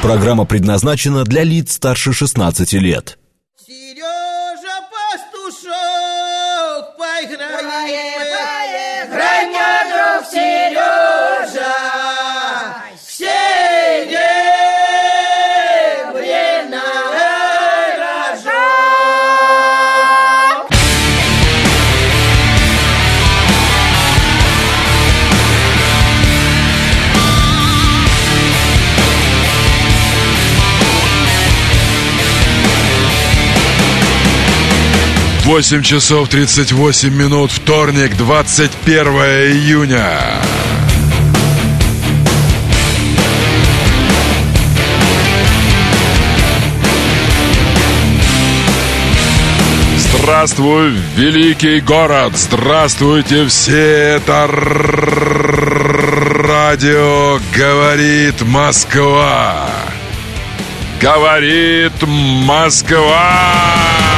Программа предназначена для лиц старше 16 лет. Сережа Пастушок, поиграй, мой друг Сережа, Восемь часов 38 минут, вторник, 21 июня. Здравствуй, великий город! Здравствуйте все! Это радио «Говорит Москва». Говорит Москва!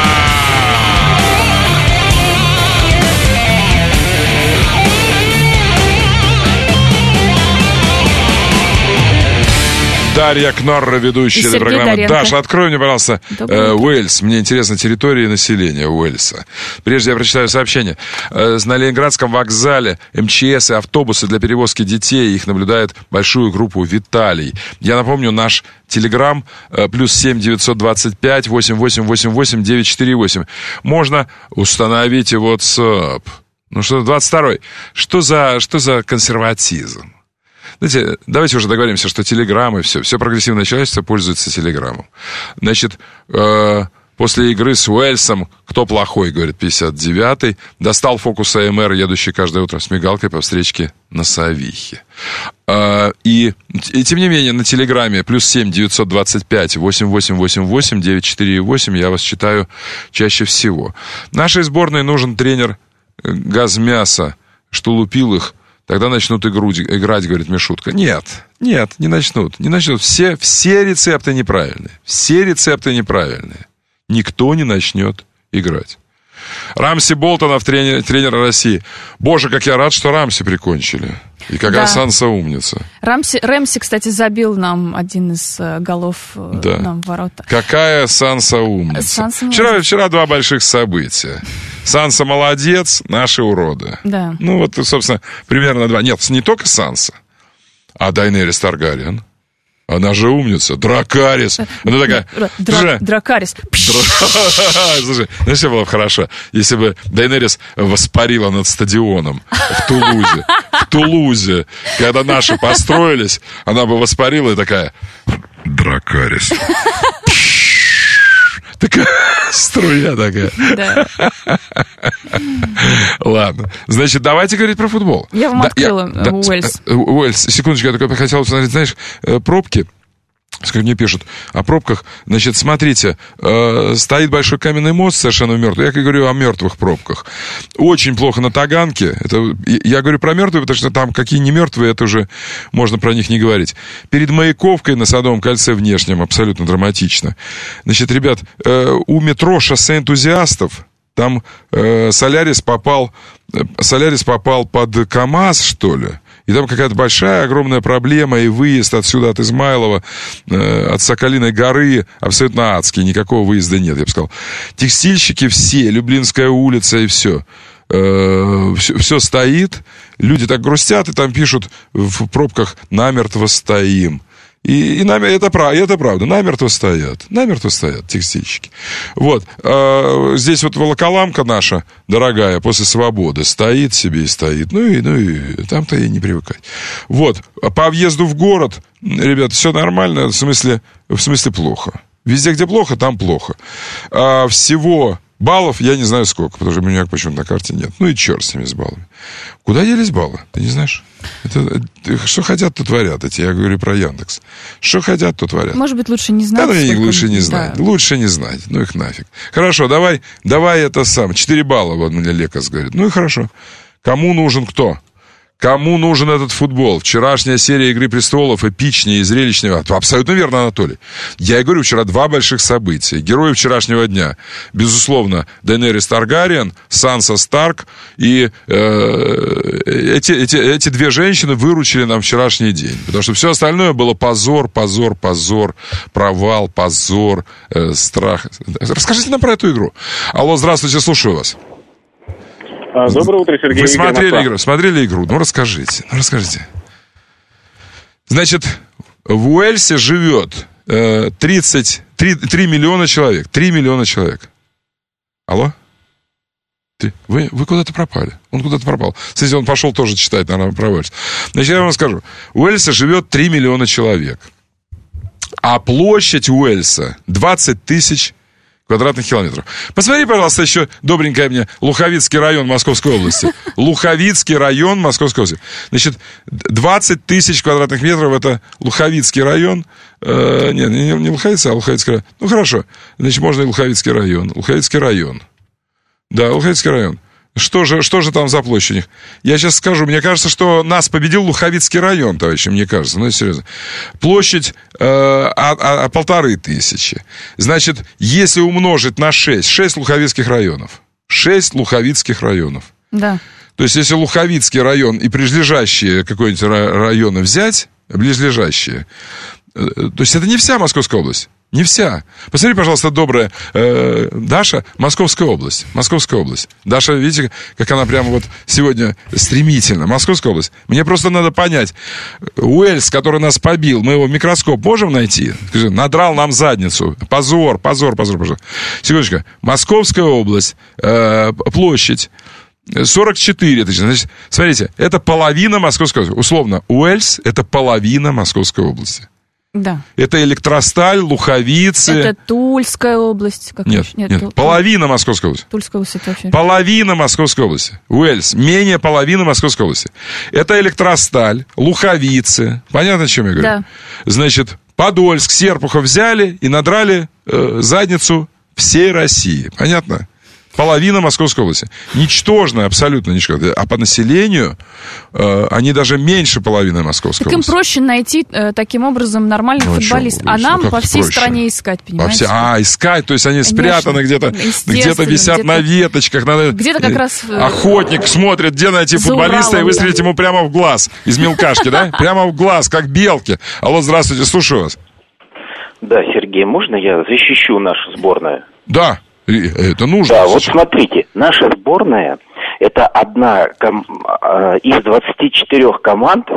Дарья Кнорра, ведущая этой программы. Даша, открой мне, пожалуйста, Уэльс. Мне интересна территория и население Уэльса. Прежде я прочитаю сообщение. На Ленинградском вокзале МЧС и автобусы для перевозки детей. Их наблюдает большую группу Виталий. Я напомню, наш телеграм +7 925 8888 948. Можно установить и WhatsApp. Ну что, 22-й. Что за консерватизм? Знаете, давайте уже договоримся, что телеграм и все прогрессивное человечество пользуется телеграммом. Значит, после игры с Уэльсом, кто плохой, говорит 59-й, достал фокус АМР, едущий каждое утро с мигалкой по встречке на Савихе. И тем не менее, на телеграме +7 925 8888 948 я вас читаю чаще всего. Нашей сборной нужен тренер Газмяса, что лупил их. Тогда начнут играть, говорит Мишутка. Нет, не начнут. Все рецепты неправильные. Все рецепты неправильные. Никто не начнет играть. Рамси Болтонов, тренер России. Боже, как я рад, что Рамси прикончили. И какая Санса умница. Рэмси, кстати, забил нам один из голов нам в ворота. Какая Санса умница. Вчера два больших события. Санса молодец, наши уроды. Да. Ну вот, собственно, примерно два. Нет, не только Санса, а Дайнерис Таргариен. Она же умница. Дракарис. Она такая... Дракарис. Слушай, знаешь, что было бы хорошо? Если бы Дайнерис воспарила над стадионом в Тулузе. Когда наши построились, она бы воспарила и такая... Дракарис. Такая струя такая. Да. Ладно. Значит, давайте говорить про футбол. Я вам открыла Уэльс. Уэльс. Секундочку, я только хотел посмотреть, знаешь, пробки. Как мне пишут о пробках. Значит, смотрите, стоит большой каменный мост совершенно мертвый. Я говорю о мертвых пробках. Очень плохо на Таганке. Я говорю про мертвые, потому что там какие не мертвые, это уже можно про них не говорить. Перед Маяковкой на Садовом кольце внешнем абсолютно драматично. Значит, ребят, у метро шоссе энтузиастов. Там Солярис попал под КамАЗ, что ли? И там какая-то большая, огромная проблема, и выезд отсюда, от Измайлова, от Соколиной горы, абсолютно адский, никакого выезда нет, я бы сказал. Текстильщики все, Люблинская улица и все стоит, люди так грустят, и там пишут в пробках «намертво стоим». И это правда, намертво стоят текстильщики. Вот, здесь вот волоколамка наша, дорогая, после свободы, стоит себе и стоит, ну и там-то и не привыкать. Вот, по въезду в город, ребята, все нормально, в смысле плохо. Везде, где плохо, там плохо. Всего баллов я не знаю сколько, потому что у меня почему-то на карте нет. Ну и черт с ними, с баллами. Куда делись баллы? Ты не знаешь? Что хотят, то творят эти. Я говорю про Яндекс. Что хотят, то творят. Может быть, лучше не знать. Да, лучше не знать. Да. Лучше не знать. Ну их нафиг. Хорошо, давай 4 балла, вот мне Лекас говорит. Ну и хорошо. Кому нужен кто? Кому нужен этот футбол? Вчерашняя серия «Игры престолов» эпичнее и зрелищнее. Абсолютно верно, Анатолий. Я и говорю, вчера два больших события. Герои вчерашнего дня. Безусловно, Дейенерис Таргариен, Санса Старк. И эти две женщины выручили нам вчерашний день. Потому что все остальное было позор, провал, позор, страх. Расскажите нам про эту игру. Алло, здравствуйте, слушаю вас. Доброе утро, Сергей. Вы смотрели игру? Ну, расскажите. Значит, в Уэльсе живет 3 миллиона человек. 3 миллиона человек. Алло? Вы куда-то пропали. Он куда-то пропал. Кстати, он пошел тоже читать, наверное, про Уэльс. Значит, я вам скажу. В Уэльсе живет 3 миллиона человек. А площадь Уэльса 20 тысяч квадратных километров. Посмотри, пожалуйста, еще добренькая мне Луховицкий район Московской области. Луховицкий район Московской области. Значит, 20 тысяч квадратных метров это Луховицкий район. Не Луховица, а Луховицкий район. Ну, хорошо. Значит, можно и Луховицкий район. Луховицкий район. Да, Луховицкий район. Что же там за площадь у них? Я сейчас скажу. Мне кажется, что нас победил Луховицкий район, товарищи, мне кажется. Ну, серьезно. Площадь 1500. Значит, если умножить на 6 Луховицких районов. 6 Луховицких районов. Да. То есть, если Луховицкий район и прилежащие какой-нибудь районы взять, близлежащие, то есть, это не вся Московская область. Не вся. Посмотри, пожалуйста, добрая Даша, Московская область. Даша, видите, как она прямо вот сегодня стремительно. Московская область. Мне просто надо понять. Уэльс, который нас побил, мы его в микроскоп можем найти? Скажи, надрал нам задницу. Позор. Секундочку. Московская область, площадь 44 тысячи. Значит, смотрите, это половина Московской области. Условно, Уэльс — это половина Московской области. Да. Это Электросталь, Луховицы. Это Тульская область. Нет, половина Московской области. Тульская область это вообще... Половина Московской области. Уэльс, менее половины Московской области. Это Электросталь, Луховицы. Понятно, о чем я говорю? Да. Значит, Подольск, Серпухов взяли и надрали задницу всей России. Понятно? Половина Московской области. Ничтожная, абсолютно ничтожная. А по населению они даже меньше половины Московской области. Так им проще найти таким образом нормальных футболистов. А нам по всей стране искать, понимаете? Искать, то есть они спрятаны где-то висят на веточках. Где-то как раз... Охотник смотрит, где найти футболиста, и выстрелить ему прямо в глаз. Из мелкашки, да? Прямо в глаз, как белки. Алло, здравствуйте, слушаю вас. Да, Сергей, можно я защищу нашу сборную? Да. Это нужно. Да, вот смотрите, наша сборная это одна из 24 команд,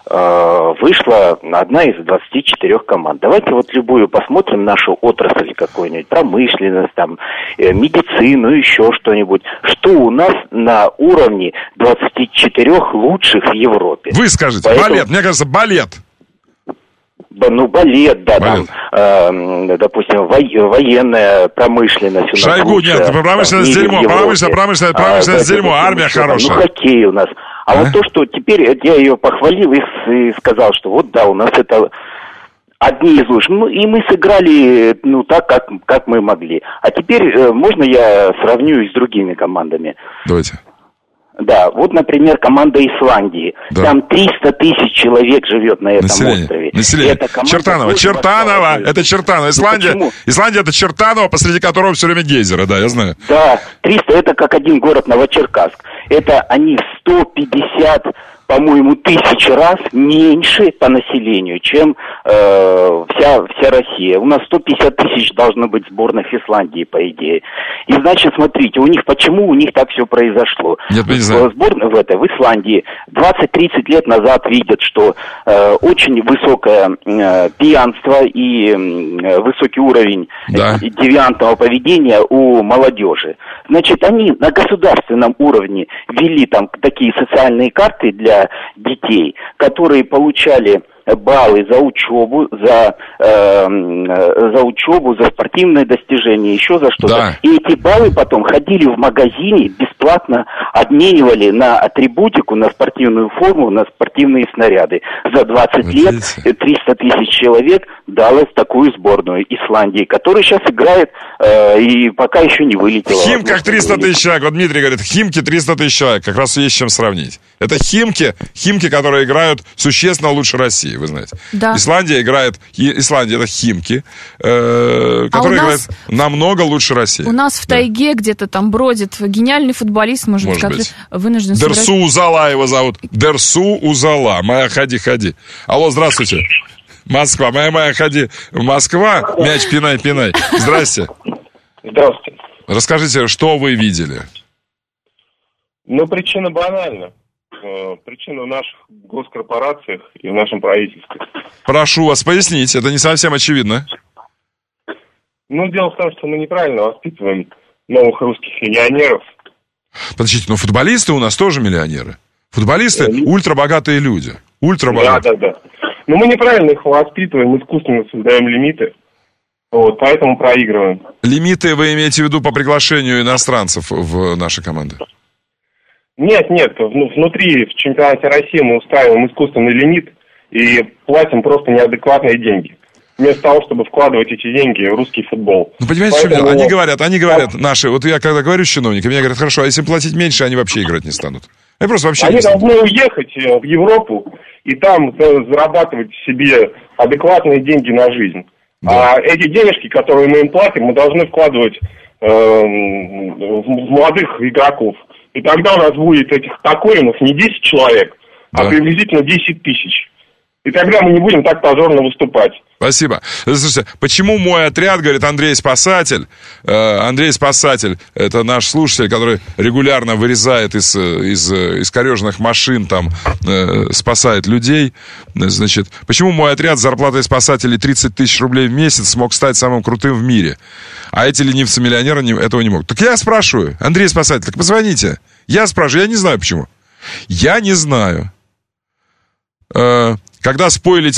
вышла одна из 24 команд. Давайте вот любую посмотрим нашу отрасль какую-нибудь, промышленность, там, медицину, еще что-нибудь. Что у нас на уровне 24 лучших в Европе? Вы скажите, поэтому... балет, мне кажется, балет. Ну, балет, да, балет. Там, допустим, военная промышленность. Шойгу, нет, промышленность дерьмо, промышленность дерьмо, армия хорошая. Ну, хоккей у нас. Вот то, что теперь я ее похвалил и сказал, что вот да, у нас это одни из лучших. Ну, и мы сыграли, так, как мы могли. А теперь можно я сравню и с другими командами? Давайте. Да, вот, например, команда Исландии. Да. Там 300 тысяч человек живет на этом острове. Население. Чертаново. Это Чертаново. Исландия это Чертаново, посреди которого все время гейзеры, да, я знаю. Да, 300 это как один город Новочеркасск. Это они 150, по-моему, тысяч раз меньше по населению, чем вся Россия. У нас 150 тысяч должно быть сборных Исландии, по идее. И, значит, смотрите, почему у них так все произошло? Нет, не знаю. Сборная в Исландии 20-30 лет назад видят, что очень высокое пьянство и высокий уровень девиантного поведения у молодежи. Значит, они на государственном уровне ввели там такие социальные карты для детей, которые получали баллы за учебу, за спортивные достижения, еще за что-то. Да. И эти баллы потом ходили в магазине бесплатно обменивали на атрибутику, на спортивную форму, на спортивные снаряды. За 20 лет 300 тысяч человек дало такую сборную Исландии, которая сейчас играет и пока еще не вылетела. В Химках 300 тысяч человек. Вот Дмитрий говорит, в Химки 300 тысяч человек. Как раз есть с чем сравнить. Это Химки, которые играют существенно лучше России, вы знаете. Да. Исландия это Химки, которые играют намного лучше России. У нас в тайге где-то там бродит гениальный футболист, может быть, вынужден сыграть. Дерсу Узала его зовут. Дерсу Узала. Моя, ходи. Алло, здравствуйте. Москва. Моя, ходи. Москва. Мяч пинай. Здрасте. Здравствуйте. Расскажите, что вы видели? Причина банальна. Причина в наших госкорпорациях и в нашем правительстве. Прошу вас пояснить, это не совсем очевидно. Дело в том, что мы неправильно воспитываем новых русских миллионеров. Подождите, но футболисты у нас тоже миллионеры. Футболисты ультрабогатые люди. Ультрабогатые. Да. Но мы неправильно их воспитываем, искусственно создаем лимиты. Поэтому проигрываем. Лимиты вы имеете в виду по приглашению иностранцев в наши команды? Нет. Внутри, в чемпионате России мы устраиваем искусственный лимит и платим просто неадекватные деньги. Вместо того, чтобы вкладывать эти деньги в русский футбол. Понимаете, что они говорят, наши, вот я когда говорю с чиновниками, мне говорят, хорошо, а если платить меньше, они вообще играть не станут. Они должны уехать в Европу и там зарабатывать себе адекватные деньги на жизнь. Да. А эти денежки, которые мы им платим, мы должны вкладывать в молодых игроков. И тогда у нас будет этих такоинов не 10 человек, а приблизительно 10 тысяч. И тогда мы не будем так позорно выступать. Спасибо. Слушайте, почему мой отряд, говорит Андрей Спасатель, это наш слушатель, который регулярно вырезает из искореженных машин, там, спасает людей, значит, почему мой отряд с зарплатой спасателей 30 тысяч рублей в месяц смог стать самым крутым в мире, а эти ленивцы-миллионеры этого не могут? Так я спрашиваю, Андрей Спасатель, так позвоните. Я спрашиваю, я не знаю почему. Я не знаю. Когда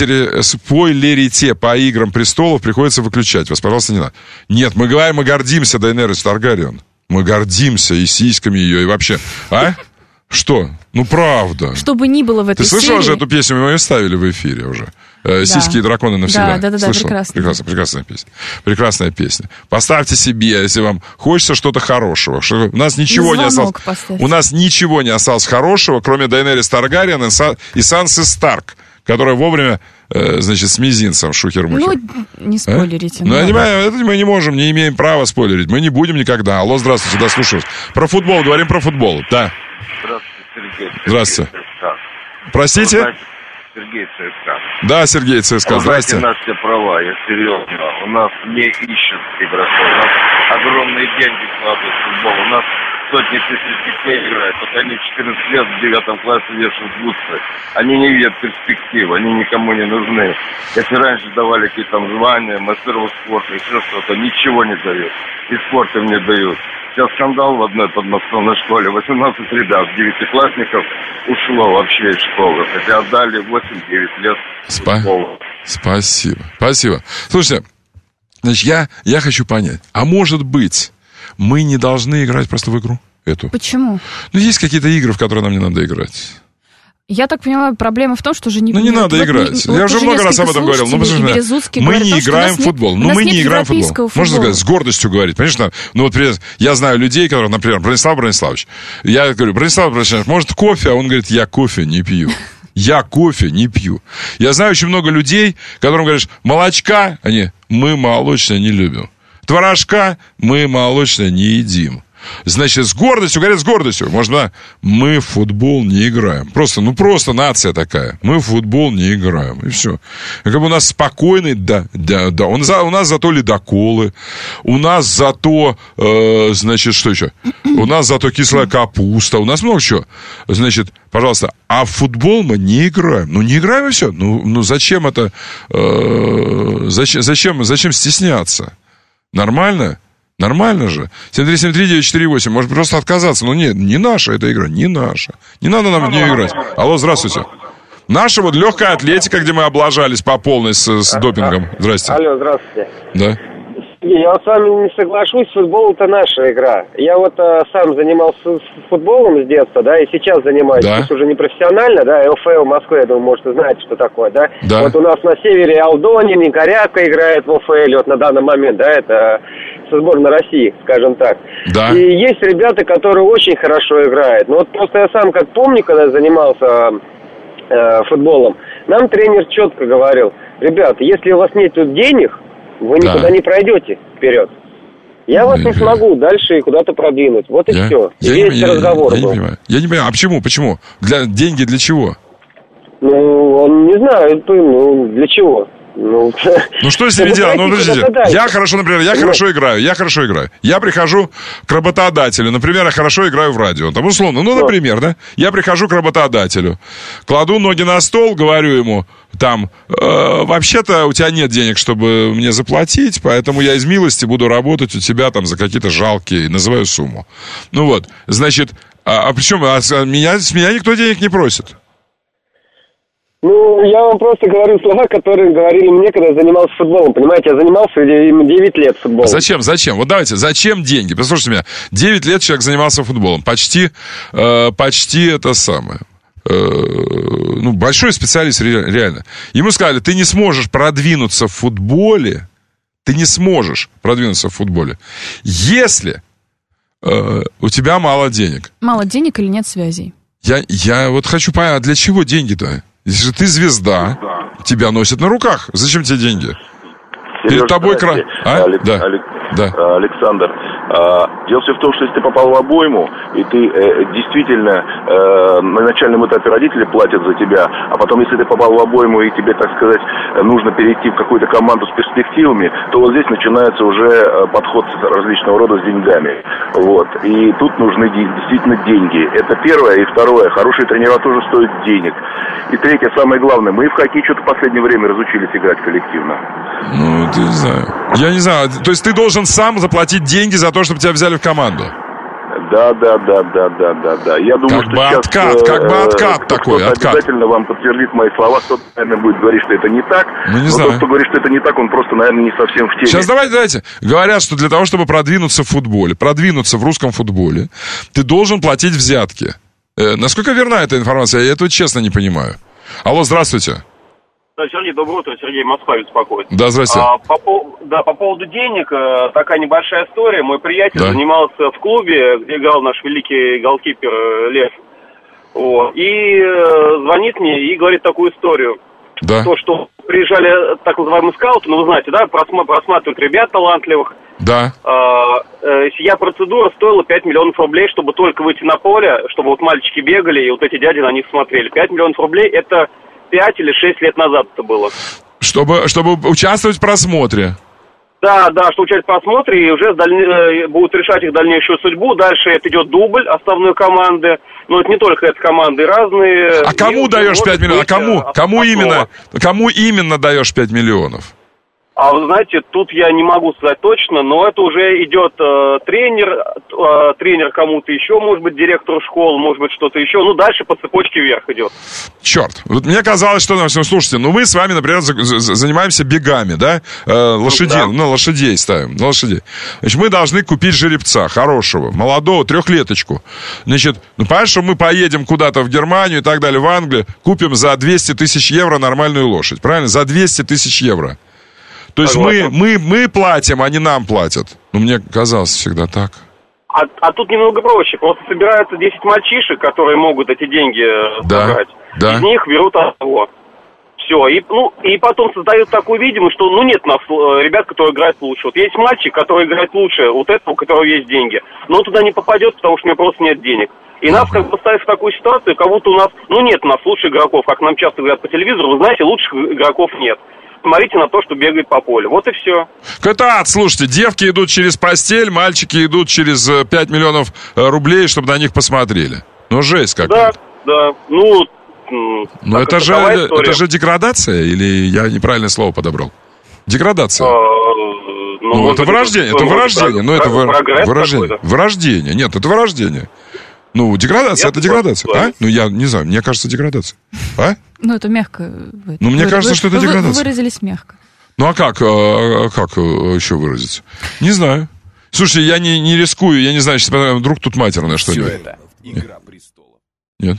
спойлерите по «Играм престолов», приходится выключать вас. Пожалуйста, не надо. Нет, мы говорим, мы гордимся Дейенерис Таргариен. Мы гордимся и сиськами ее, и вообще. А? Что? Правда. Что бы ни было в этой серии... Ты слышала же эту песню? Мы ее ставили в эфире уже. «Сиськи и драконы навсегда». Да, прекрасная песня. Прекрасная песня. Поставьте себе, если вам хочется что-то хорошего. У нас ничего не осталось. У нас ничего не осталось хорошего, кроме Дейенерис Таргариен и Сансы Старк, которая вовремя, с мизинцем шухер-мухер. Не спойлерите. Это мы не можем, не имеем права спойлерить. Мы не будем никогда. Алло, здравствуйте, дослушаюсь. Про футбол, говорим про футбол. Да. Здравствуйте, Сергей. Здравствуйте. Простите? Сергей ЦСКА. Да, Сергей ЦСКА, здрасте. У нас все права, я серьезно. У нас не ищут игроков. У нас огромные деньги вкладывают в футбол. У нас сотни тысяч детей играют. Вот они в 14 лет в 9 классе вешают бутсы. Они не видят перспективы, они никому не нужны. Если раньше давали какие-то там звания, мастеров спорта, еще что-то, ничего не дают. И спорт им не дают. Сейчас скандал в одной подмосковной школе. 18 ребят, 9-классников ушло вообще из школы. Хотя отдали 8-9 лет школу. Спасибо. Слушайте, значит, я хочу понять. А может быть, мы не должны играть просто в игру эту? Почему? Есть какие-то игры, в которые нам не надо играть. Я так понимаю, проблема в том, что уже не... не надо играть. Я уже много раз об этом говорил. Мы не играем в футбол. Мы не играем в футбол. Можно сказать, с гордостью говорить. Понимаешь, я знаю людей, которые, например, Бронислав Брониславович. Я говорю, Бронислав Брониславович, может кофе? А он говорит, я кофе не пью. Я кофе не пью. Я знаю очень много людей, которым говоришь, молочка, мы молочное не любим. Творожка, мы молочное не едим. Значит, с гордостью, говорят, с гордостью. Можно, мы в футбол не играем. Просто нация такая. Мы в футбол не играем. И все. Как бы у нас спокойный, да. У нас зато ледоколы. У нас зато, что еще? У нас зато кислая капуста. У нас много чего. Значит, пожалуйста, а в футбол мы не играем. Не играем и все. Зачем это? Зачем стесняться? Нормально? Нормально же. 7373948. Может просто отказаться. Не наша эта игра. Не наша. Не надо нам в нее играть. Алло, здравствуйте. Наша легкая атлетика, где мы облажались по полной с допингом. Здрасте. Алло, здравствуйте. Да. Я вот с вами не соглашусь, футбол это наша игра. Я вот сам занимался футболом с детства, да, и сейчас занимаюсь, пусть уже не профессионально, да, ЛФЛ в Москве, я думаю, может, вы знаете, что такое, да? Вот у нас на севере Алдонин, Никорябка играет в ЛФЛ, вот на данный момент, да, это со сборной России, скажем так. Да. И есть ребята, которые очень хорошо играют. Но вот просто я сам как помню, когда занимался футболом, нам тренер четко говорил: ребята, если у вас нет денег, вы никуда не пройдете вперед. Я вас не смогу дальше куда-то продвинуть. Вот и все. Весь разговор был. Я не понимаю, а почему? Почему? Деньги для чего? Ну, он не знаю, для чего. Ну что если делать? Ну, подождите, я хорошо играю. Я прихожу к работодателю, например, я хорошо играю в радио. Там условно, например, да? Я прихожу к работодателю, кладу ноги на стол, говорю ему, вообще-то у тебя нет денег, чтобы мне заплатить, поэтому я из милости буду работать у тебя там за какие-то жалкие, называю сумму. Ну вот, значит, причем с меня никто денег не просит. Ну, я вам просто говорю слова, которые говорили мне, когда я занимался футболом. Понимаете, я занимался 9 лет футболом. Зачем? Вот давайте, зачем деньги? Послушайте меня, 9 лет человек занимался футболом. Почти это самое. Большой специалист, реально. Ему сказали, ты не сможешь продвинуться в футболе, если у тебя мало денег. Мало денег или нет связей? Я вот хочу понять, а для чего деньги-то? Если же ты звезда, тебя носят на руках. Зачем тебе деньги? Перед тобой Александр, дело все в том, что если ты попал в обойму, и ты действительно на начальном этапе родители платят за тебя, а потом, если ты попал в обойму, и тебе, так сказать, нужно перейти в какую-то команду с перспективами, то вот здесь начинается уже подход различного рода с деньгами. Вот. И тут нужны действительно деньги. Это первое. И второе, хорошие тренера тоже стоят денег. И третье, самое главное, мы в хоккей что-то в последнее время разучились играть коллективно. Я не знаю. То есть ты должен сам заплатить деньги за то, чтобы тебя взяли в команду? Да. Я думаю, откат такой. Обязательно вам подтвердит мои слова. Кто-то, наверное, будет говорить, что это не так. Тот, кто говорит, что это не так, он просто, наверное, не совсем в теме. Сейчас давайте. Говорят, что для того, чтобы продвинуться в футболе, продвинуться в русском футболе, ты должен платить взятки. Насколько верна эта информация? Я этого честно не понимаю. Алло, здравствуйте. Сергей, доброе утро. Сергей, Москва беспокоит. Да, здравствуйте. По поводу денег, такая небольшая история. Мой приятель занимался в клубе, где играл наш великий голкипер Лев. И звонит мне и говорит такую историю. Да. То, что приезжали так называемые скауты, вы знаете, да, просматривают ребят талантливых. Да. Сия процедура стоила 5 миллионов рублей, чтобы только выйти на поле, чтобы вот мальчики бегали, и вот эти дяди на них смотрели. 5 миллионов рублей — это 5 или 6 лет назад это было. Чтобы участвовать в просмотре. Да, чтобы участвовать в просмотре, и уже будут решать их дальнейшую судьбу. Дальше это идет дубль основной команды. Но это не только эта команда, и разные. А кому даешь 5 миллионов? Кому именно даешь 5 миллионов? А вы знаете, тут я не могу сказать точно, но это уже идет тренер кому-то еще, может быть, директору школы, может быть, что-то еще. Дальше по цепочке вверх идет. Черт, вот мне казалось, что, слушайте, мы с вами, например, занимаемся бегами, да? Лошадей ставим, на лошадей. Значит, мы должны купить жеребца хорошего, молодого, 3-леточку. Значит, понятно, что мы поедем куда-то в Германию и так далее, в Англию, купим за 200 тысяч евро нормальную лошадь, правильно? За 200 тысяч евро. То есть мы платим, а не нам платят. Мне казалось всегда так. А тут немного проще. Просто собираются 10 мальчишек, которые могут эти деньги собрать. Да. Из них берут одного. Все. И потом создают такую видимость, что нет у нас ребят, которые играют лучше. Вот есть мальчик, который играет лучше вот этого, у которого есть деньги. Но он туда не попадет, потому что у него просто нет денег. И нас как бы ставят в такую ситуацию, как будто у нас нет у нас лучших игроков. Как нам часто говорят по телевизору, вы знаете, лучших игроков нет. Смотрите на то, что бегает по полю. Вот и все. Это ад, слушайте. Девки идут через постель, мальчики идут через 5 миллионов рублей, чтобы на них посмотрели. Жесть какая-то. Да. Это же деградация? Или я неправильное слово подобрал? Деградация. Это вырождение. Это вырождение. Нет, это вырождение. Деградация, это деградация. Я не знаю, мне кажется, деградация. Это мягко. Мне кажется, что это деградация. Вы выразились мягко. Ну, а как еще выразиться? Не знаю. Слушай, я не рискую, я не знаю, вдруг тут матерное что-нибудь. Все это «Игра престолов». Нет?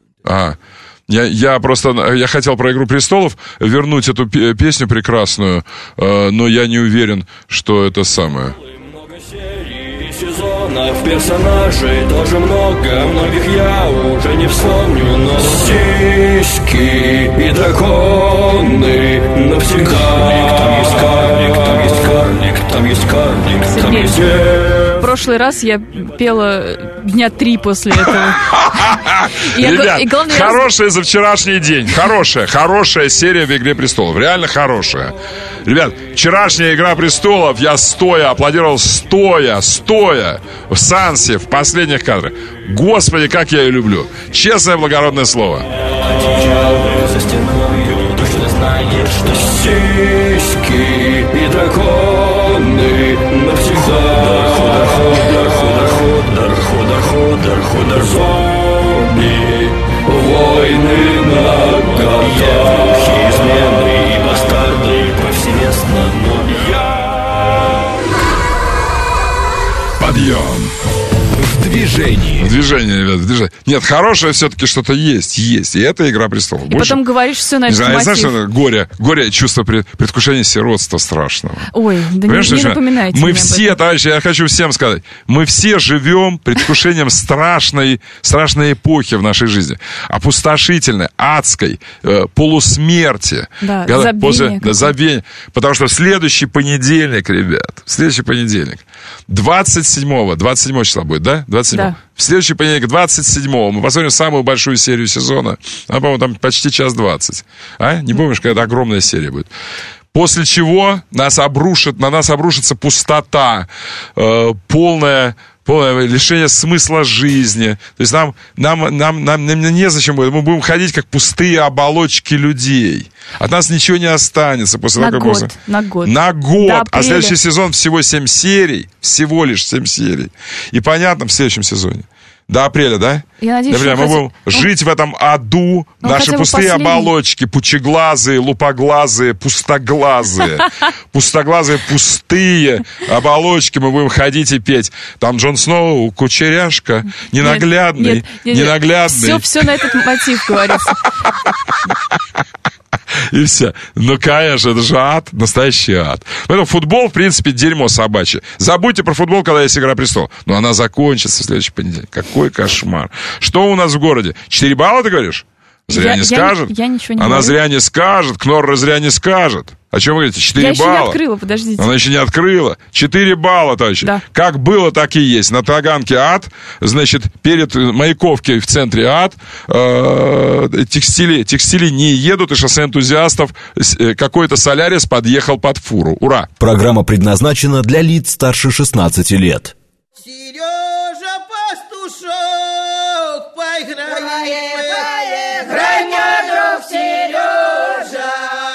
Я хотел про «Игру престолов» вернуть эту песню прекрасную, но я не уверен, что это самое. Сезонов персонажей тоже много, многих я уже не вспомню, но сиськи и драконы навсегда. Там есть карлик, там есть карлик, там есть... В прошлый раз я пела дня 3 после этого. Ребят, хорошая за вчерашний день. Хорошая серия в «Игре престолов». Реально хорошая. Ребят, вчерашняя «Игра престолов» я аплодировал стоя в Сансе, в последних кадрах. Господи, как я ее люблю. Честное благородное слово. За стеною точно знаешь, что сиськи и драконы навсегда. Худар, зомби, войны на года, измены и бастарды повсеместно, но я... Подъем. В движении. В движении, ребят, в движении. Нет, хорошее все-таки что-то есть. И это «Игра престолов». И больше... потом говоришь все на этот мотив. Знаешь, что горе, чувство предвкушения сиротства страшного. Ой, да не напоминайте мы все, товарищи, я хочу всем сказать, мы все живем предвкушением страшной эпохи в нашей жизни. Опустошительной, адской, полусмерти. Да, забвения. Потому что в следующий понедельник, ребят, 27 числа будет, да? 27. Да. В следующий понедельник, 27-го, мы посмотрим самую большую серию сезона. Она, по-моему, там почти 1:20. Не помнишь, когда огромная серия будет? После чего на нас обрушится пустота, полное лишение смысла жизни. То есть нам незачем будет. Мы будем ходить как пустые оболочки людей. От нас ничего не останется после того, как... На год. А следующий сезон всего 7 серий. Всего лишь 7 серий. И понятно, в следующем сезое. До апреля, да? Я надеюсь, мы будем жить в этом аду. Наши пустые оболочки, пучеглазые, лупоглазые, пустоглазые. Пустоглазые, пустые оболочки. Мы будем ходить и петь. Там Джон Сноу, кучеряшка, ненаглядный. Все на этот мотив говорится. И все. Ну, конечно, это же ад, настоящий ад. Поэтому футбол, в принципе, дерьмо собачье. Забудьте про футбол, когда есть «Игра престолов». Но она закончится в следующий понедельник. Какой кошмар. Что у нас в городе? 4 балла, ты говоришь? Зря не скажет. Я ничего не Она говорю. зря не скажет, Кнорра зря не скажет. О чем вы говорите? 4 балла. Я еще не открыла, подождите. Она еще не открыла. 4 балла, товарищи. Да. Как было, так и есть. На Таганке ад. Значит, перед Маяковкой в центре ад. Текстили не едут, и шоссе энтузиастов. Какой-то Солярис подъехал под фуру. Ура! Программа предназначена для лиц старше 16 лет. Сережа Пастушок, поиграй, мой друг Сережа,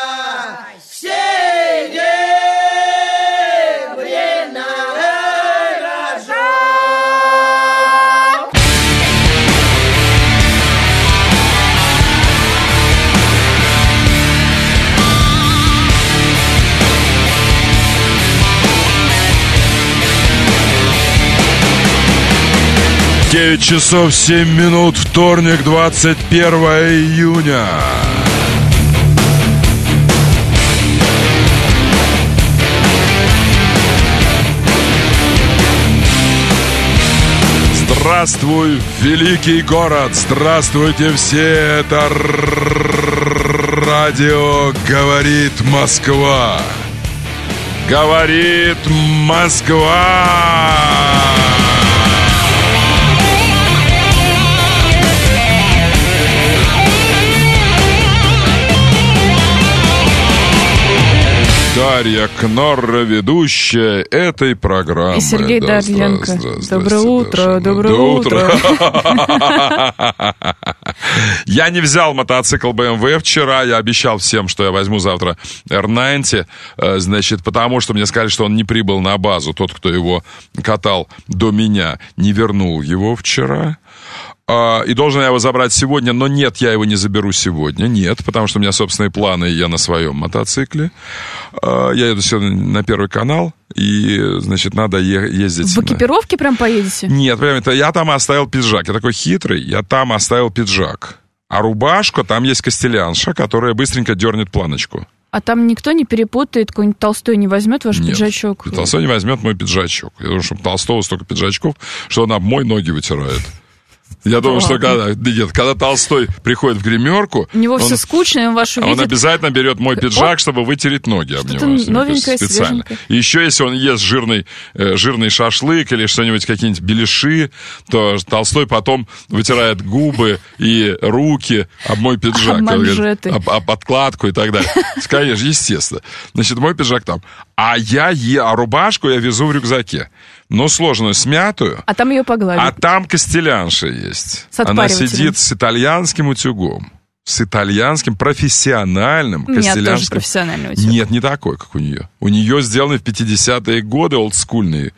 Девять часов 7 минут, вторник, 21 июня. Здравствуй, великий город! Здравствуйте все! Это радио «Говорит Москва». Говорит Москва! Дарья Кнорра, ведущая этой программы. И Сергей Дорленко. Доброе утро, доброе утро. Я не взял мотоцикл BMW вчера. Я обещал всем, что я возьму завтра R90. Значит, потому что мне сказали, что он не прибыл на базу. Тот, кто его катал до меня, не вернул его вчера. и должен я его забрать сегодня, но нет, я его не заберу сегодня. Нет, потому что у меня собственные планы, и я на своем мотоцикле. Я еду сегодня на Первый канал, и, значит, надо ездить. В экипировке прям поедете? Нет, прям это я там оставил пиджак. Я такой хитрый, я там оставил пиджак. А рубашку, там есть костелянша, которая быстренько дернет планочку. А там никто не перепутает, какой-нибудь Толстой не возьмет ваш пиджачок? Нет, Толстой не возьмет мой пиджачок. Я думаю, что у Толстого столько пиджачков, что он об мой ноги вытирает. Я думаю, что когда Толстой приходит в гримерку... У него все скучно, и он ваш увидит... Он обязательно берет мой пиджак, чтобы вытереть ноги об него. Новенькое, специально. И еще, если он ест жирный шашлык или что-нибудь, какие-нибудь беляши, то Толстой потом вытирает губы и руки об мой пиджак. Об подкладку и так далее. Конечно, естественно. Значит, мой пиджак там. А рубашку я везу в рюкзаке. Но сложную, смятую. А там ее погладят. А там костелянша есть. Она сидит с итальянским утюгом. С итальянским профессиональным костелянским. У меня тоже профессиональный утюг. Нет, не такой, как у нее. У нее сделаны в 50-е годы олдскульный,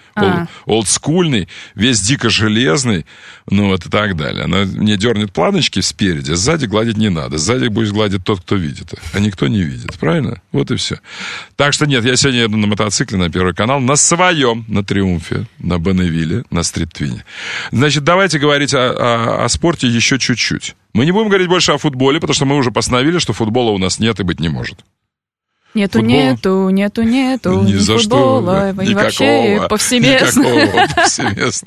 весь дико железный, ну вот и так далее. Она мне дернет планочки спереди, сзади гладить не надо. Сзади будет гладить тот, кто видит. А никто не видит, правильно? Вот и все. Так что нет, я сегодня еду на мотоцикле на Первый канал, на своем, на Триумфе, на Бонневилле, на Стрит-Твине. Значит, давайте говорить о спорте еще чуть-чуть. Мы не будем говорить больше о футболе, потому что мы уже постановили, что футбола у нас нет и быть не может. Нету ни за футбола, что, вообще повсеместно.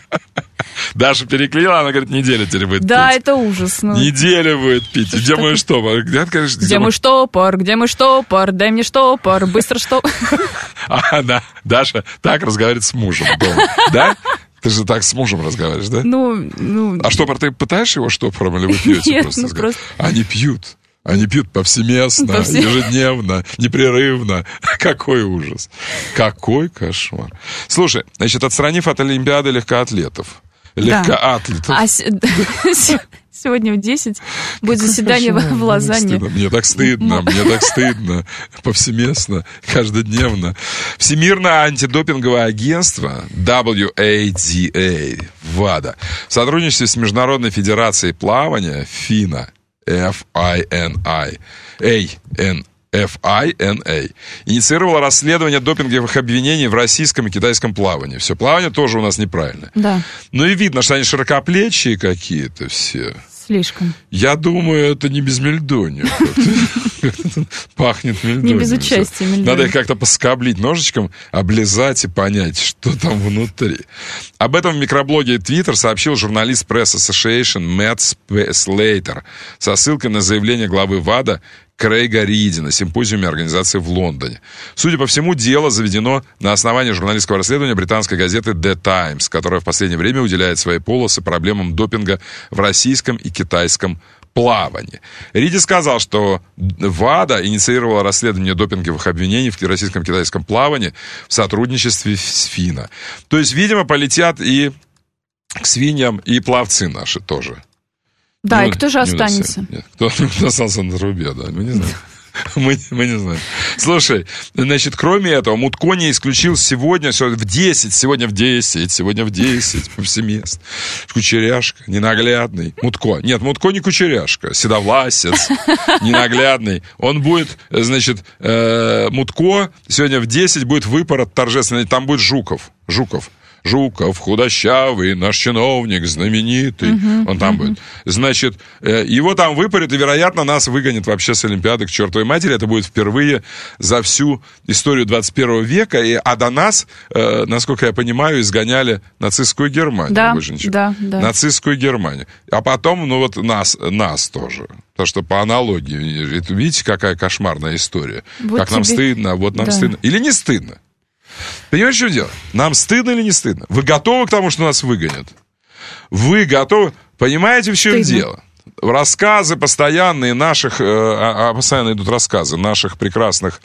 Даша переклеила, она говорит, неделя теперь будет пить. Да, это ужас. Неделя будет пить. Где мой штопор? Где мой штопор? Дай мне штопор, быстро штопор. Да, Даша так разговаривает с мужем дома, да? Ты же так с мужем разговариваешь, да? Ну... А штопор, ты пытаешь его штопором или вы пьете? Нет, просто? Они пьют. Они пьют повсеместно, ежедневно, непрерывно. Какой ужас. Какой кошмар. Слушай, значит, отстранив от Олимпиады легкоатлетов. Сегодня в 10 будет заседание в Лозанне. Мне так стыдно, повсеместно, каждодневно. Всемирное антидопинговое агентство WADA, ВАДА, в сотрудничестве с Международной федерацией плавания ФИНА, FINA, инициировала расследование допинговых обвинений в российском и китайском плавании. Все, плавание тоже у нас неправильно. Да. Ну и видно, что они широкоплечие какие-то все. Слишком. Я думаю, это не без мельдония. Пахнет мельдонием. Не без участия мельдония. Надо их как-то поскоблить ножичком, облизать и понять, что там внутри. Об этом в микроблоге Twitter сообщил журналист Press Association Мэтт Слейтер со ссылкой на заявление главы ВАДА Крейга Риди на симпозиуме организации в Лондоне. Судя по всему, дело заведено на основании журналистского расследования британской газеты The Times, которая в последнее время уделяет свои полосы проблемам допинга в российском и китайском плавании. Риди сказал, что ВАДА инициировала расследование допинговых обвинений в российском и китайском плавании в сотрудничестве с ФИНА. То есть, видимо, полетят и к свиньям, и пловцы наши тоже. Да, и кто же останется? Нет, кто остался на трубе, да, мы не знаем. Мы не знаем. Слушай, значит, кроме этого, Мутко не исключил сегодня в 10 повсеместно. Кучеряшка, ненаглядный. Мутко. Нет, Мутко не кучеряшка, седовласец, ненаглядный. Он будет, значит, Мутко сегодня в 10 будет выпорот торжественный. Там будет Жуков, худощавый, наш чиновник, знаменитый. Он там будет. Значит, его там выпарят, и, вероятно, нас выгонят вообще с Олимпиады к чертовой матери. Это будет впервые за всю историю 21 века. А до нас, насколько я понимаю, изгоняли нацистскую Германию. Да. Нацистскую Германию. А потом, ну вот нас тоже. Потому что по аналогии, видите, какая кошмарная история. Вот как нам стыдно, вот нам стыдно. Или не стыдно? Понимаете, что дело? Нам стыдно или не стыдно? Вы готовы к тому, что нас выгонят? Вы готовы? Понимаете, в чем дело? Рассказы постоянные наших... постоянно идут рассказы наших прекрасных...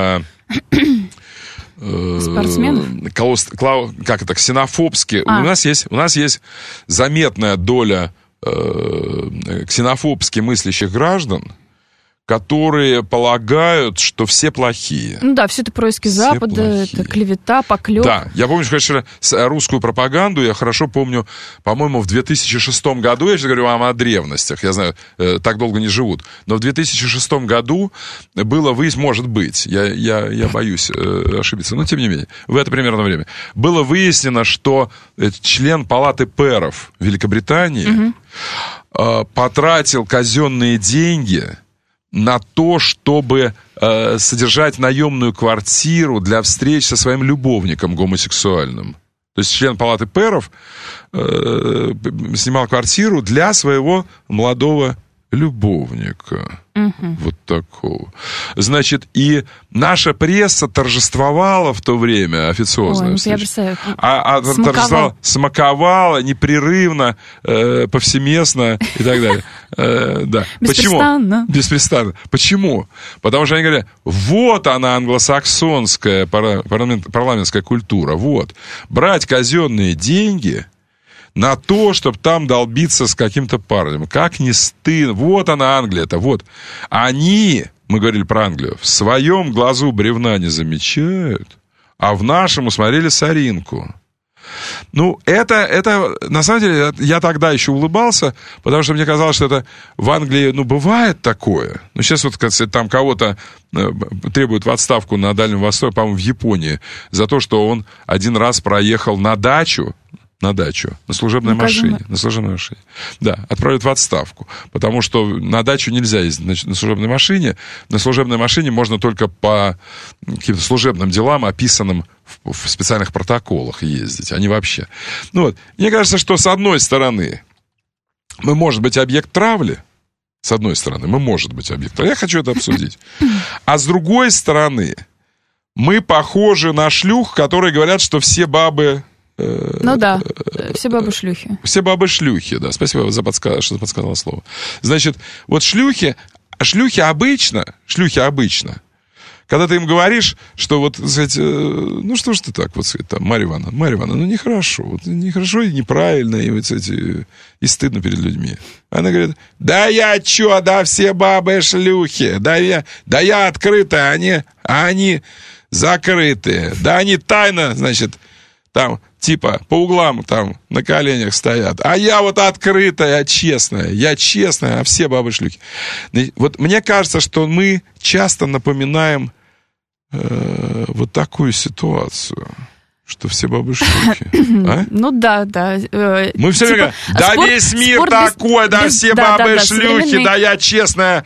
спортсменов? Как это? Ксенофобские. У нас есть заметная доля ксенофобски мыслящих граждан, которые полагают, что все плохие. Ну да, все это происки Запада, это клевета, поклеп. Да, я помню, конечно, русскую пропаганду я хорошо помню, по-моему, в 2006 году, я сейчас говорю вам о древностях, я знаю, так долго не живут, но в 2006 году было выяснено, может быть, я боюсь ошибиться, но тем не менее, в это примерно время, было выяснено, что член Палаты пэров Великобритании потратил казенные деньги на то, чтобы содержать наемную квартиру для встреч со своим любовником гомосексуальным. То есть член Палаты пэров снимал квартиру для своего молодого любовника. Вот такого. Значит, и наша пресса торжествовала в то время официозную встречу. Смаковала непрерывно, повсеместно и так далее. Да. Беспрестанно. Почему? Беспрестанно. Почему? Потому что они говорят, вот она, англосаксонская парламентская культура, вот. Брать казенные деньги на то, чтобы там долбиться с каким-то парнем. Как не стыдно. Вот она, Англия-то, вот. Они, мы говорили про Англию, в своем глазу бревна не замечают, а в нашем усмотрели соринку. Ну, это, на самом деле, я тогда еще улыбался, потому что мне казалось, что это в Англии, бывает такое. Ну, сейчас вот, там кого-то требуют в отставку на Дальнем Востоке, по-моему, в Японии, за то, что он один раз проехал на дачу, на служебной машине. Да, отправят в отставку. Потому что на дачу нельзя ездить на служебной машине. На служебной машине можно только по каким-то служебным делам, описанным в специальных протоколах, ездить, а не вообще. Ну вот, мне кажется, что с одной стороны мы, может быть, объект травли. С одной стороны, мы, может быть, объект травли. Я хочу это обсудить. А с другой стороны, мы похожи на шлюх, которые говорят, что все бабы... Ну да, все бабы-шлюхи. Все бабы-шлюхи, да. Спасибо, что подсказала слово. Значит, вот шлюхи обычно, когда ты им говоришь, что вот, сказать, ну что ж ты так, вот, сказать, там, Марья Ивановна, ну нехорошо, вот, нехорошо и неправильно, и, вот, сказать, и стыдно перед людьми. Она говорит, да я чё, да все бабы-шлюхи, да я открытая, а они закрытые, да они тайно, значит, там, типа, по углам там на коленях стоят. А я вот открытая, честная. Я честная, а все бабы-шлюхи. Вот мне кажется, что мы часто напоминаем вот такую ситуацию. Что все бабы-шлюхи. А? Ну да. Мы все время говорим, весь мир такой, все бабы-шлюхи, да я честная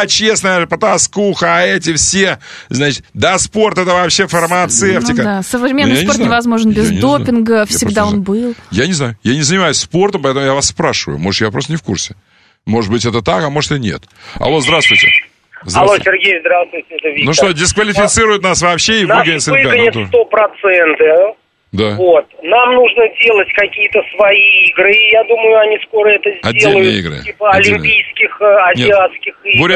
потаскуха, а эти все, значит, да спорт это вообще фармацевтика. Ну да, современный спорт невозможен без допинга, всегда он был. Я не знаю, я не занимаюсь спортом, поэтому я вас спрашиваю, может, я просто не в курсе. Может быть, это так, а может и нет. Алло, здравствуйте. Алло, Сергей, здравствуйте, это Виктор. Ну что, дисквалифицируют нас вообще и выгонят с Олимпиады? 100%. Да. Вот. Нам нужно делать какие-то свои игры, и я думаю, они скоро это сделают. Отдельные игры. Типа олимпийских, азиатских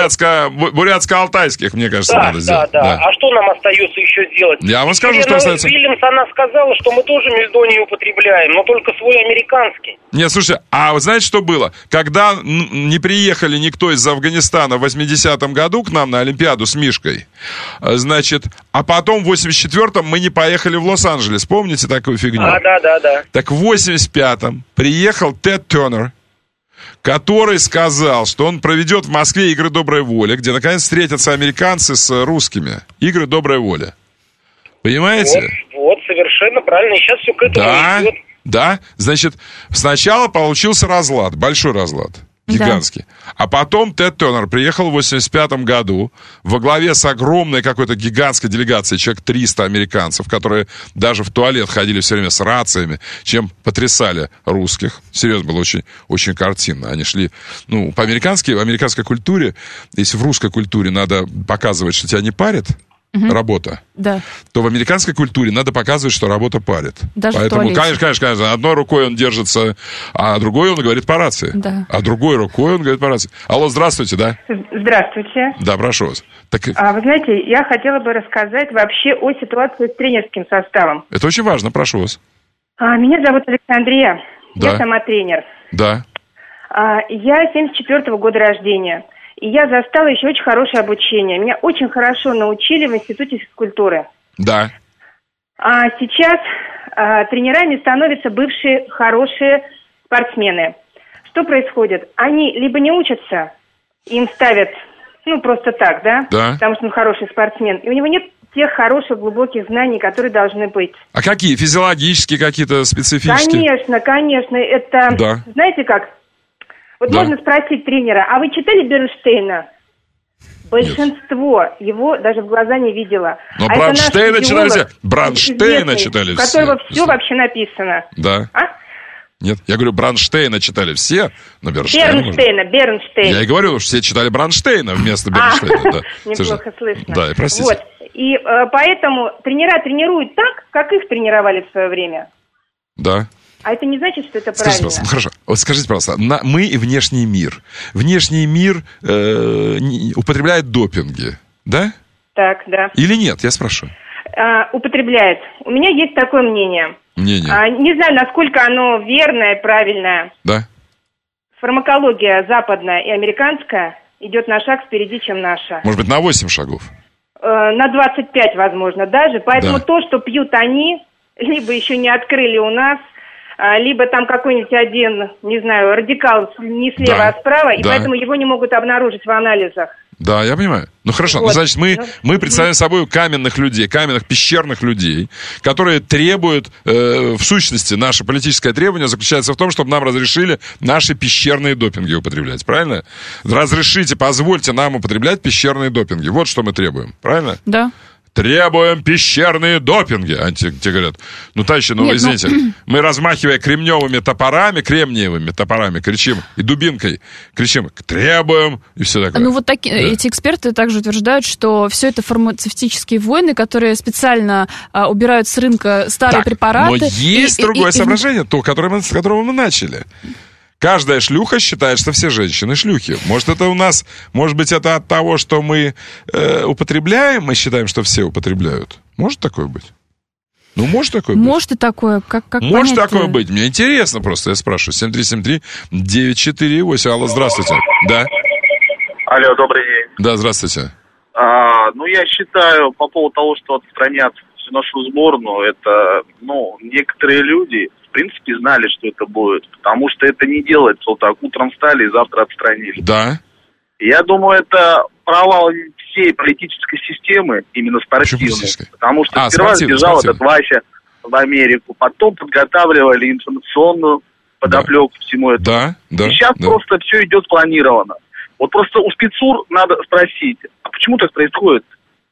игр. Бурятско-алтайских, мне кажется, надо сделать. Да. А что нам остается еще делать? Я вам скажу, что остается. Вильямс, она сказала, что мы тоже мельдоний употребляем, но только свой американский. Нет, слушайте, а вы знаете, что было? Когда не приехали никто из Афганистана в 80-м году к нам на Олимпиаду с Мишкой, значит, а потом в 84-м мы не поехали в Лос-Анджелес, помните такую фигню? Да. Так в 85-м приехал Тед Тернер, который сказал, что он проведет в Москве игры доброй воли, где наконец встретятся американцы с русскими. Игры доброй воли. Понимаете? Вот, совершенно правильно. И сейчас все к этому идет. Да, значит, сначала получился разлад, большой разлад, гигантский. Да. А потом Тед Тернер приехал в 85-м году во главе с огромной какой-то гигантской делегацией, человек 300 американцев, которые даже в туалет ходили все время с рациями, чем потрясали русских. Серьезно, было очень, очень картинно. Они шли, по-американски, в американской культуре, если в русской культуре надо показывать, что тебя не парит, работа, то в американской культуре надо показывать, что работа парит. Даже поэтому, конечно, одной рукой он держится, а другой он говорит по рации. Да. А другой рукой он говорит по рации. Алло, здравствуйте, да? Здравствуйте. Да, прошу вас. Так... Вы знаете, я хотела бы рассказать вообще о ситуации с тренерским составом. Это очень важно, прошу вас. Меня зовут Александрия. Да. Я сама тренер. Да. Я 74-го года рождения. И я застала еще очень хорошее обучение. Меня очень хорошо научили в Институте физкультуры. Да. А сейчас тренерами становятся бывшие хорошие спортсмены. Что происходит? Они либо не учатся, им ставят, просто так, да? Да. Потому что он хороший спортсмен. И у него нет тех хороших, глубоких знаний, которые должны быть. А какие? Физиологические какие-то, специфические? Конечно. Это, да. Знаете как? Вот можно спросить тренера, а вы читали Бернштейна? Большинство его даже в глаза не видело. Но Бронштейна читали все. Бронштейна читали все. У которого все вообще написано. Да. Нет, я говорю, Бронштейна читали все, но Бернштейна. Бернштейна. Я и говорю, что все читали Бронштейна вместо Бернштейна. Да. Неплохо слышно. Да, простите. Вот. И поэтому тренера тренируют так, как их тренировали в свое время. Да. А это не значит, что это скажите, правильно. Хорошо, вот скажите, пожалуйста, мы и внешний мир. Внешний мир употребляет допинги, да? Так, да. Или нет, я спрашиваю. Употребляет. У меня есть такое мнение. Не знаю, насколько оно верное, правильное. Да. Фармакология западная и американская идет на шаг впереди, чем наша. Может быть, на 8 шагов? На 25, возможно, даже. Поэтому то, что пьют они, либо еще не открыли у нас, либо там какой-нибудь один, не знаю, радикал не слева, а справа, и поэтому его не могут обнаружить в анализах. Да, я понимаю. Ну хорошо, значит, мы представляем собой каменных людей, каменных пещерных людей, которые требуют, в сущности, наше политическое требование заключается в том, чтобы нам разрешили наши пещерные допинги употреблять, правильно? Разрешите, позвольте нам употреблять пещерные допинги. Вот что мы требуем, правильно? Да. Требуем пещерные допинги. Те говорят, товарищи, извините, мы, размахивая кремниевыми топорами кричим, и дубинкой кричим, требуем, и все такое. Эти эксперты также утверждают, что все это фармацевтические войны, которые специально убирают с рынка старые препараты. Но есть другое соображение, с которого мы начали. Каждая шлюха считает, что все женщины шлюхи. Может быть, это от того, что мы употребляем, мы считаем, что все употребляют. Может такое быть? Может такое быть. Может и такое. Как может такое быть. Мне интересно просто, я спрашиваю. 7373-948. Алло, здравствуйте. Да. Алло, добрый день. Да, здравствуйте. Я считаю, по поводу того, что отстранят всю нашу сборную, это, некоторые люди... в принципе, знали, что это будет, потому что это не делается вот так, утром встали и завтра отстранили. Да. Я думаю, это провал всей политической системы, именно спортивной, потому что сперва сбежал этот Вася в Америку, потом подготавливали информационную подоплеку всему этому. Да. И сейчас просто все идет спланировано. Вот просто у спецслужб надо спросить, а почему так происходит?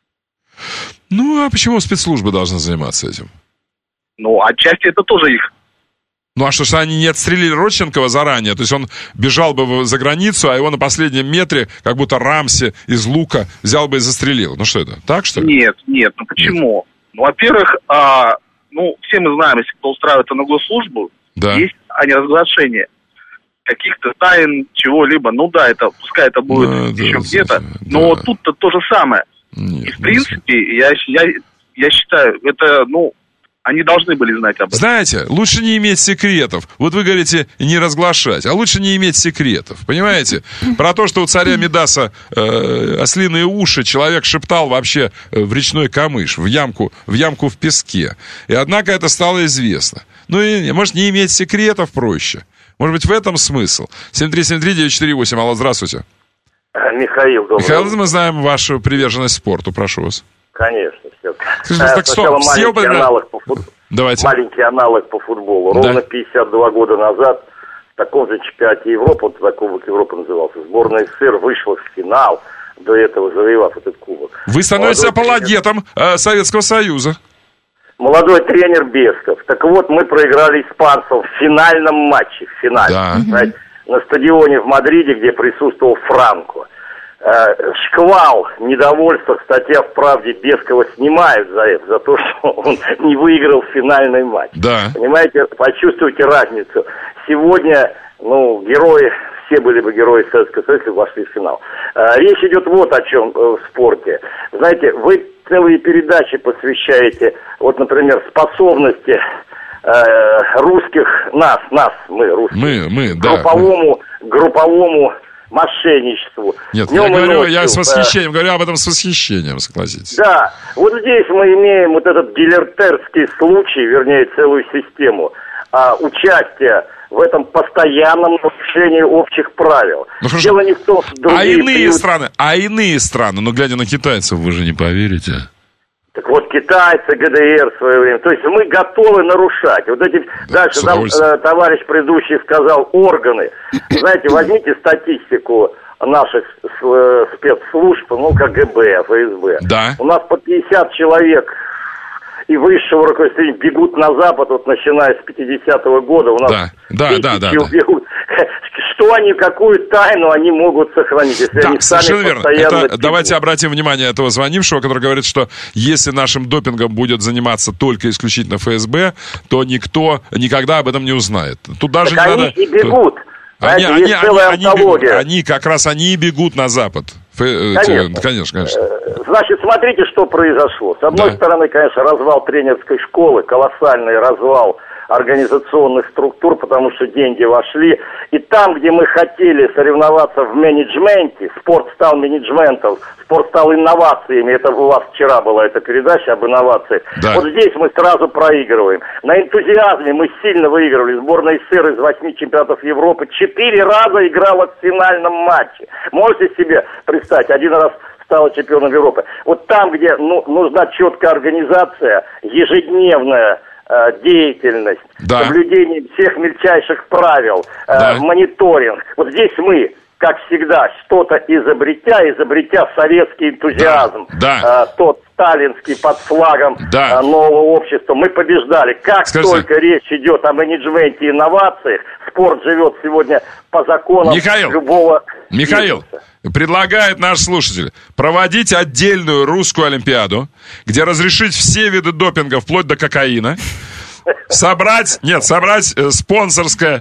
А почему спецслужбы должны заниматься этим? Отчасти это тоже их. А что они не отстрелили Родченкова заранее? То есть он бежал бы за границу, а его на последнем метре, как будто Рамси из лука, взял бы и застрелил. Что это? Так, что ли? Нет. Почему? Во-первых, все мы знаем, если кто устраивается на госслужбу, есть неразглашение каких-то тайн, чего-либо. Пускай это будет еще где-то, но тут-то то же самое. Нет, и, в принципе, я считаю, это, они должны были знать об этом. Знаете, лучше не иметь секретов. Вот вы говорите, не разглашать, а лучше не иметь секретов. Понимаете? Про то, что у царя Мидаса ослиные уши человек шептал вообще в речной камыш, в ямку в песке. И однако это стало известно. Может, не иметь секретов проще. Может быть, в этом смысл. 7373948. Алло, здравствуйте. Михаил, добрый. Михаил, мы знаем вашу приверженность спорту. Прошу вас. Конечно. Сначала маленький аналог по футболу. Ровно 52 года назад в таком же чемпионате Европы, тогда Кубок Европы назывался, сборная СССР вышла в финал, до этого завоевав этот кубок. Вы становитесь апологетом Советского Союза. Молодой тренер Бесков. Так вот, мы проиграли испанцам в финальном матче. На стадионе в Мадриде, где присутствовал Франко. Шквал недовольства, статья в «Правде», Бескова снимают за то, что он не выиграл финальный матч. Да. Понимаете, почувствуйте разницу. Сегодня, герои, все были бы герои Советского Союза, если вошли в финал. Речь идет вот о чем в спорте. Знаете, вы целые передачи посвящаете, например, способности русских, мы русские, мы, да. групповому мошенничеству. Нет, я с восхищением говорю об этом с восхищением, согласитесь. Да, вот здесь мы имеем вот этот дилертерский случай, вернее, целую систему участия в этом постоянном нарушении общих правил. Ну, дело не в том, что другие... иные страны, но глядя на китайцев, вы же не поверите. Так вот, китайцы, ГДР в свое время. То есть мы готовы нарушать. Вот эти, дальше нам товарищ предыдущий сказал органы. Знаете, возьмите статистику наших спецслужб, КГБ, ФСБ. Да. У нас по 50 человек и высшего руководителя бегут на Запад, вот начиная с 50-го года. У нас бегут. Что они, какую тайну они могут сохранить, если они сами постоянно... Давайте обратим внимание этого звонившего, который говорит, что если нашим допингом будет заниматься только исключительно ФСБ, то никто никогда об этом не узнает. Тут даже так не они надо... и бегут. Они как раз они и бегут на Запад. Конечно. Значит, смотрите, что произошло. С одной стороны, конечно, развал тренерской школы, колоссальный развал организационных структур, потому что деньги вошли. И там, где мы хотели соревноваться в менеджменте, спорт стал менеджментом, спорт стал инновациями. Это у вас вчера была эта передача об инновациях. Да. Вот здесь мы сразу проигрываем. На энтузиазме мы сильно выигрывали. Сборная СССР из 8 чемпионатов Европы 4 раза играла в финальном матче. Можете себе представить, один раз стала чемпионом Европы. Вот там, где нужна четкая организация, ежедневная деятельность, соблюдение всех мельчайших правил, мониторинг. Вот здесь мы, как всегда, что-то изобретя советский энтузиазм, тот сталинский под флагом нового общества, мы побеждали. Как только речь идет о менеджменте и инновациях, спорт живет сегодня по законам любого... Михаил, предлагает наш слушатель проводить отдельную русскую олимпиаду, где разрешить все виды допинга вплоть до кокаина, собрать спонсорское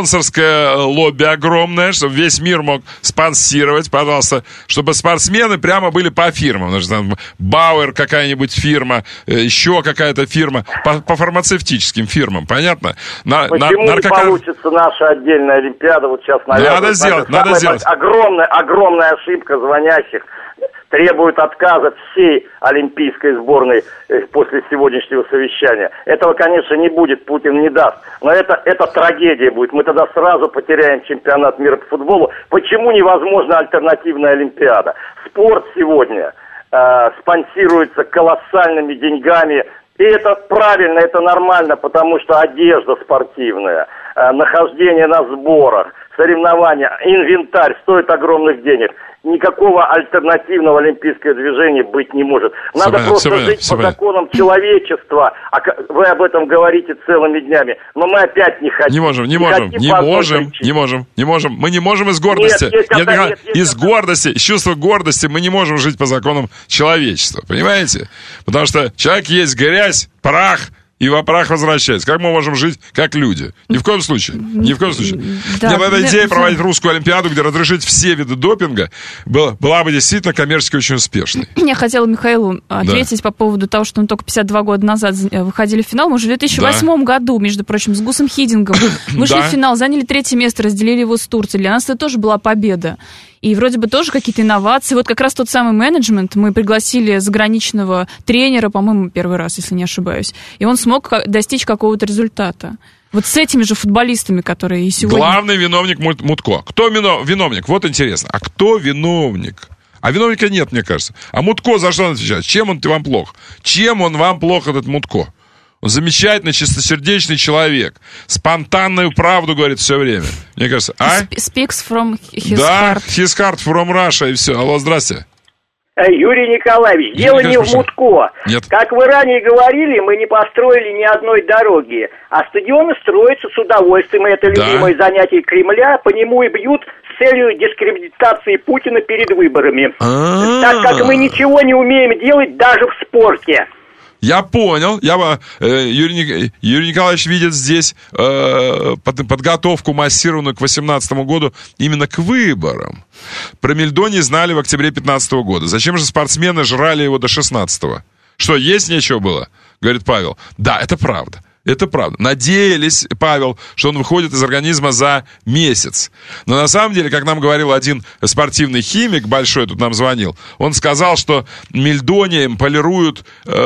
лобби огромное, чтобы весь мир мог спонсировать, пожалуйста, чтобы спортсмены прямо были по фирмам. Там Бауэр какая-нибудь фирма, еще какая-то фирма, по фармацевтическим фирмам, понятно? Почему не получится наша отдельная олимпиада? Вот сейчас, наверное, надо сделать. Огромная ошибка звонящих. Требуют отказа всей олимпийской сборной после сегодняшнего совещания. Этого, конечно, не будет, Путин не даст. Но это трагедия будет. Мы тогда сразу потеряем чемпионат мира по футболу. Почему невозможна альтернативная олимпиада? Спорт сегодня спонсируется колоссальными деньгами. И это правильно, это нормально, потому что одежда спортивная, нахождение на сборах, соревнования, инвентарь стоит огромных денег. Никакого альтернативного олимпийского движения быть не может. Надо жить по законам человечества. Вы об этом говорите целыми днями. Но мы опять не хотим. Не можем. Мы не можем из гордости. Из гордости, из чувства гордости мы не можем жить по законам человечества. Понимаете? Потому что человек есть грязь, прах, и во прах возвращается. Как мы можем жить как люди? Ни в коем случае. Да, эта идея проводить русскую олимпиаду, где разрешить все виды допинга, была бы действительно коммерчески очень успешной. Я хотела Михаилу ответить по поводу того, что мы только 52 года назад выходили в финал. Мы уже в 2008 году, между прочим, с Гусом Хидингом вышли в финал, заняли 3-е место, разделили его с Турцией. Для нас это тоже была победа. И вроде бы тоже какие-то инновации. Вот как раз тот самый менеджмент. Мы пригласили заграничного тренера, по-моему, первый раз, если не ошибаюсь. И он смог достичь какого-то результата. Вот с этими же футболистами, которые и сегодня... Главный виновник Мутко. Кто виновник? Вот интересно. А кто виновник? А виновника нет, мне кажется. А Мутко за что он отвечает? Чем он вам плох? Чем он вам плох, этот Мутко? Он замечательный, чистосердечный человек. Спонтанную правду говорит все время. Мне кажется, Speaks from his heart. His heart from Russia, и все. Алло, здрасте. Юрий Николаевич, дело не в Мутко. Нет. Как вы ранее говорили, мы не построили ни одной дороги. А стадионы строятся с удовольствием. Это любимое занятие Кремля. По нему и бьют с целью дискредитации Путина перед выборами. Так как мы ничего не умеем делать даже в спорте. Я понял. Юрий Николаевич видит здесь подготовку массированную к 2018 году именно к выборам. Про Мельдони знали в октябре 2015 года. Зачем же спортсмены жрали его до 2016? Что, есть нечего было? Говорит Павел. Да, это правда. Это правда. Надеялись, Павел, что он выходит из организма за месяц. Но на самом деле, как нам говорил один спортивный химик, большой тут нам звонил, он сказал, что мельдонием полируют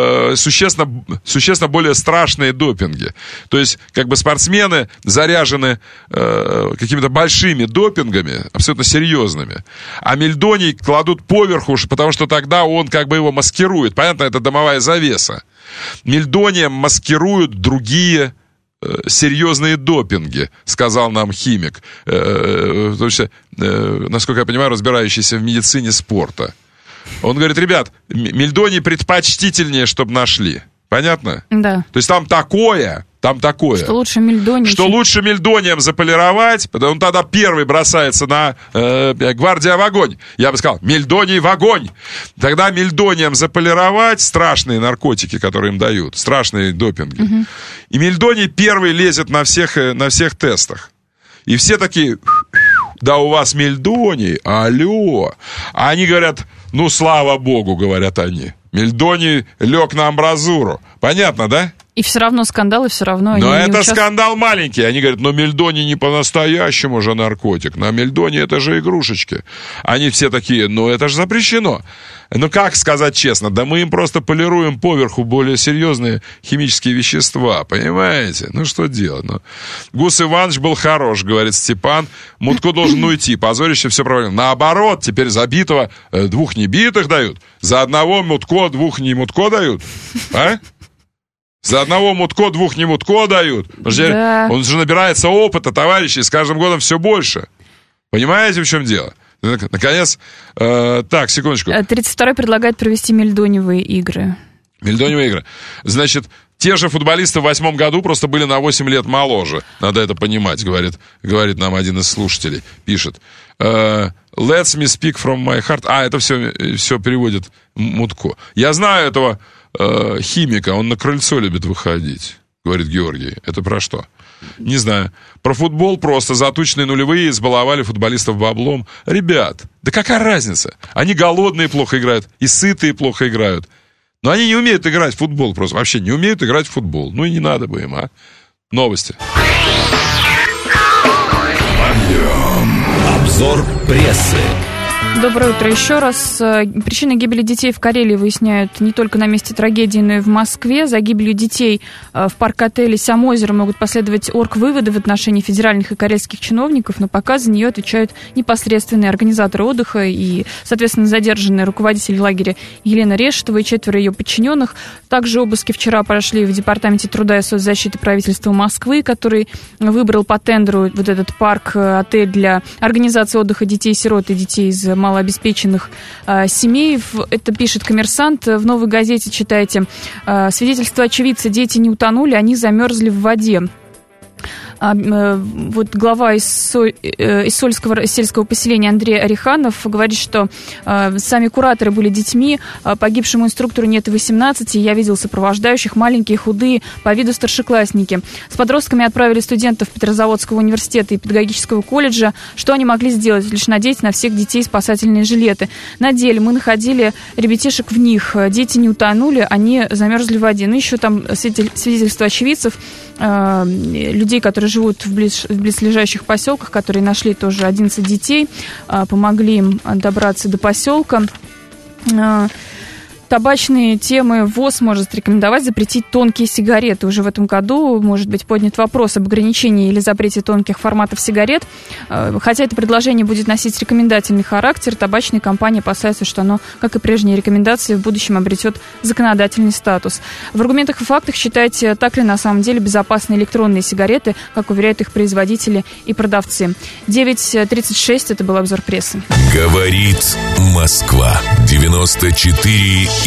существенно более страшные допинги. То есть, как бы спортсмены заряжены какими-то большими допингами, абсолютно серьезными, а мельдоний кладут поверху, потому что тогда он как бы его маскирует. Понятно, это дымовая завеса. Мельдонием маскируют другие серьезные допинги, сказал нам химик, потому что, насколько я понимаю, разбирающийся в медицине спорта. Он говорит, ребят, мельдоний предпочтительнее, чтобы нашли. Понятно? Да. То есть там такое. Что лучше мельдонием. Что лучше мельдонием заполировать, потому он тогда первый бросается на гвардия в огонь. Я бы сказал, мельдоний в огонь. Тогда мельдонием заполировать страшные наркотики, которые им дают, страшные допинги. Угу. И мельдоний первый лезет на всех тестах. И все такие, да у вас мельдоний, алло. А они говорят, ну слава богу, говорят они. Мельдоний лег на амбразуру. Понятно, да? И все равно скандал, и все равно... Но это скандал маленький. Они говорят, но мельдоний не по-настоящему же наркотик. На мельдоний это же игрушечки. Они все такие, ну это же запрещено. Ну как сказать честно, да мы им просто полируем поверху более серьезные химические вещества, понимаете? Ну что делать? Ну, Гус Иванович был хорош, говорит Степан. Мутко должен уйти, позорище, все правильно. Наоборот, теперь за битого 2 небитых дают. За одного Мутко 2 не Мутко дают. А? За одного Мутко 2 не Мутко дают. Да. Он же набирается опыта, товарищи, с каждым годом все больше. Понимаете, в чем дело? Наконец, так, секундочку. 32-й предлагает провести мельдониевые игры. Мельдониевые игры. Значит, те же футболисты в 8-м году просто были на 8 лет моложе. Надо это понимать, говорит нам один из слушателей. Пишет. Let's me speak from my heart. Это все переводит Мутко. Я знаю этого химика, он на крыльцо любит выходить, говорит Георгий. Это про что? Не знаю. Про футбол просто затученные нулевые избаловали футболистов баблом. Ребят, да какая разница? Они голодные плохо играют, и сытые плохо играют. Но они не умеют играть в футбол просто. Вообще не умеют играть в футбол. Ну и не надо бы им, а? Новости. Обзор прессы. Доброе утро еще раз. Причины гибели детей в Карелии выясняют не только на месте трагедии, но и в Москве. За гибелью детей в парк-отеле «Сямозеро» могут последовать оргвыводы в отношении федеральных и карельских чиновников, но пока за нее отвечают непосредственные организаторы отдыха и, соответственно, задержанные руководители лагеря Елена Решетова и 4 ее подчиненных. Также обыски вчера прошли в Департаменте труда и соцзащиты правительства Москвы, который выбрал по тендеру вот этот парк-отель для организации отдыха детей-сирот и детей из малообеспеченных семей. Это пишет «Коммерсант». В «Новой газете» читайте: свидетельство очевидца: дети не утонули, они замерзли в воде. Вот глава из сельского поселения Андрей Ореханов говорит, что сами кураторы были детьми, погибшему инструктору нет и 18, я видел сопровождающих, маленькие, худые, по виду старшеклассники. С подростками отправили студентов Петрозаводского университета и педагогического колледжа. Что они могли сделать? Лишь надеть на всех детей спасательные жилеты. Надели, мы находили ребятишек в них, дети не утонули, они замерзли в воде. Ну, еще там свидетельства очевидцев, людей, которые живут в близлежащих поселках, которые нашли тоже 11 детей, помогли им добраться до поселка. Табачные темы. ВОЗ может рекомендовать запретить тонкие сигареты. Уже в этом году может быть поднят вопрос об ограничении или запрете тонких форматов сигарет. Хотя это предложение будет носить рекомендательный характер, табачные компании опасаются, что оно, как и прежние рекомендации, в будущем обретет законодательный статус. В аргументах и фактах считайте, так ли на самом деле безопасны электронные сигареты, как уверяют их производители и продавцы. 9:36, это был обзор прессы. Говорит Москва. 94,8.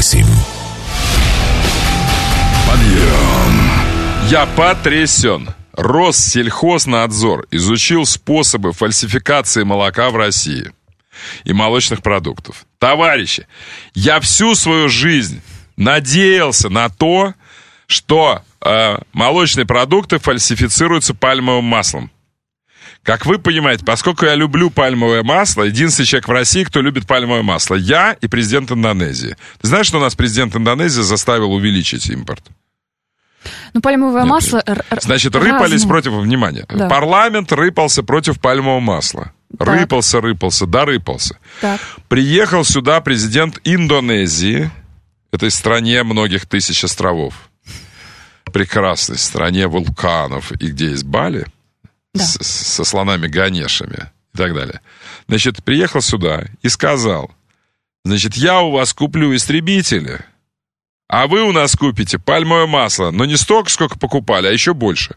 Подъем. Я потрясен. Россельхознадзор изучил способы фальсификации молока в России и молочных продуктов. Товарищи, я всю свою жизнь надеялся на то, что молочные продукты фальсифицируются пальмовым маслом. Как вы понимаете, поскольку я люблю пальмовое масло, единственный человек в России, кто любит пальмовое масло, я и президент Индонезии. Ты знаешь, что нас президент Индонезии заставил увеличить импорт? Ну, пальмовое масло... Значит, рыпались против... Внимание. Да. Парламент рыпался против пальмового масла. Так. Рыпался, дорыпался. Так. Приехал сюда президент Индонезии, этой стране многих тысяч островов. Прекрасной стране вулканов, и где есть Бали, да. со слонами Ганешами и так далее. Значит, приехал сюда и сказал, значит, я у вас куплю истребители, а вы у нас купите пальмовое масло, но не столько, сколько покупали, а еще больше.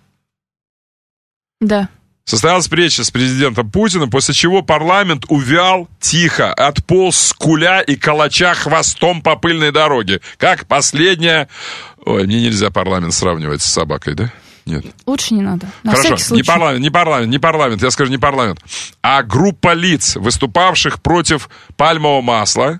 Да. Состоялась встреча с президентом Путиным, после чего парламент увял тихо, отполз скуля и колоча хвостом по пыльной дороге. Как последняя... Ой, мне нельзя парламент сравнивать с собакой, да? Нет. Лучше не надо. Хорошо, не парламент, я скажу не парламент, а группа лиц, выступавших против пальмового масла,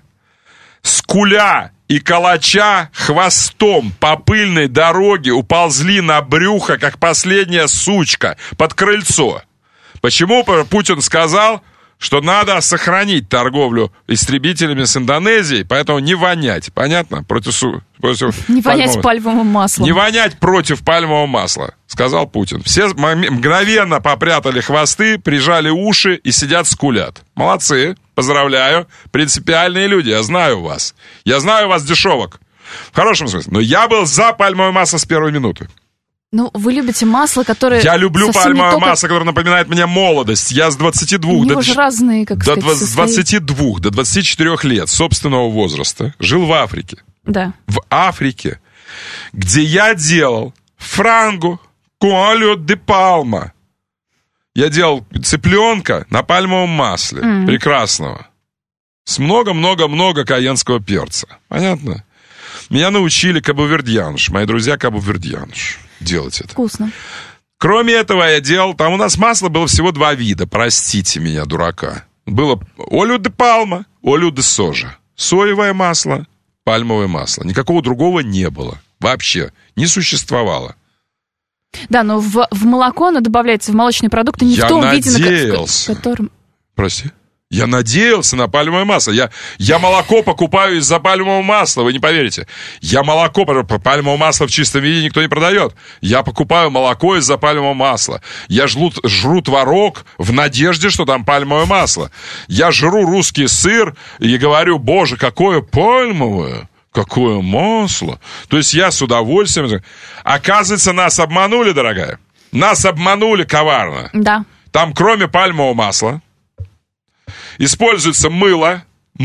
скуля и колоча хвостом по пыльной дороге уползли на брюхо, как последняя сучка, под крыльцо. Почему Путин сказал, что надо сохранить торговлю истребителями с Индонезией, поэтому не вонять, понятно? Против не вонять пальмовым маслом. Не вонять против пальмового масла, сказал Путин. Все мгновенно попрятали хвосты, прижали уши и сидят скулят. Молодцы, поздравляю, принципиальные люди, я знаю вас. Я знаю вас, дешевок. В хорошем смысле. Но я был за пальмовое масло с первой минуты. Ну, вы любите масло, которое... Я люблю пальмовое масло, которое напоминает мне молодость. Я с 22 разные, как сказать, с 22 до 24 лет собственного возраста жил в Африке. Да. В Африке, где я делал франгу куолио де пальма. Я делал цыпленка на пальмовом масле. Прекрасного. С много-много-много каенского перца. Понятно? Меня научили кабувердьянш. Мои друзья кабувердьянш. Делать это. Вкусно. Кроме этого я делал... Там у нас масла было всего 2 вида. Простите меня, дурака. Было олио де пальма, олио де сожа. Соевое масло, пальмовое масло. Никакого другого не было. Вообще. Не существовало. Да, но в молоко оно добавляется, в молочные продукты не в том виде, в котором... Прости? Я надеялся на пальмовое масло. Я молоко покупаю из-за пальмового масла, вы не поверите. Я молоко, пальмовое масло в чистом виде никто не продает. Я покупаю молоко из-за пальмового масла. Я жру творог в надежде, что там пальмовое масло. Я жру русский сыр и говорю, боже, какое пальмовое, какое масло. То есть я с удовольствием... Оказывается, нас обманули, дорогая. Нас обманули коварно. Да. Там кроме пальмового масла используется мыло.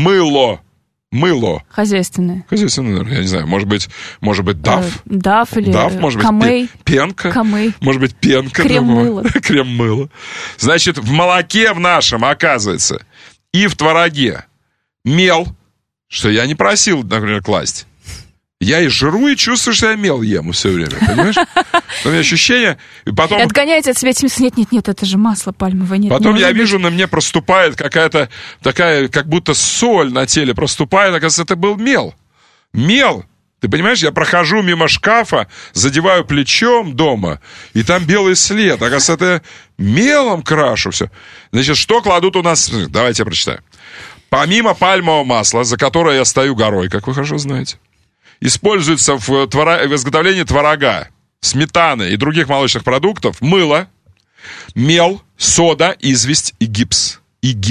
Хозяйственное. Хозяйственное, я не знаю, может быть даф. Даф или может камей. Быть, пенка. Камей. Может быть, пенка. Крем-мыло. Крем-мыло. Значит, в молоке в нашем, оказывается, и в твороге мел, что я не просил, например, класть. Я и жру, и чувствую, что я мел ем все время, понимаешь? У меня ощущение... И потом... Отгоняете от себя этим... Нет, это же масло пальмовое. Нет, потом я вижу, на мне проступает какая-то такая, как будто соль на теле проступает. Оказывается, это был мел. Мел! Ты понимаешь, я прохожу мимо шкафа, задеваю плечом дома, и там белый след. Оказывается, это мелом крашу все. Значит, что кладут у нас... Давайте я прочитаю. Помимо пальмового масла, за которое я стою горой, как вы хорошо знаете, используется в изготовлении творога, сметаны и других молочных продуктов мыло, мел, сода, известь и гипс.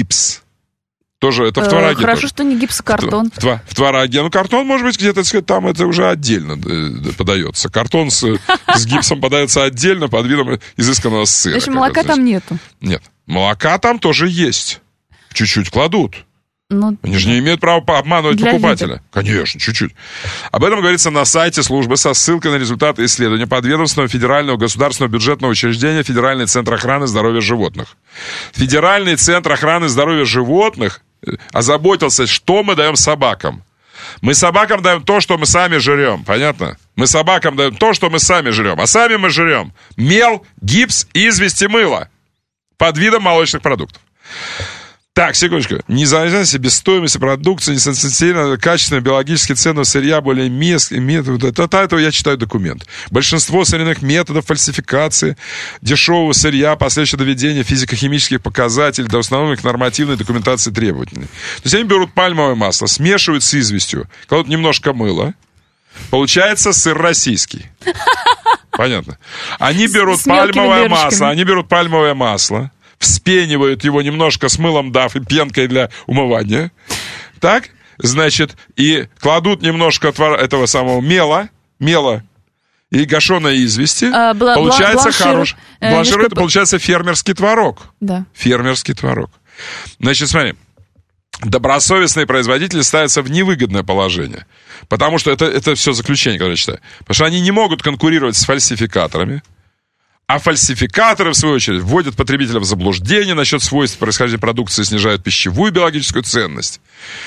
Тоже это в твороге. Хорошо, тоже. Что не гипсокартон. В твороге. Ну, картон, может быть, где-то там это уже отдельно подается. Картон с гипсом подается отдельно под видом изысканного сыра. Значит, молока там нету? Нет. Молока там тоже есть. Чуть-чуть кладут. Ну, они же не имеют права обманывать покупателя. Вида. Конечно, чуть-чуть. Об этом говорится на сайте службы со ссылкой на результаты исследования подведомственного федерального государственного бюджетного учреждения Федеральный центр охраны здоровья животных. Федеральный центр охраны здоровья животных озаботился, что мы даем собакам. Мы собакам даем то, что мы сами жрем. Понятно? Мы собакам даем то, что мы сами жрем. А сами мы жрем мел, гипс, известь и мыло под видом молочных продуктов. Так, секундочку. Независимо себестоимости продукции, несоциально качественного биологически ценного сырья, более этого я читаю документ. Большинство сырьевых методов фальсификации дешевого сырья, последующее доведение физико-химических показателей до установленных нормативной документации требовательной. То есть они берут пальмовое масло, смешивают с известью, кладут немножко мыла, получается сыр российский. понятно. Они берут пальмовое масло, вспенивают его немножко с мылом ДАФ и пенкой для умывания. Так, значит, и кладут немножко этого самого мела и гашеной извести. Получается хороший. Бланшир, это получается фермерский творог. Да. Фермерский творог. Значит, смотри. Добросовестные производители ставятся в невыгодное положение. Потому что это все заключение, которое я читаю. Потому что они не могут конкурировать с фальсификаторами. А фальсификаторы, в свою очередь, вводят потребителя в заблуждение насчет свойств происхождения продукции, снижают пищевую биологическую ценность.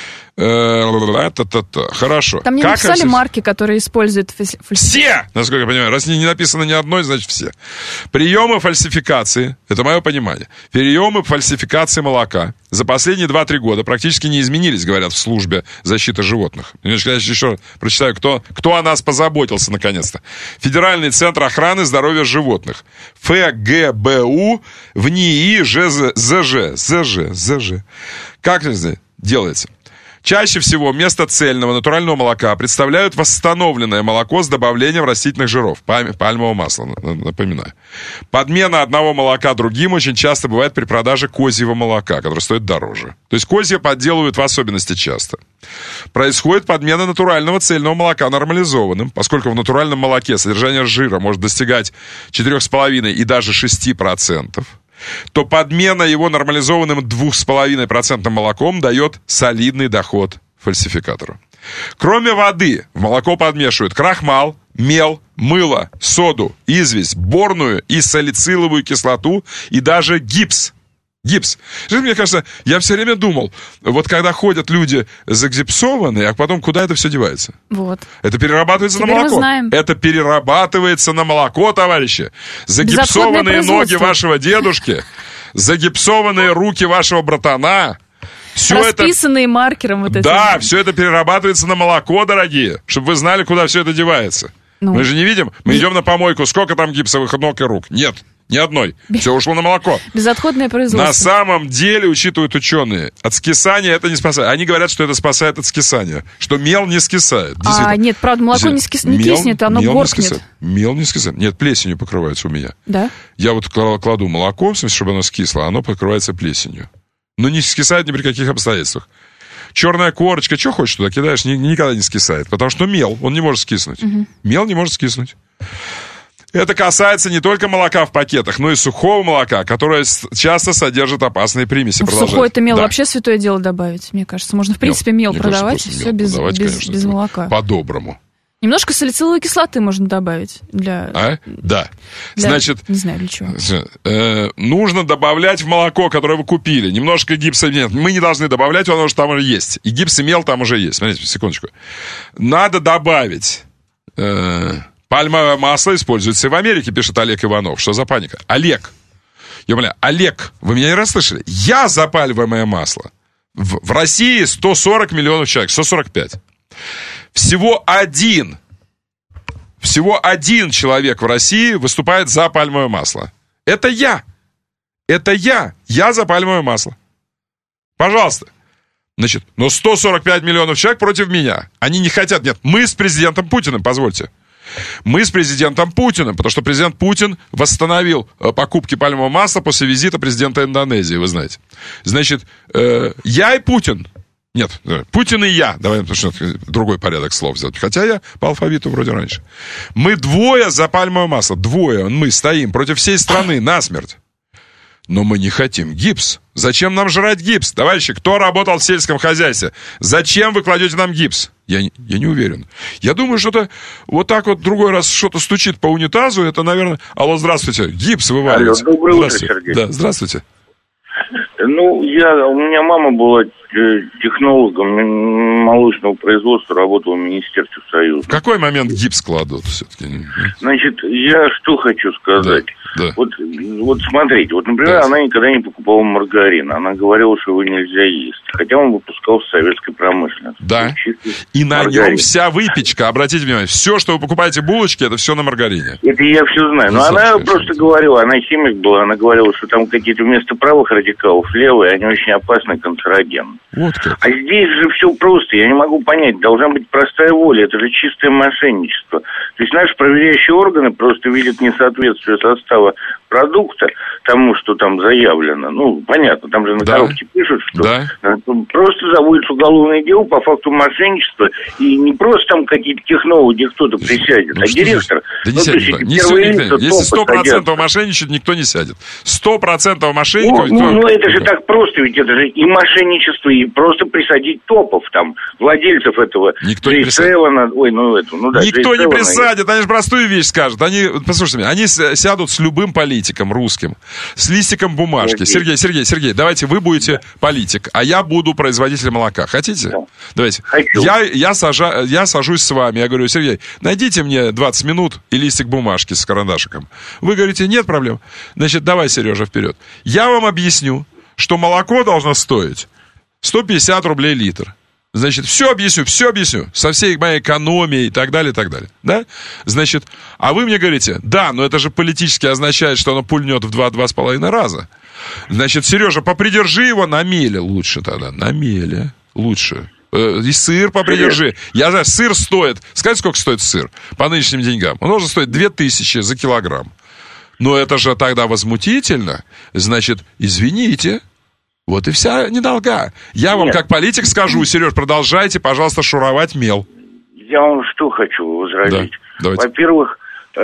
Хорошо. Там не написали марки, которые используют фальсификаты? Все, насколько я понимаю. Раз не написано ни одной, значит все. Приемы фальсификации, это мое понимание, приемы фальсификации молока за последние 2-3 года практически не изменились, говорят в службе защиты животных. Я еще прочитаю, кто о нас позаботился наконец-то. Федеральный центр охраны здоровья животных. ФГБУ в НИИ ЗЖ. Как это делается? Чаще всего вместо цельного натурального молока представляют восстановленное молоко с добавлением растительных жиров, пальмового масла, напоминаю. Подмена одного молока другим очень часто бывает при продаже козьего молока, которое стоит дороже. То есть козье подделывают в особенности часто. Происходит подмена натурального цельного молока нормализованным, поскольку в натуральном молоке содержание жира может достигать 4,5 и даже 6%. То подмена его нормализованным 2,5% молоком дает солидный доход фальсификатору. Кроме воды в молоко подмешивают крахмал, мел, мыло, соду, известь, борную и салициловую кислоту и даже гипс. Мне кажется, я все время думал, вот когда ходят люди загипсованные, а потом куда это все девается? Вот. Это перерабатывается теперь на молоко. Мы знаем. Это перерабатывается на молоко, товарищи. Загипсованные ноги вашего дедушки, загипсованные руки вашего братана. Расписанные маркером вот этим. Да, все это перерабатывается на молоко, дорогие, чтобы вы знали, куда все это девается. Мы же не видим, мы идем на помойку, сколько там гипсовых ног и рук? Нет. Ни одной. Все ушло на молоко. Безотходное производство. На самом деле, учитывают ученые, от скисания это не спасает. Они говорят, что это спасает от скисания. Что мел не скисает. Нет, правда, молоко не киснет, оно горкнет. Мел не скисает. Нет, плесенью покрывается у меня. Да? Я вот кладу молоко, в смысле, чтобы оно скисло, оно покрывается плесенью. Но не скисает ни при каких обстоятельствах. Черная корочка, что хочешь туда кидаешь, никогда не скисает. Потому что мел, он не может скиснуть. Мел не может скиснуть. Это касается не только молока в пакетах, но и сухого молока, которое часто содержит опасные примеси. В сухой-то мел вообще святое дело добавить, мне кажется. Можно, в принципе, мел продавать, все без молока. По-доброму. Немножко салициловой кислоты можно добавить. Да. Значит, не знаю для чего. Нужно добавлять в молоко, которое вы купили. Немножко гипса нет. Мы не должны добавлять, потому что там уже есть. И гипс и мел там уже есть. Смотрите, секундочку. Надо добавить... Пальмовое масло используется и в Америке, пишет Олег Иванов. Что за паника? Олег, вы меня не расслышали? Я за пальмовое масло. В России 140 миллионов человек, 145. Всего один человек в России выступает за пальмовое масло. Это я. Я за пальмовое масло. Пожалуйста. Значит, но 145 миллионов человек против меня. Они не хотят. Нет, мы с президентом Путиным, позвольте. Мы с президентом Путиным, потому что президент Путин восстановил покупки пальмового масла после визита президента Индонезии, вы знаете. Значит, я и Путин. Нет, Путин и я. Давай, потому что другой порядок слов взять. Хотя я по алфавиту вроде раньше. Мы двое за пальмовое масло. Мы стоим против всей страны насмерть. Но мы не хотим гипс. Зачем нам жрать гипс? Товарищи, кто работал в сельском хозяйстве? Зачем вы кладете нам гипс? Я не уверен. Я думаю, что-то вот так вот другой раз что-то стучит по унитазу. Это, наверное... Алло, здравствуйте. Гипс вываливается. Алло, доброе утро, Сергей. Да, здравствуйте. У меня мама была технологом молочного производства, работала в Министерстве Союза. В какой момент гипс кладут все-таки? Значит, я что хочу сказать. Да. Вот смотрите, вот, например, она никогда не покупала маргарин. Она говорила, что его нельзя есть. Хотя он выпускался в советской промышленности. Да. И на нем вся выпечка, обратите внимание, все, что вы покупаете булочки, это все на маргарине. Это я все знаю. Но она просто говорила, она химик была, она говорила, что там какие-то вместо правых радикалов левые, они очень опасны, канцерогенны. Вот как. А здесь же все просто, я не могу понять, должна быть простая воля, это же чистое мошенничество. То есть наши проверяющие органы просто видят несоответствие состава продукта тому, что там заявлено. Ну, понятно, там же на коробке пишут, что просто заводится уголовное дело по факту мошенничества, и не просто там какие-то технологии кто-то присядет, а директор. Да не сядет. Если 100% мошенничает, никто не сядет. 100% мошенников... Ну, это же так просто, ведь это же и мошенничество, и просто присадить топов, там, владельцев этого... Никто не присадит. Никто не присадит, они же простую вещь скажут. Послушайте меня, они сядут с любым политиком русским, с листиком бумажки. Сергей, давайте вы будете политик, а я буду производитель молока. Хотите? Да. Давайте. Хочу. Я сажусь с вами, я говорю, Сергей, найдите мне 20 минут и листик бумажки с карандашиком. Вы говорите, нет проблем. Значит, давай, Сережа, вперед. Я вам объясню, что молоко должно стоить 150 рублей литр. Значит, все объясню, со всей моей экономией и так далее, да? Значит, а вы мне говорите, да, но это же политически означает, что оно пульнет в 2-2,5 раза. Значит, Сережа, попридержи его на меле лучше тогда, на меле лучше. И сыр попридержи. Я знаю, сыр стоит, скажите, сколько стоит сыр по нынешним деньгам? Он должен стоить 2000 за килограмм. Но это же тогда возмутительно. Значит, извините. Вот и вся недолга. Я вам как политик скажу, Сереж, продолжайте, пожалуйста, шуровать мел. Я вам что хочу возразить. Да, во-первых,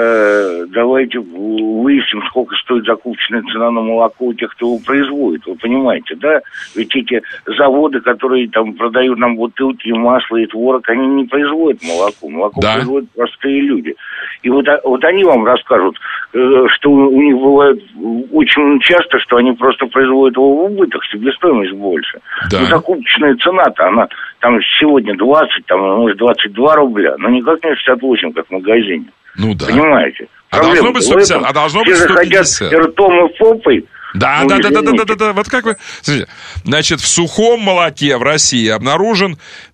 давайте выясним, сколько стоит закупочная цена на молоко у тех, кто его производит. Вы понимаете, да? Ведь эти заводы, которые там продают нам бутылки, масло и творог, они не производят молоко. Молоко производят простые люди. И вот они вам расскажут, что у них бывает очень часто, что они просто производят его в убыток, себестоимость больше. Да. Но закупочная цена-то, она там сегодня 20, там, может, 22 рубля, но никак не 68, как в магазине. Ну да. Понимаете? А должно быть 150, а должно быть 150. Все же хотят ртом и попой. Да. Вот как вы... Смотрите, значит, в сухом молоке в России обнаружен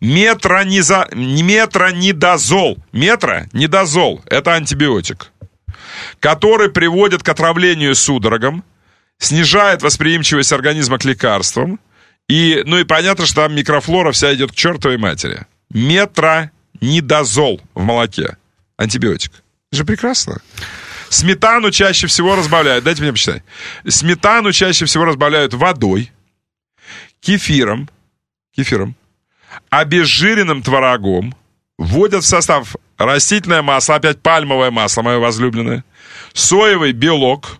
метронидазол. Метронидазол – это антибиотик, который приводит к отравлению судорогам, снижает восприимчивость организма к лекарствам, и понятно, что там микрофлора вся идет к чертовой матери. Метронидазол в молоке. Антибиотик. Это же прекрасно. Сметану чаще всего разбавляют, дайте мне почитать. Сметану чаще всего разбавляют водой, кефиром, обезжиренным творогом, вводят в состав растительное масло, опять пальмовое масло, мое возлюбленное, соевый белок,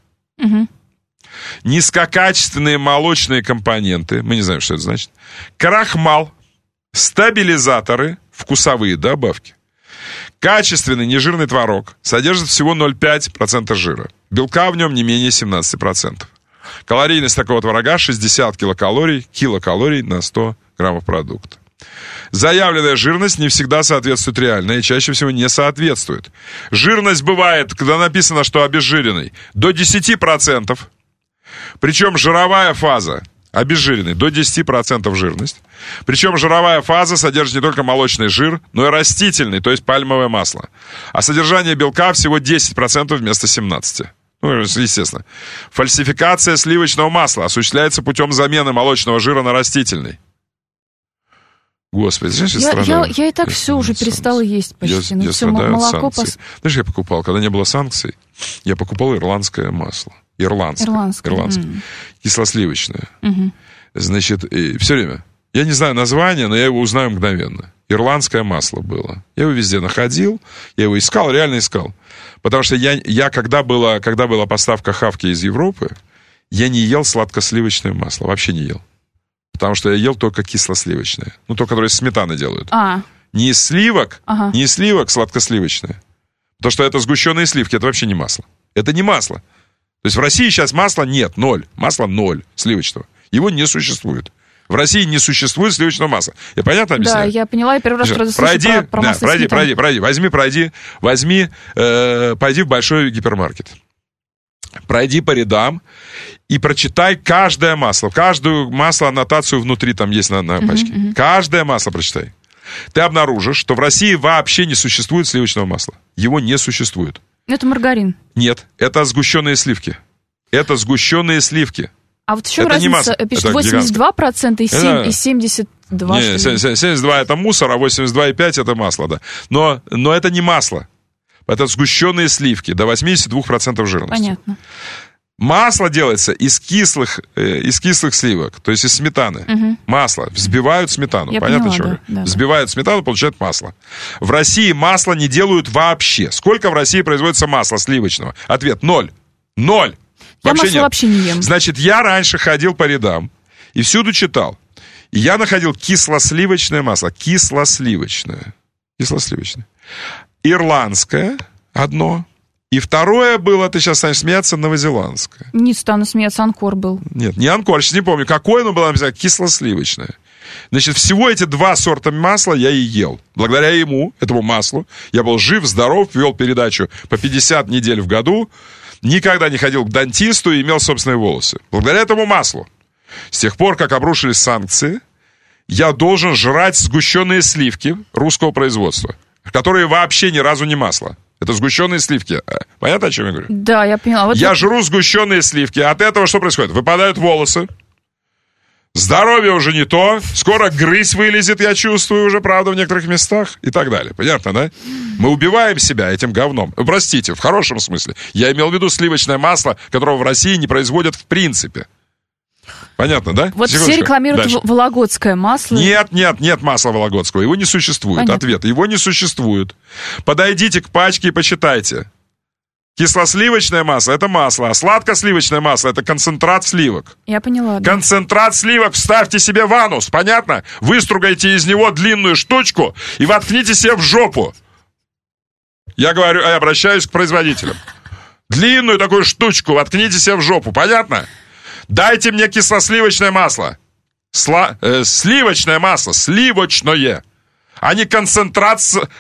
низкокачественные молочные компоненты, мы не знаем, что это значит, крахмал, стабилизаторы, вкусовые добавки. Качественный нежирный творог содержит всего 0,5% жира. Белка в нем не менее 17%. Калорийность такого творога 60 килокалорий на 100 граммов продукта. Заявленная жирность не всегда соответствует реальной и чаще всего не соответствует. Жирность бывает, когда написано, что обезжиренный, до 10%. Причем жировая фаза обезжиренный до 10% жирность. Причем жировая фаза содержит не только молочный жир, но и растительный, то есть пальмовое масло. А содержание белка всего 10% вместо 17%. Естественно. Фальсификация сливочного масла осуществляется путем замены молочного жира на растительный. Господи, знаешь, я и так все уже перестала есть почти. Я страдаю от санкций. Знаешь, я покупал, когда не было санкций, я покупал ирландское масло. Ирландское. Кислосливочное. Значит, все время. Я не знаю название, но я его узнаю мгновенно. Ирландское масло было. Я его везде находил, я его искал, реально искал. Потому что я когда была поставка хавки из Европы, я не ел сладкосливочное масло. Вообще не ел. Потому что я ел только кислосливочное. Ну, то, которое из сметаны делают. Не из сливок, не из сливок сладкосливочное. Потому что это сгущенные сливки, это вообще не масло. Это не масло. То есть в России сейчас масла нет, 0. Масла 0 сливочного. Его не существует. В России не существует сливочного масла. Я понятно объясняю? Да, я поняла, я первый раз слышу про масло сметаны. Пойди в большой гипермаркет. Пройди по рядам и прочитай каждое масло. Каждую масло, аннотацию внутри там есть на пачке. Каждое масло прочитай. Ты обнаружишь, что в России вообще не существует сливочного масла. Его не существует. Это маргарин. Нет, это сгущенные сливки. Это сгущенные сливки. А вот в чем разница? Пишет 82% и 72%. Не, 72 это мусор, а 82,5 это масло, да. Но это не масло. Это сгущенные сливки до 82% жирности. Понятно. Масло делается из кислых сливок, то есть из сметаны. Масло. Взбивают сметану. Я понятно, поняла, чего? Да. Взбивают сметану, получают масло. В России масло не делают вообще. Сколько в России производится масла сливочного? Ответ: 0. 0. Я масло вообще не ем. Значит, я раньше ходил по рядам и всюду читал. И я находил кисло-сливочное масло. Кисло-сливочное. Ирландское одно. И второе было, ты сейчас станешь смеяться, новозеландское. Не стану смеяться, Анкор был. Нет, не Анкор, сейчас не помню, какое, но было написано кисло-сливочное. Значит, всего эти 2 сорта масла я и ел. Благодаря ему, этому маслу, я был жив, здоров, вел передачу по 50 недель в году, никогда не ходил к дантисту и имел собственные волосы. Благодаря этому маслу. С тех пор, как обрушились санкции, я должен жрать сгущенные сливки русского производства, которые вообще ни разу не масло. Это сгущенные сливки. Понятно, о чем я говорю? Да, я поняла. Вот я жру сгущенные сливки. От этого что происходит? Выпадают волосы. Здоровье уже не то. Скоро грызь вылезет, я чувствую уже, правда, в некоторых местах. И так далее. Понятно, да? Мы убиваем себя этим говном. Простите, в хорошем смысле. Я имел в виду сливочное масло, которого в России не производят в принципе. Понятно, да? Вот все рекламируют вологодское масло. Нет масла вологодского. Его не существует. Понятно. Ответ: его не существует. Подойдите к пачке и почитайте. Кислосливочное масло – это масло, а сладкосливочное масло – это концентрат сливок. Я поняла, да. Концентрат сливок вставьте себе в анус, понятно? Выстругайте из него длинную штучку и воткните себе в жопу. Я обращаюсь к производителям. Длинную такую штучку воткните себе в жопу, понятно? Дайте мне кислосливочное масло. Сливочное масло, сливочное. А не концентрат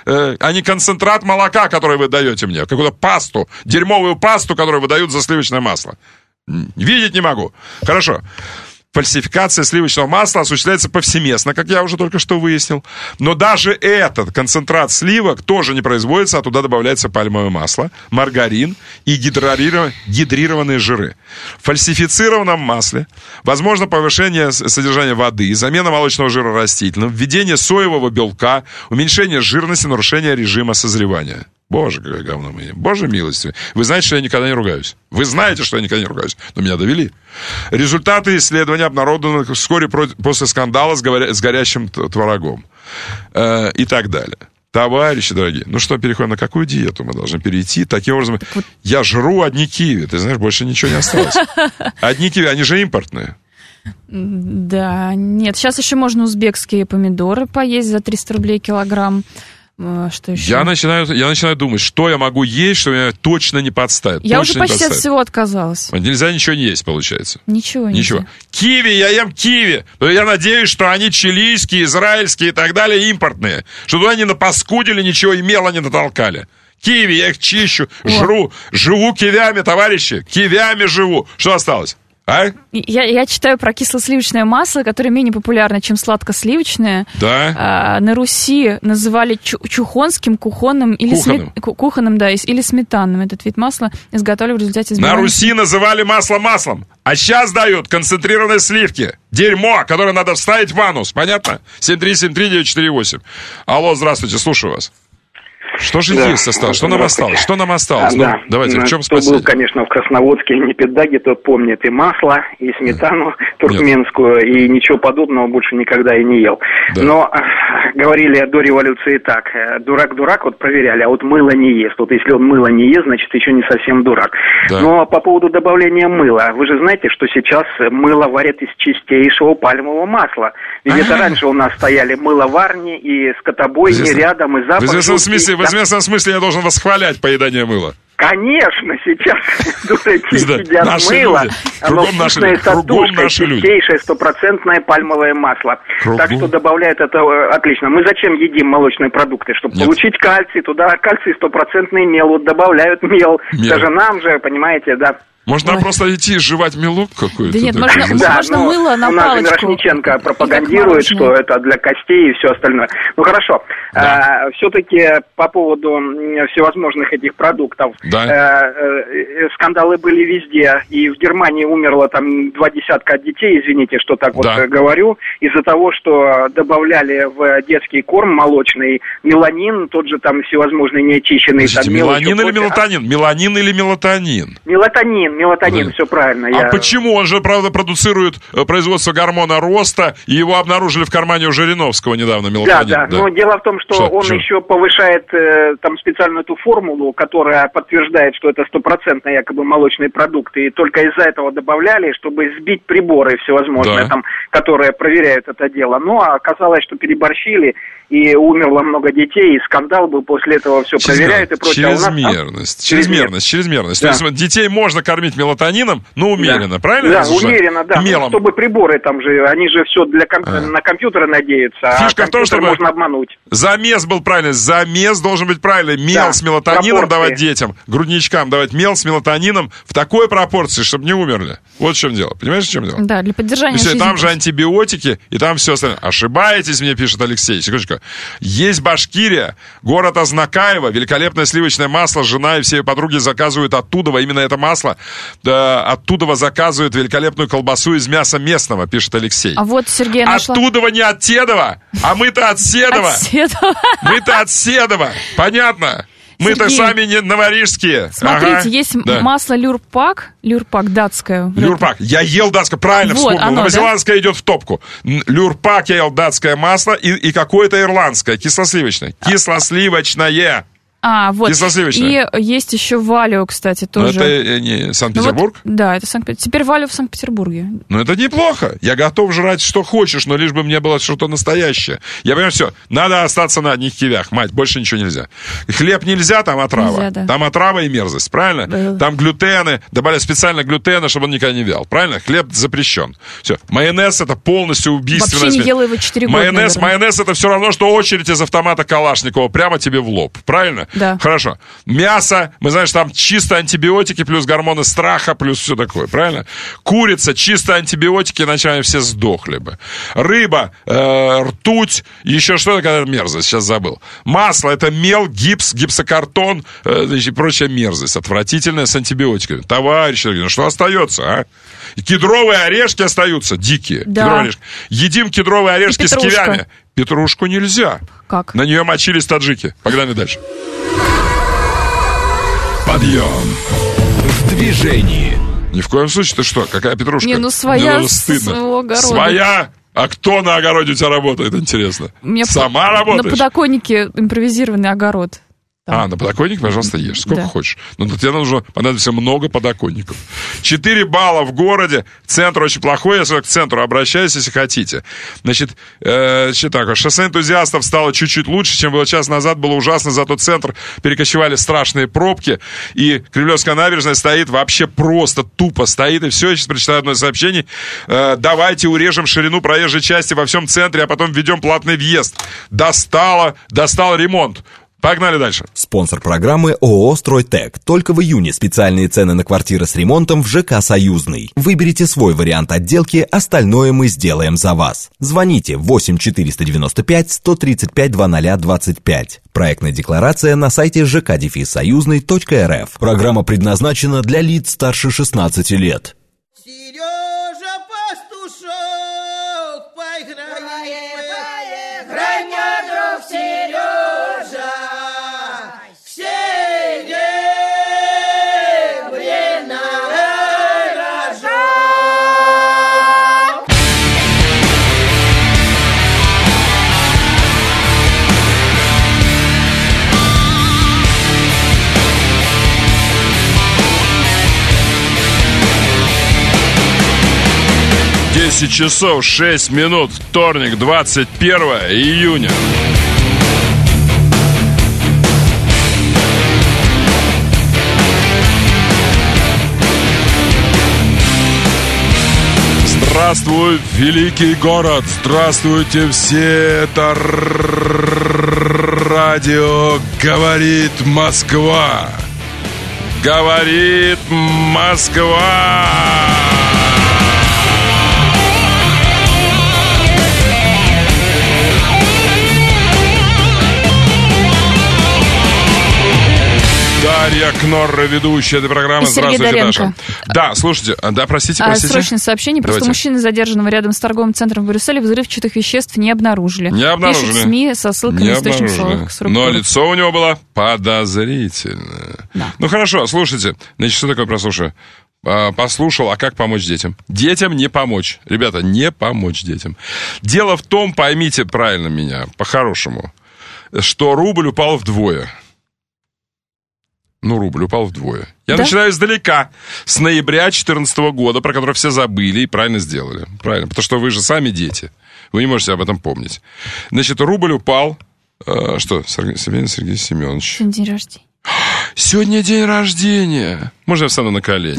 молока, который вы даете мне. Какую-то пасту, дерьмовую пасту, которую вы дают за сливочное масло. Видеть не могу. Хорошо. Фальсификация сливочного масла осуществляется повсеместно, как я уже только что выяснил. Но даже этот концентрат сливок тоже не производится, а туда добавляется пальмовое масло, маргарин и гидрированные жиры. В фальсифицированном масле возможно повышение содержания воды, замена молочного жира растительным, введение соевого белка, уменьшение жирности, нарушение режима созревания. Боже, какое говно мы едим. Боже милости. Вы знаете, что я никогда не ругаюсь. Вы знаете, что я никогда не ругаюсь. Но меня довели. Результаты исследования обнародованы вскоре после скандала с горящим творогом. И так далее. Товарищи дорогие, ну что, переходим на какую диету мы должны перейти? Таким образом, я жру одни киви. Ты знаешь, больше ничего не осталось. Одни киви, они же импортные. Да, нет. Сейчас еще можно узбекские помидоры поесть за 300 рублей килограмм. Что еще? Я начинаю думать, что я могу есть, что меня точно не подставит. Я уже почти от всего отказалась. Нельзя ничего не есть, получается. Ничего. Киви, я ем киви. Я надеюсь, что они чилийские, израильские и так далее, импортные. Что туда не напаскудили ничего и мела не натолкали. Киви, я их чищу, жру. Живу кивями, товарищи. Кивями живу. Что осталось? А? Я читаю про кисло-сливочное масло, которое менее популярно, чем сладко-сливочное. Да. На Руси называли чухонским, кухонным или кухонным, да, или сметанным. Этот вид масла изготавливали в результате На Руси называли масло маслом, а сейчас дают концентрированные сливки. Дерьмо, которое надо вставить в анус. Понятно? 7373948. Алло, здравствуйте, слушаю вас. Что же есть осталось? Что нам осталось? Да. Давайте, в чем Кто спасение? был, конечно, в Красноводске, не педаги, тот помнит и масло, и сметану туркменскую, и ничего подобного больше никогда и не ел. Да. Но говорили до революции так: дурак-дурак, вот проверяли, а вот мыло не ест. Вот если он мыло не ест, значит, еще не совсем дурак. Да. Но по поводу добавления мыла, вы же знаете, что сейчас мыло варят из чистейшего пальмового масла. Ведь это раньше у нас стояли мыловарни и скотобойни рядом, и запах. В известном смысле я должен восхвалять поедание мыла. Конечно, сейчас дураки едят мыло, оно вкусное, сатушка, чистейшее, стопроцентное пальмовое масло. Так что добавляют это отлично. Мы зачем едим молочные продукты? Чтобы получить кальций, туда кальций стопроцентный мел, вот добавляют мел. Даже нам же, понимаете, да. Можно просто идти жевать мелок какой-то. Да нет, можно мыло на палочку. У нас Мирошниченко пропагандирует, что это для костей и все остальное. Ну хорошо. Да. Все-таки по поводу всевозможных этих продуктов. Да. Скандалы были везде. И в Германии умерло там 20 детей, извините, что так вот говорю, из-за того, что добавляли в детский корм молочный меланин, тот же там всевозможные неочищенные. Подождите, меланин или мелатонин? Меланин или мелатонин? Мелатонин, все правильно. Почему? Он же, правда, продуцирует производство гормона роста, и его обнаружили в кармане у Жириновского недавно, мелатонин. Да. Но дело в том, что он еще повышает там специальную эту формулу, которая подтверждает, что это стопроцентно якобы молочные продукты, и только из-за этого добавляли, чтобы сбить приборы всевозможные, там, которые проверяют это дело. Но оказалось, что переборщили, и умерло много детей, и скандал был, после этого все проверяют и прочее. Чрезмерность. Да. То есть детей можно кормить мелатонином, но умеренно, правильно? Да, умеренно, да. Ну, чтобы приборы там же, они же все на компьютеры надеются, Фишка в том, чтобы можно обмануть. Замес был правильный, замес должен быть правильный. Мел с мелатонином давать детям, грудничкам давать мел с мелатонином в такой пропорции, чтобы не умерли. Вот в чем дело. Понимаешь, в чем дело? Да, для поддержания жизни. Там же антибиотики, и там все остальное. Ошибаетесь, мне пишет Алексей. Секундочку. Есть Башкирия, город Азнакаево, великолепное сливочное масло, жена и все ее подруги заказывают оттуда, именно это масло, оттуда заказывают великолепную колбасу из мяса местного, пишет Алексей. А вот Сергей нашла... Оттуда не от Тедова, а мы-то от Седова. Мы-то от Седова, понятно? Мы-то сами не новорижские. Смотрите, есть масло Люрпак датское. Люрпак. Я ел датское, правильно вспомнил. Новозеландское идет в топку. Люрпак я ел датское масло и какое-то ирландское, кислосливочное. Кислосливочное. Вот. И есть еще Валио, кстати, тоже. Но это не Санкт-Петербург? Да, это Санкт-Петербург. Теперь Валио в Санкт-Петербурге. Ну, это неплохо. Я готов жрать, что хочешь, но лишь бы мне было что-то настоящее. Я понимаю, все. Надо остаться на одних кивях. Мать, больше ничего нельзя. Хлеб нельзя, там отрава. Нельзя, да. Там отрава и мерзость, правильно? Да. Там глютены. Добавляют специально глютена, чтобы он никогда не вял. Правильно? Хлеб запрещен. Все. Майонез — это полностью убийственное. Вообще не ела его 4 года, Майонез — это все равно, что очередь из автомата Калашникова прямо тебе в лоб. Правильно? Да. Хорошо. Мясо, мы знаем, что там чисто антибиотики, плюс гормоны страха, плюс все такое, правильно? Курица, чисто антибиотики, иначе они все сдохли бы. Рыба, ртуть, еще что-то, какая мерзость, сейчас забыл. Масло — это мел, гипс, гипсокартон, и прочая мерзость, отвратительная, с антибиотиками. Товарищи, ну что остается, а? Кедровые орешки остаются, дикие. Да. Кедровые орешки. Едим кедровые орешки с кивями. Петрушку нельзя. Как? На нее мочились таджики. Погнали дальше. Подъем. В движении. Ни в коем случае. Ты что? Какая петрушка? Не, своя с своего огорода. Своя? А кто на огороде у тебя работает, интересно? Сама работаешь? На подоконнике импровизированный огород. На подоконник, пожалуйста, ешь. Сколько хочешь. Но тебе понадобится много подоконников. 4 балла в городе. Центр очень плохой. Я к центру обращаюсь, если хотите. Значит, шоссе энтузиастов стало чуть-чуть лучше, чем было час назад. Было ужасно. Зато центр перекочевали страшные пробки. И Кремлевская набережная стоит вообще просто тупо стоит. И все, я сейчас прочитаю одно из сообщений. Давайте урежем ширину проезжей части во всем центре, а потом введем платный въезд. Достал ремонт. Погнали дальше. Спонсор программы ООО «Стройтэк». Только в июне специальные цены на квартиры с ремонтом в ЖК «Союзный». Выберите свой вариант отделки, остальное мы сделаем за вас. Звоните 8 495 135 2025. Проектная декларация на сайте жк-союзный.рф. Программа предназначена для лиц старше 16 лет. Сережа Пастушок, поиграй, мой друг Сережа. Часов 6 минут, вторник, 21 июня. Здравствуй, великий город! Здравствуйте все! Это радио «Говорит Москва». говорит Москва. Дарья Кнорра, ведущая этой программы. Здравствуйте, Даша. Да, слушайте, да, простите. Срочное сообщение. Просто мужчины, задержанного рядом с торговым центром в Брюсселе, взрывчатых веществ не обнаружили. Не обнаружили. Пишут СМИ со ссылкой на источник Но лицо у него было подозрительное. Да. Ну, хорошо, слушайте. Значит, что такое прослушаю? Послушал, а как помочь детям? Детям не помочь. Ребята, не помочь детям. Дело в том, поймите правильно меня, по-хорошему, что рубль упал вдвое. Ну, рубль упал вдвое. Я начинаю издалека. С ноября 2014 года, про который все забыли и правильно сделали. Правильно, потому что вы же сами дети. Вы не можете об этом помнить. Значит, рубль упал... Что? Сергей Семенович. Сегодня день рождения. Сегодня день рождения. Можно я встану на колени?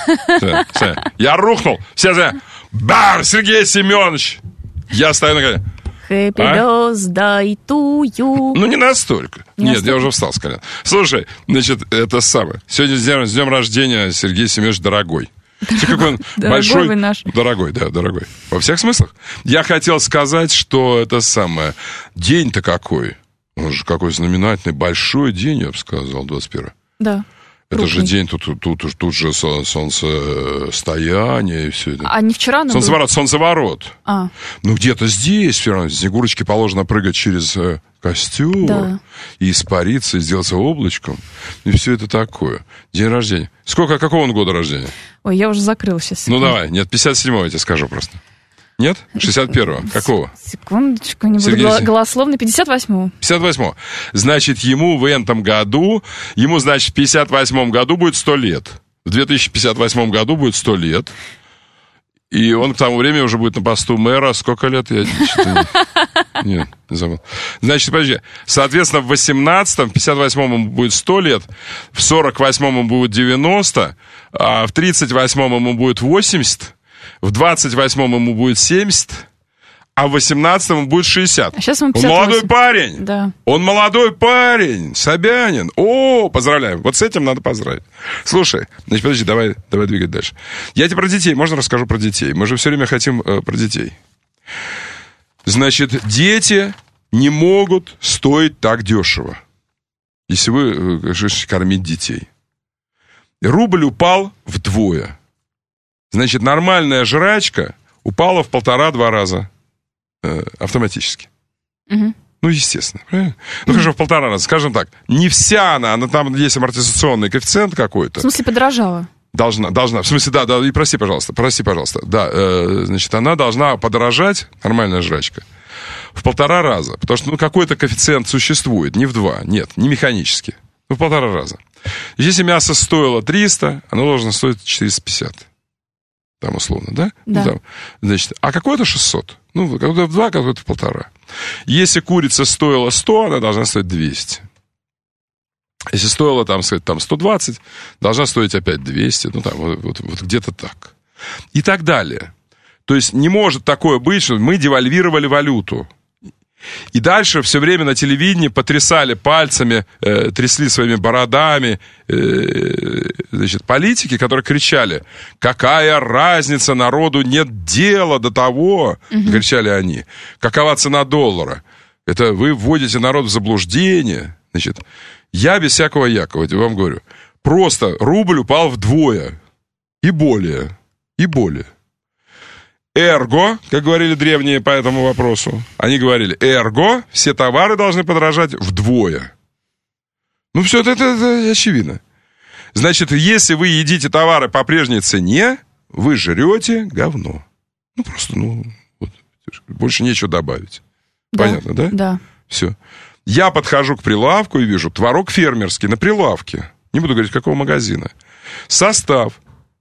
Я рухнул. Все, бам! Сергей Семенович! Я стою на колени. Happy birthday to you. Ну, не настолько. Нет, я уже встал с колен. Слушай, значит, это самое. Сегодня с днем рождения Сергей Семенович дорогой. Какой он большой. Дорогой наш. Дорогой, да, дорогой. Во всех смыслах. Я хотел сказать, что это самое. День-то какой. Он же какой знаменательный. Большой день, я бы сказал, 21-й. Да. Это же день, тут же солнцестояние и все это. А не вчера? Солнцеворот. Ну, где-то здесь все равно. Снегурочке положено прыгать через костер и испариться, и сделаться облачком. И все это такое. День рождения. Какого он года рождения? Ой, я уже закрыла сейчас. Ну, давай. Нет, 57-го я тебе скажу просто. Нет? 61-го. Какого? Секундочку, не буду голословно. 58-го. 58-го. Значит, ему в этом году, значит, в 58-м году будет 100 лет. В 2058 году будет 100 лет. И он к тому времени уже будет на посту мэра. Сколько лет? Я не забыл. Значит, подожди. Соответственно, в 18-м, в 58-м ему будет 100 лет, в 48-м ему будет 90, а в 38-м ему будет 80, в 28-м ему будет 70, а в 18-м ему будет 60. А сейчас ему 58. Он молодой парень. Да. Он молодой парень. Собянин. О, поздравляем. Вот с этим надо поздравить. Слушай, значит, подожди, давай двигать дальше. Я тебе про детей, можно расскажу про детей? Мы же все время хотим про детей. Значит, дети не могут стоить так дешево, если вы решите кормить детей. Рубль упал вдвое. Значит, нормальная жрачка упала в 1,5-2 раза автоматически. Угу. Ну, естественно, правильно? Ну, хорошо, в 1,5 раза. Скажем так, не вся она там есть амортизационный коэффициент какой-то. В смысле, подорожала? Должна. В смысле, да, и прости, пожалуйста. Да, значит, она должна подорожать, нормальная жрачка, в 1,5 раза. Потому что, какой-то коэффициент существует, не в 2, нет, не механически. В 1,5 раза. Если мясо стоило 300, оно должно стоить 450. Там условно, да? Да. Ну, там, значит, а какое-то 600. Ну, какое-то в 2, какое-то в 1,5. Если курица стоила 100, она должна стоить 200. Если стоила, там 120, должна стоить опять 200. Ну, там, вот где-то так. И так далее. То есть не может такое быть, что мы девальвировали валюту. И дальше все время на телевидении потрясали пальцами, трясли своими бородами, значит, политики, которые кричали: какая разница, народу нет дела до того, кричали они, какова цена доллара. Это вы вводите народ в заблуждение. Значит, я без всякого Якова, я вам говорю, просто рубль упал вдвое и более, и более. Эрго, как говорили древние по этому вопросу, они говорили, эрго, все товары должны подорожать вдвое. Ну, все это очевидно. Значит, если вы едите товары по прежней цене, вы жрете говно. Ну, просто, вот, больше нечего добавить. Да, понятно, да? Да. Все. Я подхожу к прилавку и вижу творог фермерский на прилавке. Не буду говорить, какого магазина. Состав.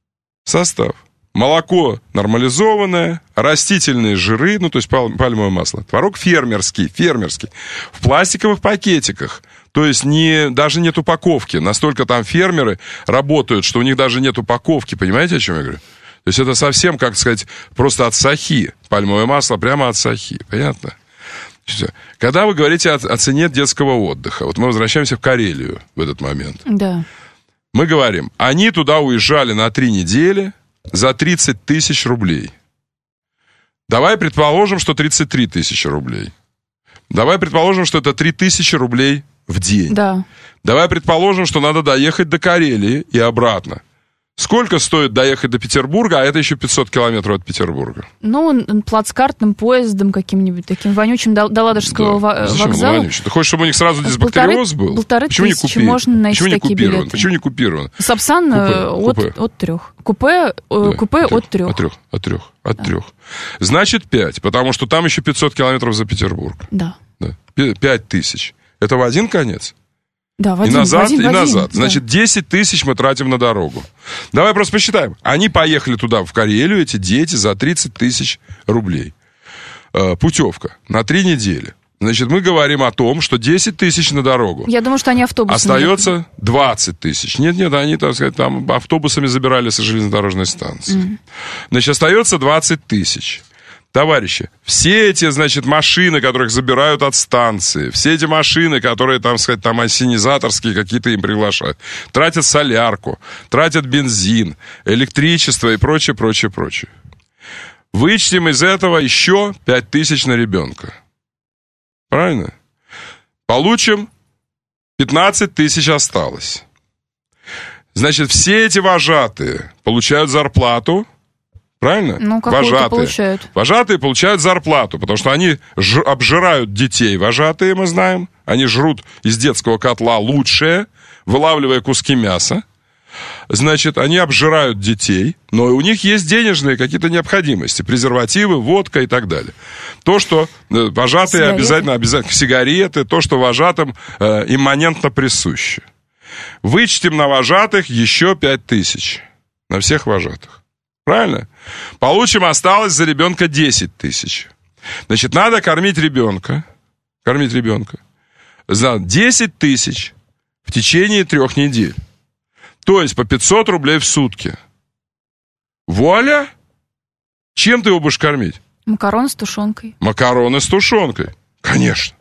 Молоко нормализованное, растительные жиры, то есть пальмовое масло. Творог фермерский, в пластиковых пакетиках. То есть даже нет упаковки. Настолько там фермеры работают, что у них даже нет упаковки. Понимаете, о чем я говорю? То есть это совсем, как сказать, просто от сахи. Пальмовое масло прямо от сахи. Понятно? Когда вы говорите о цене детского отдыха, вот мы возвращаемся в Карелию в этот момент. Да. Мы говорим, они туда уезжали на 3 недели за 30 тысяч рублей. Давай предположим, что 33 тысячи рублей. Давай предположим, что это 3 тысячи рублей в день. Да. Давай предположим, что надо доехать до Карелии и обратно. Сколько стоит доехать до Петербурга, а это еще 500 километров от Петербурга? Ну, плацкартным поездом каким-нибудь таким вонючим до Ладожского вокзала. Вонючий? Ты хочешь, чтобы у них сразу дисбактериоз был? 1500 можно найти такие билеты. Почему не купирован? Сапсан от 3. Купе от 3. От 3. Значит, 5, потому что там еще 500 километров за Петербург. Да. 5000. Это в один конец? Да, в один, и назад. Да. Значит, 10 тысяч мы тратим на дорогу. Давай просто посчитаем. Они поехали туда, в Карелию, эти дети, за 30 тысяч рублей. Путевка на 3 недели. Значит, мы говорим о том, что 10 тысяч на дорогу. Я думаю, что они автобусами. Остается 20 тысяч. Нет, они, так сказать, там автобусами забирали со железнодорожной станции. Значит, остается 20 тысяч. Товарищи, все эти, значит, машины, которых забирают от станции, все эти машины, которые, там, сказать, там ассенизаторские какие-то им приглашают, тратят солярку, тратят бензин, электричество и прочее. Вычтем из этого еще 5 тысяч на ребенка. Правильно? Получим 15 тысяч осталось. Значит, все эти вожатые получают зарплату. Правильно? Ну, какую-то получают. Вожатые получают зарплату, потому что они обжирают детей. Вожатые, мы знаем. Они жрут из детского котла лучшее, вылавливая куски мяса. Значит, они обжирают детей, но у них есть денежные какие-то необходимости. Презервативы, водка и так далее. То, что вожатые обязательно сигареты, то, что вожатым имманентно присуще. Вычтем на вожатых еще 5 тысяч. На всех вожатых. Правильно? Получим, осталось за ребенка 10 тысяч. Значит, надо кормить ребенка. За 10 тысяч в течение 3 недель. То есть по 500 рублей в сутки. Вуаля! Чем ты его будешь кормить? Макароны с тушенкой. Конечно.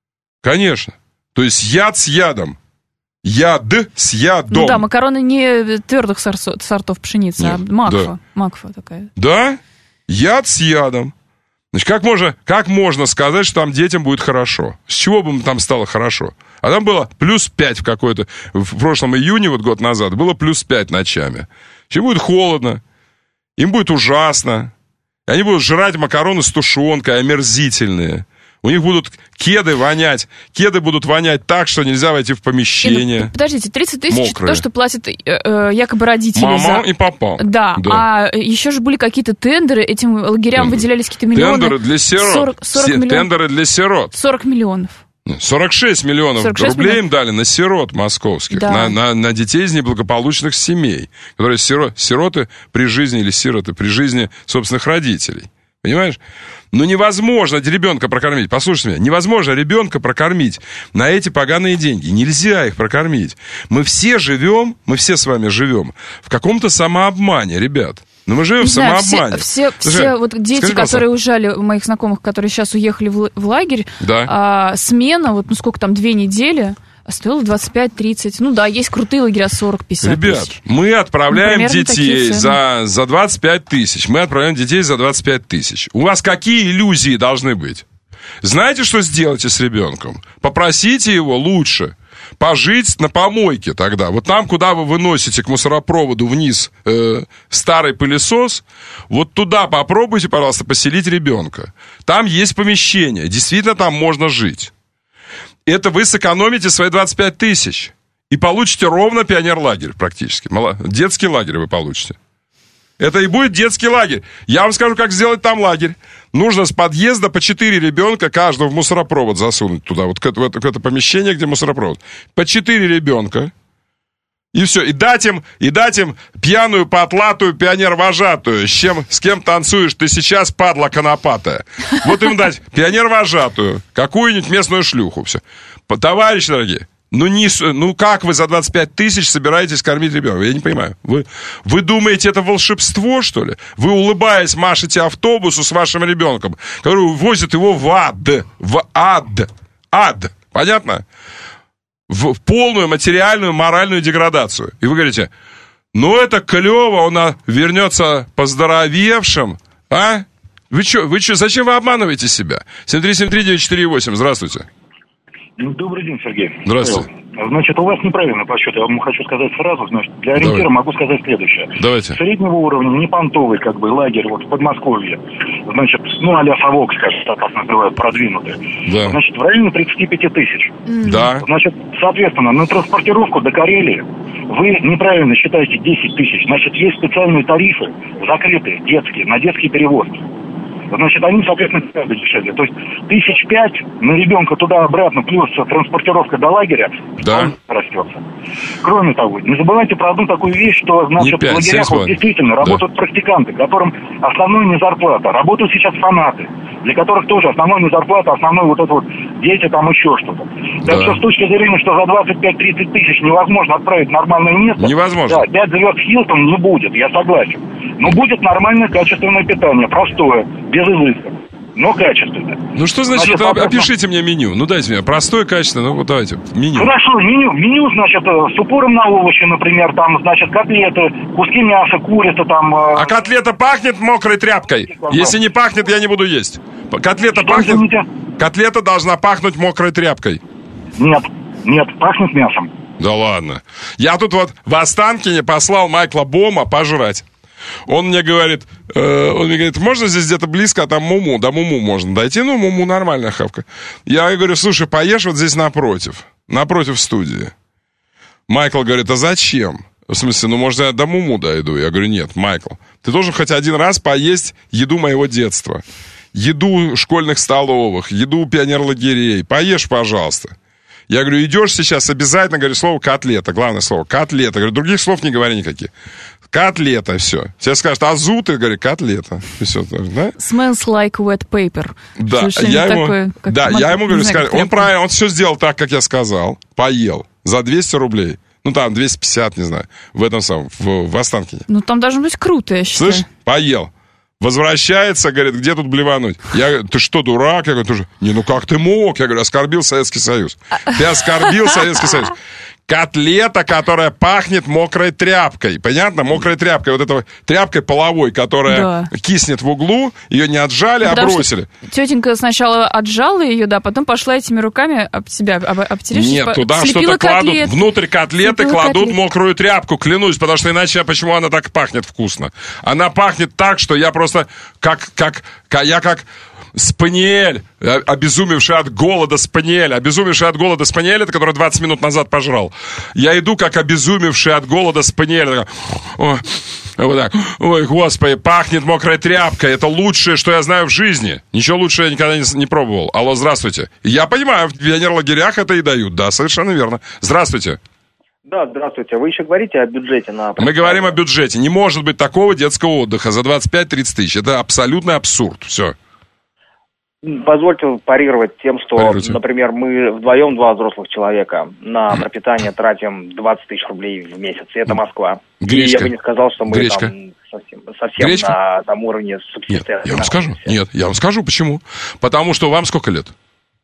То есть яд с ядом. Яд с ядом. Ну да, макароны не твердых сортов пшеницы, а макфа. Да. Макфа такая. Да? Яд с ядом. Значит, как можно сказать, что там детям будет хорошо? С чего бы им там стало хорошо? А там было плюс 5 в прошлом июне, вот год назад, было плюс 5 ночами. Им будет холодно, им будет ужасно. И они будут жрать макароны с тушенкой, омерзительные. У них будут кеды вонять. Кеды будут вонять так, что нельзя войти в помещение. Подождите, 30 тысяч это то, что платят якобы родители. Мама и папа. Да, а еще же были какие-то тендеры. Этим лагерям выделялись какие-то миллионы. Тендеры для сирот. 40 миллионов. Тендеры для сирот. 40 миллионов. 46 миллионов рублей им дали на сирот московских, да. на детей из неблагополучных семей, которые сироты при жизни или сироты при жизни собственных родителей. Понимаешь? Ну, невозможно ребенка прокормить. Послушайте меня, невозможно ребенка прокормить на эти поганые деньги. Нельзя их прокормить. Мы все с вами живем в каком-то самообмане, ребят. Но мы живем в самообмане. Все вот дети, которые уезжали, у моих знакомых, которые сейчас уехали в лагерь, да. Смена, вот сколько там, 2 недели... Стоило 25-30. Ну да, есть крутые лагеря 40-50 тысяч. Ребят, мы отправляем детей за 25 тысяч. Мы отправляем детей за 25 тысяч. У вас какие иллюзии должны быть? Знаете, что сделайте с ребенком? Попросите его лучше пожить на помойке тогда. Вот там, куда вы выносите к мусоропроводу вниз старый пылесос, вот туда попробуйте, пожалуйста, поселить ребенка. Там есть помещение. Действительно, там можно жить. Это вы сэкономите свои 25 тысяч и получите ровно пионерлагерь практически. Детский лагерь вы получите. Это и будет детский лагерь. Я вам скажу, как сделать там лагерь. Нужно с подъезда по 4 ребенка каждого в мусоропровод засунуть туда, вот в это помещение, где мусоропровод. По 4 ребенка. И все. И дать им пьяную, потлатую пионер-вожатую. С кем танцуешь ты сейчас, падла конопатая. Вот им дать пионер-вожатую. Какую-нибудь местную шлюху. Все. Товарищи дорогие, ну как вы за 25 тысяч собираетесь кормить ребенка? Я не понимаю. Вы думаете, это волшебство, что ли? Вы, улыбаясь, машете автобусу с вашим ребенком, который возит его в ад. В ад. Ад. Понятно? в полную материальную, моральную деградацию. И вы говорите, ну это клево, он вернется поздоровевшим, а? Вы что, зачем вы обманываете себя? 7373948, здравствуйте. Добрый день, Сергей. Здравствуйте. Значит, у вас неправильный подсчет. Я вам хочу сказать сразу, значит, для ориентира могу сказать следующее. Давайте. Среднего уровня, не понтовый, как бы, лагерь, вот в Подмосковье, значит, ну, а-ля совок, скажем так, называют, продвинутый. Да. Значит, в районе 35 тысяч. Да. Значит, соответственно, на транспортировку до Карелии вы неправильно считаете 10 тысяч. Значит, есть специальные тарифы, закрытые, детские, на детские перевозки. Значит, они, соответственно, дешевле. То есть 5,000 на ребенка туда-обратно, плюс транспортировка до лагеря, он растется. Кроме того, не забывайте про одну такую вещь, что, значит, 5, в лагерях вот, действительно работают практиканты, которым основной не зарплата. Работают сейчас фанаты, для которых тоже основной не зарплата, основной вот это вот дети, там еще что-то. Так что с точки зрения, что за 25-30 тысяч невозможно отправить в нормальное место. Невозможно. Да, 5 звезд Хилтон не будет, я согласен. Но будет нормальное качественное питание, простое, без изысков, но качественное. Ну что значит, опишите мне меню. Ну дайте мне простое, качественное, ну вот давайте, меню. Хорошо, меню, значит, с упором на овощи, например, там, значит, котлеты, куски мяса, курица, там... А котлета пахнет мокрой тряпкой? Если не пахнет, я не буду есть. Котлета пахнет... Котлета должна пахнуть мокрой тряпкой. Нет, пахнет мясом. Да ладно. Я тут вот в Останкине послал Майкла Бома пожрать. Он мне говорит, можно здесь где-то близко, а там Муму, до Муму можно дойти, ну, Муму нормальная хавка. Я говорю, слушай, поешь вот здесь напротив студии. Майкл говорит, а зачем? В смысле, ну, может, я до Муму дойду? Я говорю, нет, Майкл, ты должен хоть один раз поесть еду моего детства, еду школьных столовых, еду пионерлагерей, поешь, пожалуйста. Я говорю, идешь сейчас, обязательно, говорю, слово котлета, главное слово, котлета. Говорю, других слов не говори никаких. Котлета, все. Тебе скажут, а зуб, ты говоришь, котлета. Все, да? Smells like wet paper. Да, я ему говорю, он все сделал так, как я сказал. Поел за 200 рублей. Ну, там, 250, не знаю, в этом самом, в Останкине. Ну, там должно быть круто, я считаю. Слышь, поел. Возвращается, говорит, где тут блевануть? Я говорю, ты что, дурак? Я говорю, ну как ты мог? Я говорю, оскорбил Советский Союз. Ты оскорбил Советский Союз. Котлета, которая пахнет мокрой тряпкой. Понятно? Мокрой тряпкой. Вот этой тряпкой половой, которая киснет в углу. Ее не отжали, а бросили. Тетенька сначала отжала ее, да, потом пошла этими руками об себя обтереть. Нет, туда что-то кладут. Внутрь котлеты кладут мокрую тряпку, клянусь. Потому что иначе, почему она так пахнет вкусно? Она пахнет так, что я просто как Спаниель, обезумевший от голода Спаниель. Обезумевший от голода Спаниель, это который 20 минут назад пожрал. Я иду, как обезумевший от голода Спаниель. Ой, вот так. Ой, господи, пахнет мокрой тряпкой. Это лучшее, что я знаю в жизни. Ничего лучше я никогда не пробовал. Алло, здравствуйте. Я понимаю, в пионерлагерях это и дают. Да, совершенно верно. Здравствуйте. Да, здравствуйте. Вы еще говорите о бюджете на... Мы говорим о бюджете. Не может быть такого детского отдыха за 25-30 тысяч. Это абсолютный абсурд. Все. Позвольте парировать тем, что, например, мы вдвоем, два взрослых человека, на пропитание тратим 20 тысяч рублей в месяц, и это Москва. Гречка. И я бы не сказал, что мы там совсем на там уровне субсистенции. Нет, я вам скажу, почему. Потому что вам сколько лет?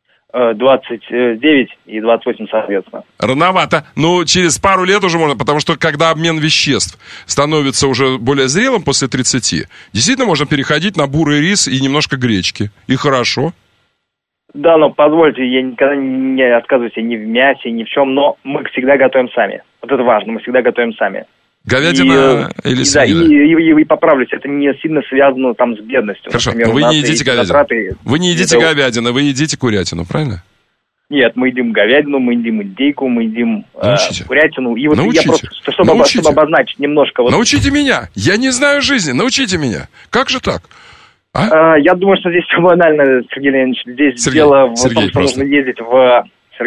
29 и 28, соответственно. Рановато. Ну, через пару лет уже можно, потому что когда обмен веществ становится уже более зрелым после 30, действительно можно переходить на бурый рис и немножко гречки. И хорошо. Да, но позвольте, я никогда не отказываюсь ни в мясе, ни в чем, но мы всегда готовим сами. Вот это важно, мы всегда готовим сами. Говядина или свинина? Да, и поправлюсь, это не сильно связано там с бедностью. Хорошо, например, но вы не едите говядину. Вы не едите говядину, вы едите курятину, правильно? Нет, мы едим говядину, мы едим индейку, мы едим курятину. И вот научите. Я просто, чтобы обозначить немножко... Вот... Научите меня, я не знаю жизни, научите меня. Как же так? Я думаю, что здесь все банально, Сергей Леонидович. Здесь дело в том, что нужно ездить в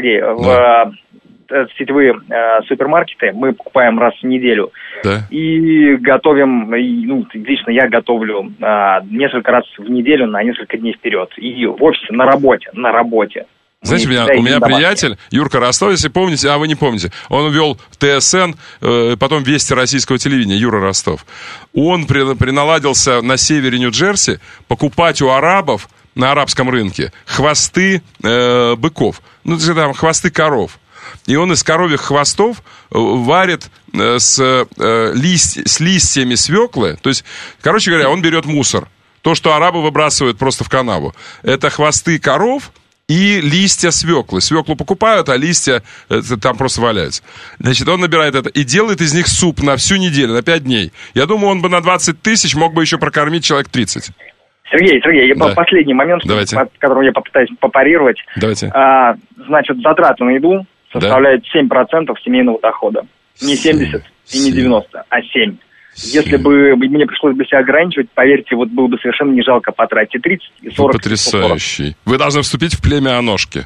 сетевые супермаркеты. Мы покупаем раз в неделю. Да. И готовим, лично я готовлю несколько раз в неделю на несколько дней вперед. И в офисе, на работе. Знаете, у меня приятель, Юрка Ростов, если помните, а вы не помните, он вел ТСН, потом Вести российского телевидения, Юра Ростов. Он приналадился на севере Нью-Джерси покупать у арабов на арабском рынке хвосты быков, там хвосты коров. и он из коровьих хвостов варит с листьями свеклы. То есть, короче говоря, он берет мусор. То, что арабы выбрасывают просто в канаву. Это хвосты коров и листья свеклы. Свеклу покупают, а листья там просто валяются. Значит, он набирает это и делает из них суп на всю неделю, на 5 дней. Я думаю, он бы на 20 тысяч мог бы еще прокормить человек 30. Сергей, последний момент, который я попытаюсь попарировать. Давайте. Значит, затраты на еду составляют 7% семейного дохода. Не 70 и не 90, а 7. Если бы мне пришлось бы себя ограничивать, поверьте, вот было бы совершенно не жалко потратить и 30, и 40. Потрясающий. Вы должны вступить в племя Аношки.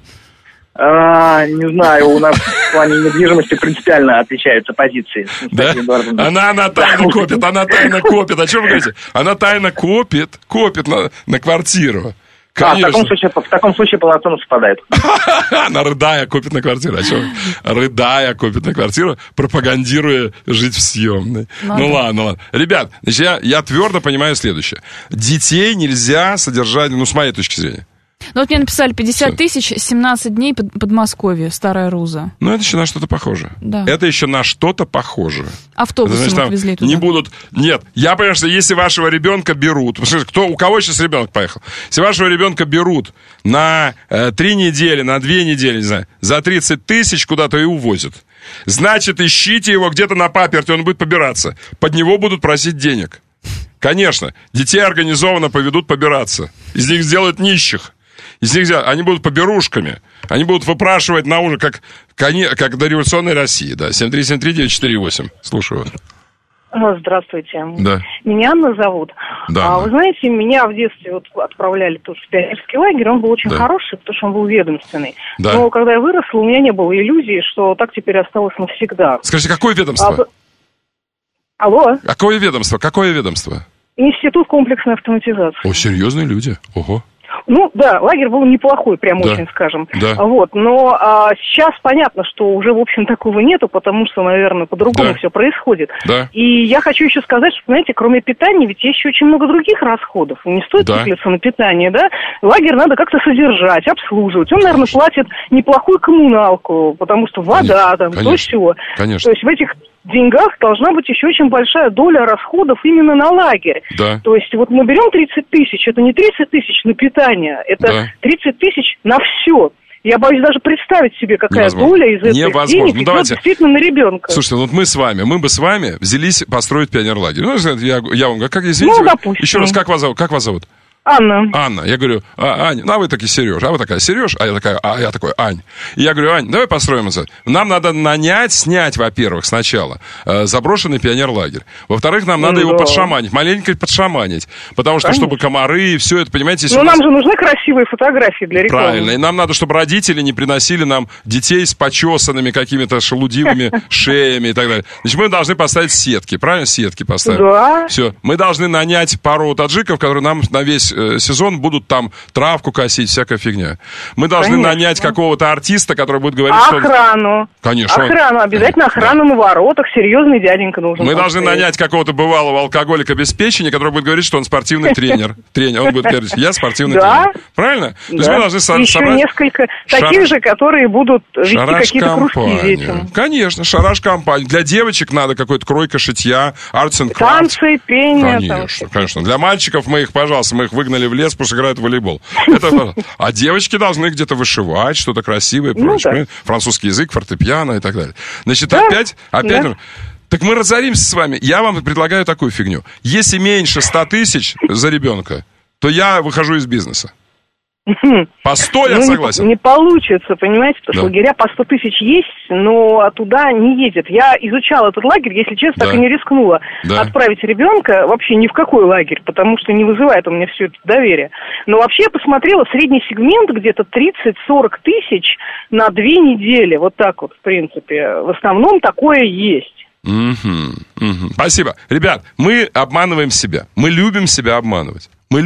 Не знаю, у нас в плане недвижимости принципиально отличаются позиции. Да? Она тайно копит. О чем вы говорите? Она тайно копит на квартиру. Конечно. В таком случае полноценно совпадает. Она рыдая копит на квартиру. О чем? Рыдая копит на квартиру, пропагандируя жить в съемной. Ну ладно. Ребят, значит, я твердо понимаю следующее. Детей нельзя содержать, с моей точки зрения. Ну вот мне написали 50 тысяч, 17 дней Подмосковье, Старая Руза. Ну это еще на что-то похоже. Да. Это еще на что-то похоже. Автобусы мы отвезли туда. Не будут... Нет, я понимаю, что если вашего ребенка берут... У кого сейчас ребенок поехал? Если вашего ребенка берут на 3 недели, на 2 недели, не знаю, за 30 тысяч куда-то и увозят, значит, ищите его где-то на паперте, он будет побираться. Под него будут просить денег. Конечно, детей организованно поведут побираться. Из них сделают нищих. Они будут поберушками. Они будут выпрашивать на ужин, как до революционной России. Да, 7373948. Слушаю вас. Здравствуйте. Да. Меня Анна зовут. Да. Вы знаете, меня в детстве отправляли тоже в пионерский лагерь. Он был очень хороший, потому что он был ведомственный. Да. Но когда я выросла, у меня не было иллюзий, что так теперь осталось навсегда. Скажите, какое ведомство? Алло? Какое ведомство? Институт комплексной автоматизации. О, серьезные люди. Ого. Ну, да, лагерь был неплохой, прям очень, скажем. Да. Вот, но сейчас понятно, что уже, в общем, такого нету, потому что, наверное, по-другому все происходит. Да. И я хочу еще сказать, что, знаете, кроме питания, ведь есть еще очень много других расходов. Не стоит циклиться на питание, да? Лагерь надо как-то содержать, обслуживать. Он, наверное, платит неплохую коммуналку, потому что вода, там, то все. Конечно. То есть в этих деньгах должна быть еще очень большая доля расходов именно на лагерь. Да. То есть вот мы берем 30 тысяч, это не 30 тысяч на питание, это 30 тысяч на все. Я боюсь даже представить себе, какая доля из этих денег идет действительно на ребенка. Слушайте, вот мы бы с вами взялись построить пионерлагерь. Ну, я вам говорю, как извините, допустим. Еще раз, как вас зовут? Анна. Я говорю, Аня, а вы такие Сереж, а вы такая Сереж, а я такой Ань. И я говорю, Ань, давай построим это. Нам надо снять, во-первых, сначала заброшенный пионерлагерь. Во-вторых, нам надо его маленько подшаманить. Потому что, чтобы комары и все это, понимаете... Но нам же нужны красивые фотографии для рекламы. Правильно, и нам надо, чтобы родители не приносили нам детей с почесанными какими-то шелудивыми шеями и так далее. Значит, мы должны поставить сетки, правильно? Сетки поставить. Да. Все. Мы должны нанять пару таджиков, которые нам на весь сезон будут там травку косить, всякая фигня. Мы должны нанять какого-то артиста, который будет говорить, что... Охрану. Конечно. Охрану. Обязательно охрану на воротах. Серьезный дяденька нужен. Мы должны нанять какого-то бывалого алкоголика без печени, который будет говорить, что он спортивный тренер. Он будет говорить, я спортивный тренер. Правильно? То есть мы должны собрать... Еще несколько таких же, которые будут вести какие-то кружки детям. Конечно, шараш-компания. Для девочек надо какой-то кройка, шитья, arts and crafts. Танцы, пение. Конечно. Для мальчиков мы их выгнали в лес, пусть играют в волейбол. А девочки должны где-то вышивать, что-то красивое, прочее. Французский язык, фортепиано и так далее. Значит, опять... Так мы разоримся с вами. Я вам предлагаю такую фигню. Если меньше 100 тысяч за ребенка, то я выхожу из бизнеса. По 100 я согласен. Не получится, понимаете, потому что лагеря по 100 тысяч есть, но туда не ездят. Я изучала этот лагерь, если честно, так и не рискнула отправить ребенка вообще ни в какой лагерь, потому что не вызывает у меня все это доверие. Но вообще я посмотрела, средний сегмент где-то 30-40 тысяч на 2 недели. Вот так вот, в принципе. В основном такое есть. Спасибо. Ребят, мы обманываем себя. Мы любим себя обманывать. Мы,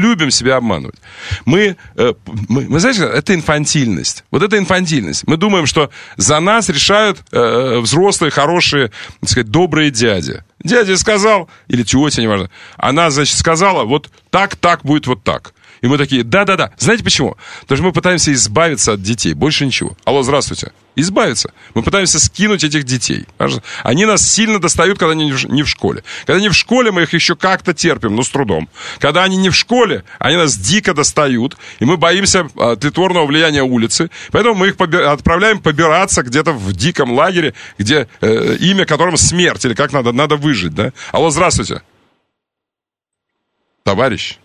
знаете, это инфантильность. Вот это инфантильность. Мы думаем, что за нас решают взрослые, хорошие, так сказать, добрые дяди. Дядя сказал, или тетя, неважно. Она, значит, сказала, вот так будет вот так. И мы такие, да-да-да. Знаете почему? Потому что мы пытаемся избавиться от детей. Больше ничего. Алло, здравствуйте. Избавиться. Мы пытаемся скинуть этих детей. Они нас сильно достают, когда они не в школе. Когда они в школе, мы их еще как-то терпим, но с трудом. Когда они не в школе, они нас дико достают, и мы боимся тлетворного влияния улицы. Поэтому мы их отправляем побираться где-то в диком лагере, где имя которым смерть, или как надо выжить, да? Алло, здравствуйте. Товарищ.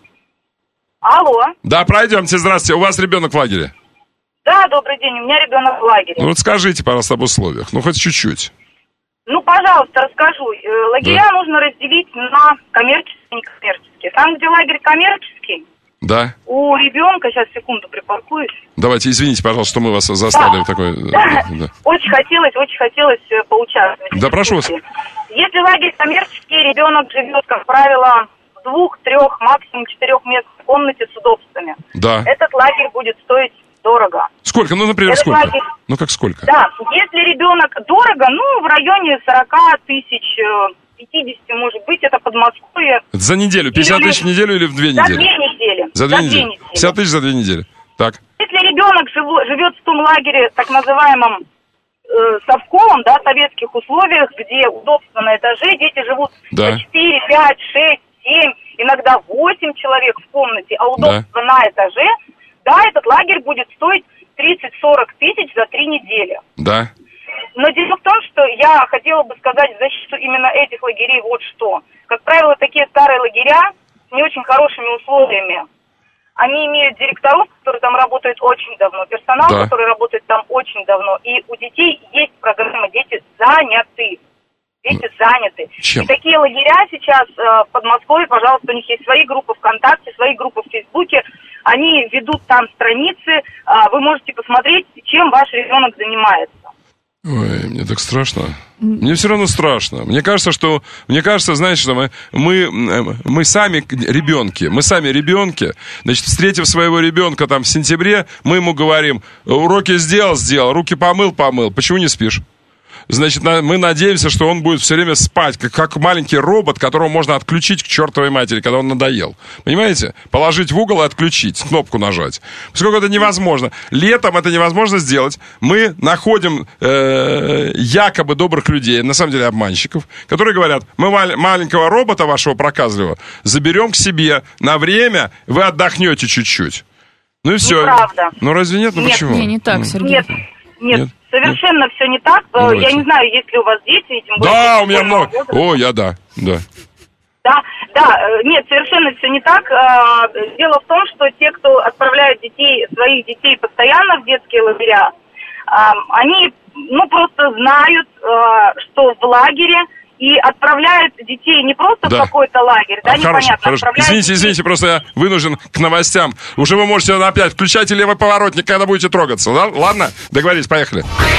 Алло. Да, пройдемте, здравствуйте. У вас ребенок в лагере? Да, добрый день, у меня ребенок в лагере. Ну вот скажите, пожалуйста, об условиях, ну хоть чуть-чуть. Ну, пожалуйста, расскажу. Лагеря нужно разделить на коммерческие и некоммерческие. Там, где лагерь коммерческий, да. У ребенка, сейчас, секунду, припаркуюсь. Давайте, извините, пожалуйста, что мы вас заставили в такой... Да. Очень хотелось поучаствовать. Да, прошу вас. Если лагерь коммерческий, ребенок живет, как правило, в 2, 3, максимум 4-местной комнате с удобствами. Да. Этот лагерь будет стоить дорого. Сколько? Ну, например, сколько? Лагерь... Ну, как сколько? Да, если ребенок дорого, в районе 40 тысяч, 50, может быть, это Подмосковье. За неделю? 50 тысяч в неделю или в 2 недели? За 2 недели. За 2 недели. 50 тысяч за 2 недели. Так. Если ребенок живет в том лагере, так называемом совковом, да, советских условиях, где удобство на этаже, дети живут по 4, 5, 6, 7, иногда 8 человек в комнате, а удобство на этаже, да, этот лагерь будет стоить 30-40 тысяч за 3 недели. Да. Но дело в том, что я хотела бы сказать в защиту именно этих лагерей вот что. Как правило, такие старые лагеря с не очень хорошими условиями. Они имеют директоров, которые там работают очень давно, персонал, который работает там очень давно. И у детей есть программа «Дети заняты». Дети заняты. Чем? И такие лагеря сейчас в Подмосковье, пожалуйста, у них есть свои группы ВКонтакте, свои группы в Фейсбуке. Они ведут там страницы. Вы можете посмотреть, чем ваш ребенок занимается. Ой, мне так страшно. Мне все равно страшно. Мне кажется, знаете, что мы сами ребенки. Значит, встретив своего ребенка там в сентябре, мы ему говорим: уроки сделал, руки помыл. Почему не спишь? Значит, мы надеемся, что он будет все время спать, как маленький робот, которого можно отключить к чертовой матери, когда он надоел. Понимаете? Положить в угол и отключить, кнопку нажать. Поскольку это невозможно. Летом это невозможно сделать. Мы находим якобы добрых людей, на самом деле обманщиков, которые говорят: мы маленького робота вашего проказливого заберем к себе на время, вы отдохнете чуть-чуть. Ну и все. Неправда. Ну разве нет? Ну нет, почему? Не так, Сергей. Нет. Совершенно все не так. Я не знаю, есть ли у вас дети. Тем более, да, у меня много. О, я да. Нет, совершенно все не так. Дело в том, что те, кто отправляют своих детей постоянно в детские лагеря, они, просто знают, что в лагере, и отправляют детей не просто в какой-то лагерь, непонятно. Хорошо. Извините, просто я вынужден к новостям. Уже вы можете опять включайте левый поворотник, когда будете трогаться. Ладно? Договорились, поехали.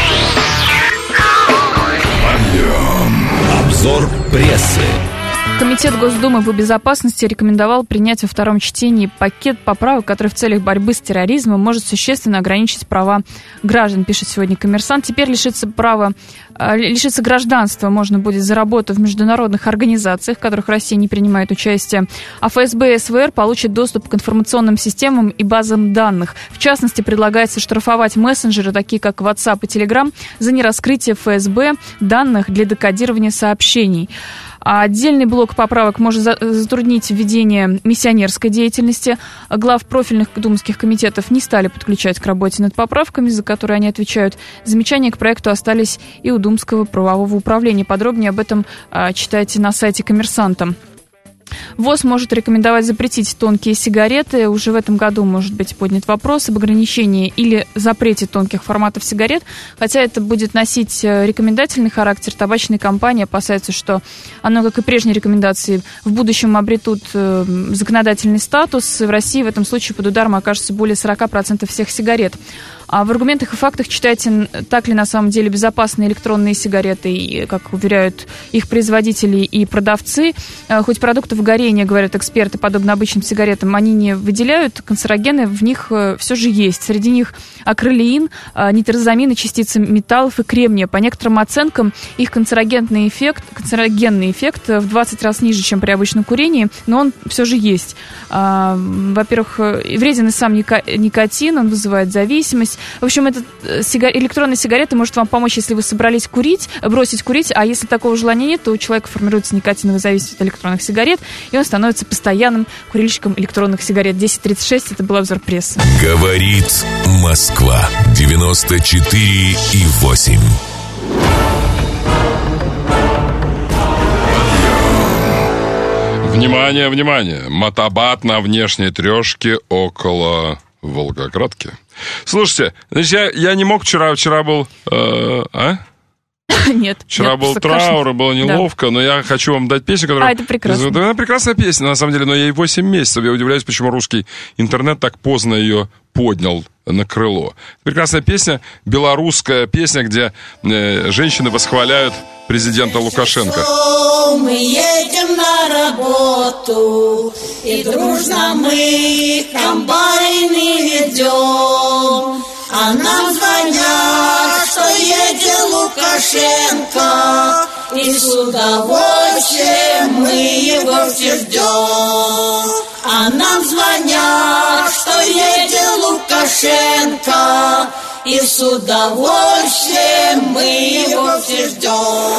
Обзор прессы. Комитет Госдумы по безопасности рекомендовал принять во втором чтении пакет поправок, который в целях борьбы с терроризмом может существенно ограничить права граждан, пишет сегодня «Коммерсант». Теперь лишиться гражданства можно будет за работу в международных организациях, в которых Россия не принимает участие. А ФСБ и СВР получат доступ к информационным системам и базам данных. В частности, предлагается штрафовать мессенджеры, такие как WhatsApp и Telegram, за нераскрытие ФСБ данных для декодирования сообщений. А отдельный блок поправок может затруднить введение миссионерской деятельности. Глав профильных думских комитетов не стали подключать к работе над поправками, за которые они отвечают. Замечания к проекту остались и у Думского правового управления. Подробнее об этом читайте на сайте «Коммерсанта». ВОЗ может рекомендовать запретить тонкие сигареты. Уже в этом году может быть поднят вопрос об ограничении или запрете тонких форматов сигарет. Хотя это будет носить рекомендательный характер. Табачные компании опасаются, что оно, как и прежние рекомендации, в будущем обретут законодательный статус. В России в этом случае под ударом окажется более 40% всех сигарет. А в аргументах и фактах читайте, так ли на самом деле безопасны электронные сигареты, и, как уверяют их производители и продавцы. Хоть продуктов горения, говорят эксперты, подобно обычным сигаретам, они не выделяют, канцерогены в них все же есть. Среди них акрилеин, нитрозамин и частицы металлов и кремния. По некоторым оценкам, их канцерогенный эффект в 20 раз ниже, чем при обычном курении, но он все же есть. Во-первых, вреден и сам никотин, он вызывает зависимость. В общем, электронная сигарета может вам помочь, если вы собрались бросить курить, а если такого желания нет, то у человека формируется никотиновая зависимость от электронных сигарет, и он становится постоянным курильщиком электронных сигарет. 10:36, это был обзор прессы. Говорит Москва, 94,8. Внимание, внимание! Мотобат на внешней трешке около Волгоградки. Слушайте, значит, я не мог вчера был... Нет. Вчера был траур, было неловко, но я хочу вам дать песню, которая... это прекрасно. Это прекрасная песня, на самом деле, но ей 8 месяцев. Я удивляюсь, почему русский интернет так поздно ее поднял на крыло. Прекрасная песня, белорусская песня, где женщины восхваляют президента Лукашенко. Мы едем на работу, и дружно мы комбайны ведем. А нам звонят, что едет Лукашенко, и с удовольствием мы его все ждем. А нам звонят, что едет Лукашенко, и с удовольствием мы его все ждем.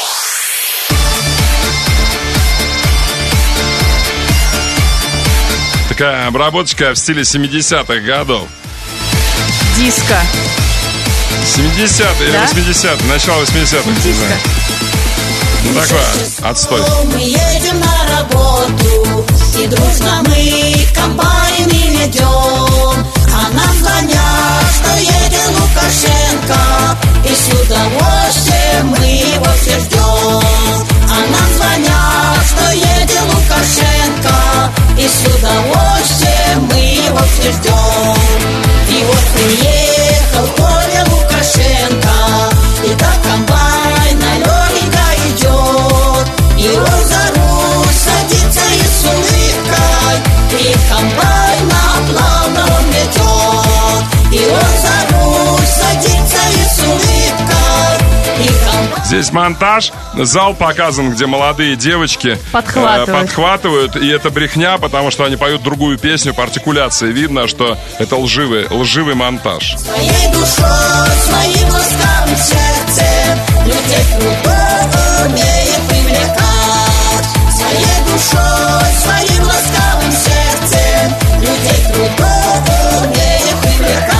Такая обработочка в стиле 70-х годов. Диско. 70-е или 80-е, начало 80-х. Диско. Ну такое, отстой. Мы едем на работу, и дружно мы комбайны ведем. А нам звонят, что едет Лукашенко, и с удовольствием мы его все ждем. А нам звонят, что едет Лукашенко, и с удовольствием мы его все ждем. И вот приехал Коля Лукашенко, и до комбайна легенько идет. И он за руль садится и с улыбкой, и комбайна плавно он ведет. И он за руль садится и с улыбкой, и комбайна... Здесь монтаж, зал показан, где молодые девочки подхватывают, и это брехня, потому что они поют другую песню по артикуляции. Видно, что это лживый монтаж. Своей душой, своим ласкавым сердцем людей кругом умеет привлекать. Своей душой, своим ласкавым сердцем людей кругом умеет привлекать.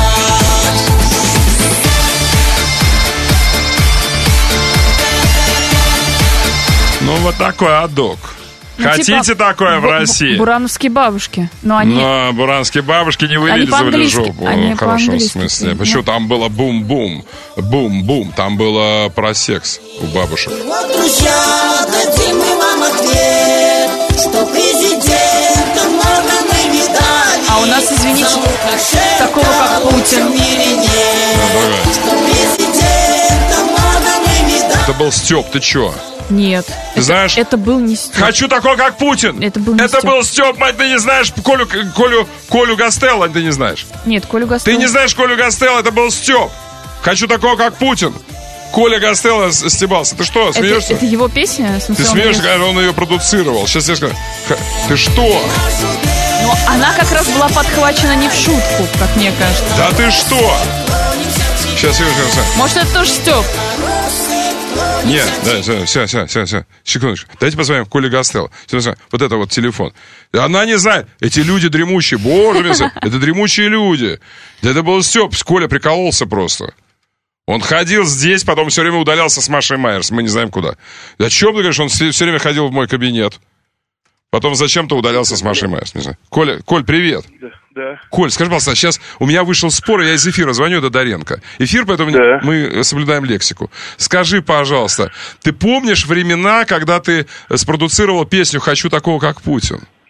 Ну, вот такой адок. Хотите типа такое в России? Бурановские бабушки. Но буранские бабушки не вылизывали жопу. В хорошем смысле. Почему там было бум-бум? Бум-бум. Там было про секс у бабушек. Вот, друзья, дадим мы вам ответ, что президента много мы видали. А у нас, извините, такого как Путин. Что президента много мы видали. Это был Степ, ты чё? Нет. Ты знаешь, это был не Степ. Хочу такой, как Путин. Это был Степ, мать, ты не знаешь Колю Гастелло, ты не знаешь. Нет, Колю Гастелло. Ты не знаешь Колю Гастелло, это был Степ. Хочу такого, как Путин. Коля Гастелло стебался. Ты что, смеешься? Это его песня? Ты смеешься, когда он ее продуцировал. Сейчас я скажу. Ты что? Но она как раз была подхвачена не в шутку, как мне кажется. Да ты что? Сейчас я скажу. Может, это тоже Степ? Нет, да, все, секундочку. Давайте позвоним Коле Гастелло. Вот это вот телефон. Она не знает. Эти люди дремучие. Боже мой, это дремучие люди. Это был Степ. Коля прикололся просто. Он ходил здесь, потом все время удалялся с Машей Майерс. Мы не знаем куда. О чем ты говоришь? Он все время ходил в мой кабинет. Потом зачем-то удалялся с Машей Майерс. Не знаю. Коль, привет. Да. Коль, скажи, пожалуйста, сейчас у меня вышел спор, и я из эфира звоню до Доренко. Эфир, поэтому мы соблюдаем лексику. Скажи, пожалуйста, ты помнишь времена, когда ты спродуцировал песню «Хочу такого, как Путин»?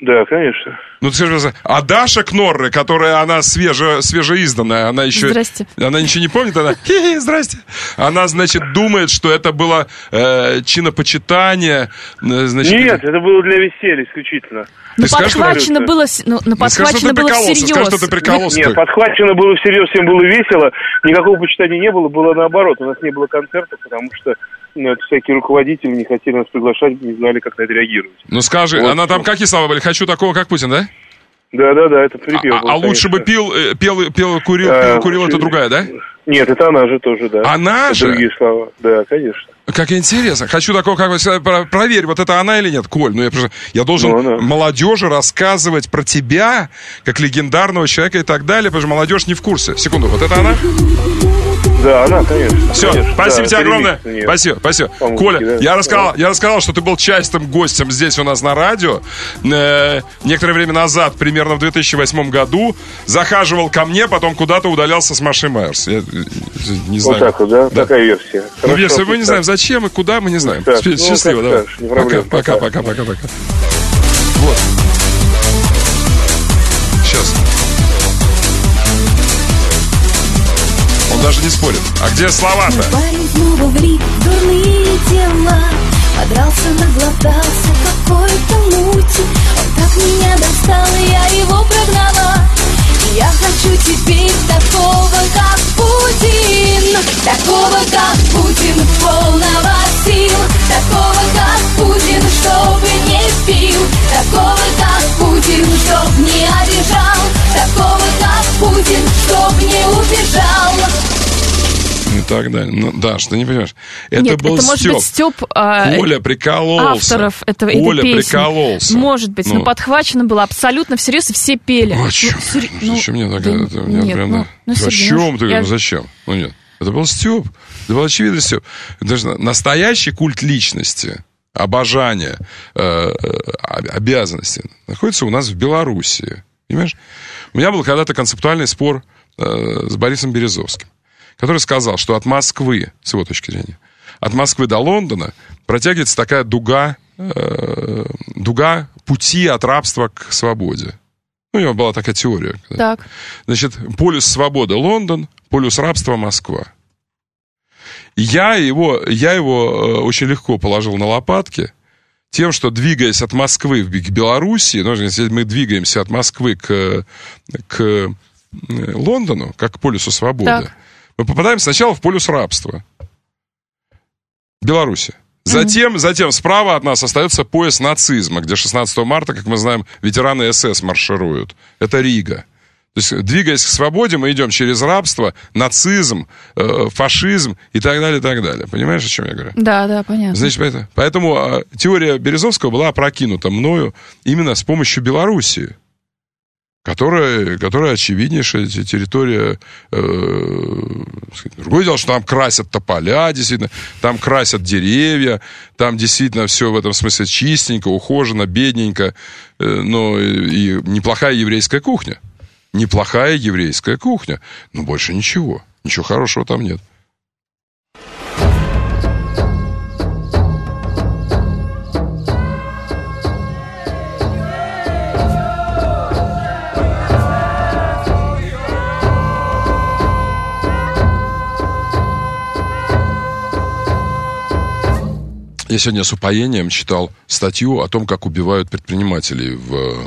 Да, конечно. Ну, ты скажи, а Даша Кнорре, которая, она свежеизданная, она еще... Здрасте. Она ничего не помнит, она... Здрасте. Она, значит, думает, что это было чинопочитание, значит... Нет, это было для веселья исключительно. Но подхвачено было всерьез. Скажи, что ты прикололся. Нет, подхвачено было всерьез, всем было весело. Никакого почитания не было, было наоборот. У нас не было концертов, потому что всякие руководители не хотели нас приглашать, не знали, как на это реагировать. Ну скажи, вот. Она там какие слова были? Хочу такого, как Путин, да? Да, это припев был, лучше бы пил, курил, это другая, да? Нет, это она же тоже, да. Она это же? Другие слова, да, конечно. Как интересно. Хочу такого, как проверь, вот это она или нет, Коль. Я должен молодежи рассказывать про тебя, как легендарного человека и так далее, потому что молодежь не в курсе. Секунду, вот это она? Да, она, конечно. Все, конечно, спасибо тебе огромное. Спасибо. Помогите, Коля, да? я рассказал, что ты был частым гостем здесь у нас на радио. Некоторое время назад, примерно в 2008 году, захаживал ко мне, потом куда-то удалялся с Машей Майерс. Я не знаю. Вот так вот, да? Такая версия. Ну, версия, мы не знаем, зачем и куда, мы не знаем. Так, Счастливо, давай. Пока. Вот. Сейчас. Он даже не спорит. А где слова-то? Парень снова влип в дурные дела, подрался, наглотался какой-то мути. Он так меня достал, и я его прогнала. И я хочу теперь такого, как Путин. Такого, как Путин, полного сил. Такого, как Путин, чтобы не пил. Такого, как Путин, чтоб не обижал. Такого, как Путин, чтоб не убежал. И так далее. Ну, Даш, ты не понимаешь. Это был это может быть Стёб Коля прикололся. Авторов этой песни. Прикололся. Может быть, но подхвачено было абсолютно всерьез, и все пели. Зачем мне так? Зачем ты? Зачем? Ну нет. Это был Стёб. Это был очевидно Стёб. Даже настоящий культ личности, обожание, обязанности находится у нас в Белоруссии. Понимаешь? У меня был когда-то концептуальный спор с Борисом Березовским, который сказал, что от Москвы, с его точки зрения, от Москвы до Лондона протягивается такая дуга пути от рабства к свободе. Ну, у него была такая теория. Так. Значит, полюс свободы Лондон, полюс рабства Москва. Я его очень легко положил на лопатки тем, что, двигаясь от Москвы к Белоруссии, ну, если мы двигаемся от Москвы к Лондону, как к полюсу свободы, так. Мы попадаем сначала в полюс рабства. Беларуси. Затем справа от нас остается пояс нацизма, где 16 марта, как мы знаем, ветераны СС маршируют. Это Рига. То есть, двигаясь к свободе, мы идем через рабство, нацизм, фашизм и так далее, и так далее. Понимаешь, о чем я говорю? Да, понятно. Значит, поэтому теория Березовского была опрокинута мною именно с помощью Белоруссии, которая очевиднейшая территория. Другое дело, что там красят тополя, действительно, там красят деревья, там действительно все в этом смысле чистенько, ухожено, бедненько, но и неплохая еврейская кухня. Неплохая еврейская кухня, но больше ничего хорошего там нет. Я сегодня с упоением читал статью о том, как убивают предпринимателей в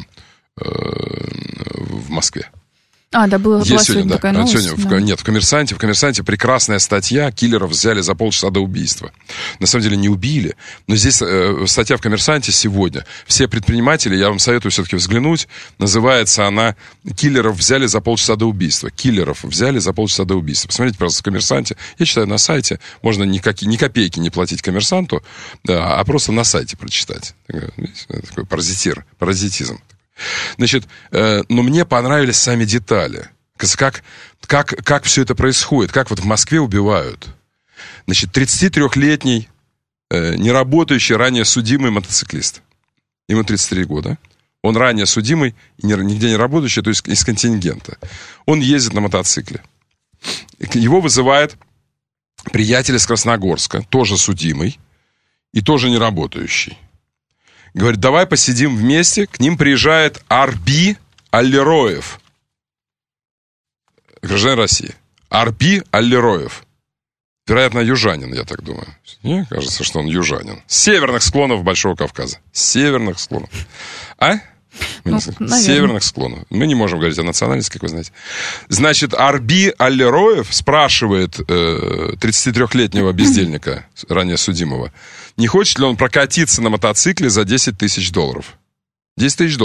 Москве. Была сегодня такая новость. Нет, в «Коммерсанте» прекрасная статья. Киллеров взяли за полчаса до убийства. На самом деле не убили, но здесь статья в «Коммерсанте» сегодня. Все предприниматели, я вам советую все-таки взглянуть, называется она «Киллеров взяли за полчаса до убийства». Киллеров взяли за полчаса до убийства. Посмотрите, пожалуйста, в «Коммерсанте». Я читаю на сайте. Можно ни копейки не платить «Коммерсанту», а просто на сайте прочитать. Такой паразитизм. Значит, но мне понравились сами детали. Как все это происходит, как вот в Москве убивают. Значит, 33-летний, неработающий, ранее судимый мотоциклист. Ему 33 года. Он ранее судимый, нигде не работающий, то есть из контингента. Он ездит на мотоцикле. Его вызывает приятель из Красногорска, тоже судимый и тоже не работающий. Говорит, давай посидим вместе. К ним приезжает Арби Аллероев. Гражданин России. Арби Аллероев. Вероятно, южанин, я так думаю. Мне кажется, что он южанин. С северных склонов Большого Кавказа. С северных склонов. А? Северных склонов. Мы не можем говорить о национальности, как вы знаете. Значит, Арби Аллероев спрашивает 33-летнего бездельника, ранее судимого, не хочет ли он прокатиться на мотоцикле за $10 тысяч. $10 тысяч.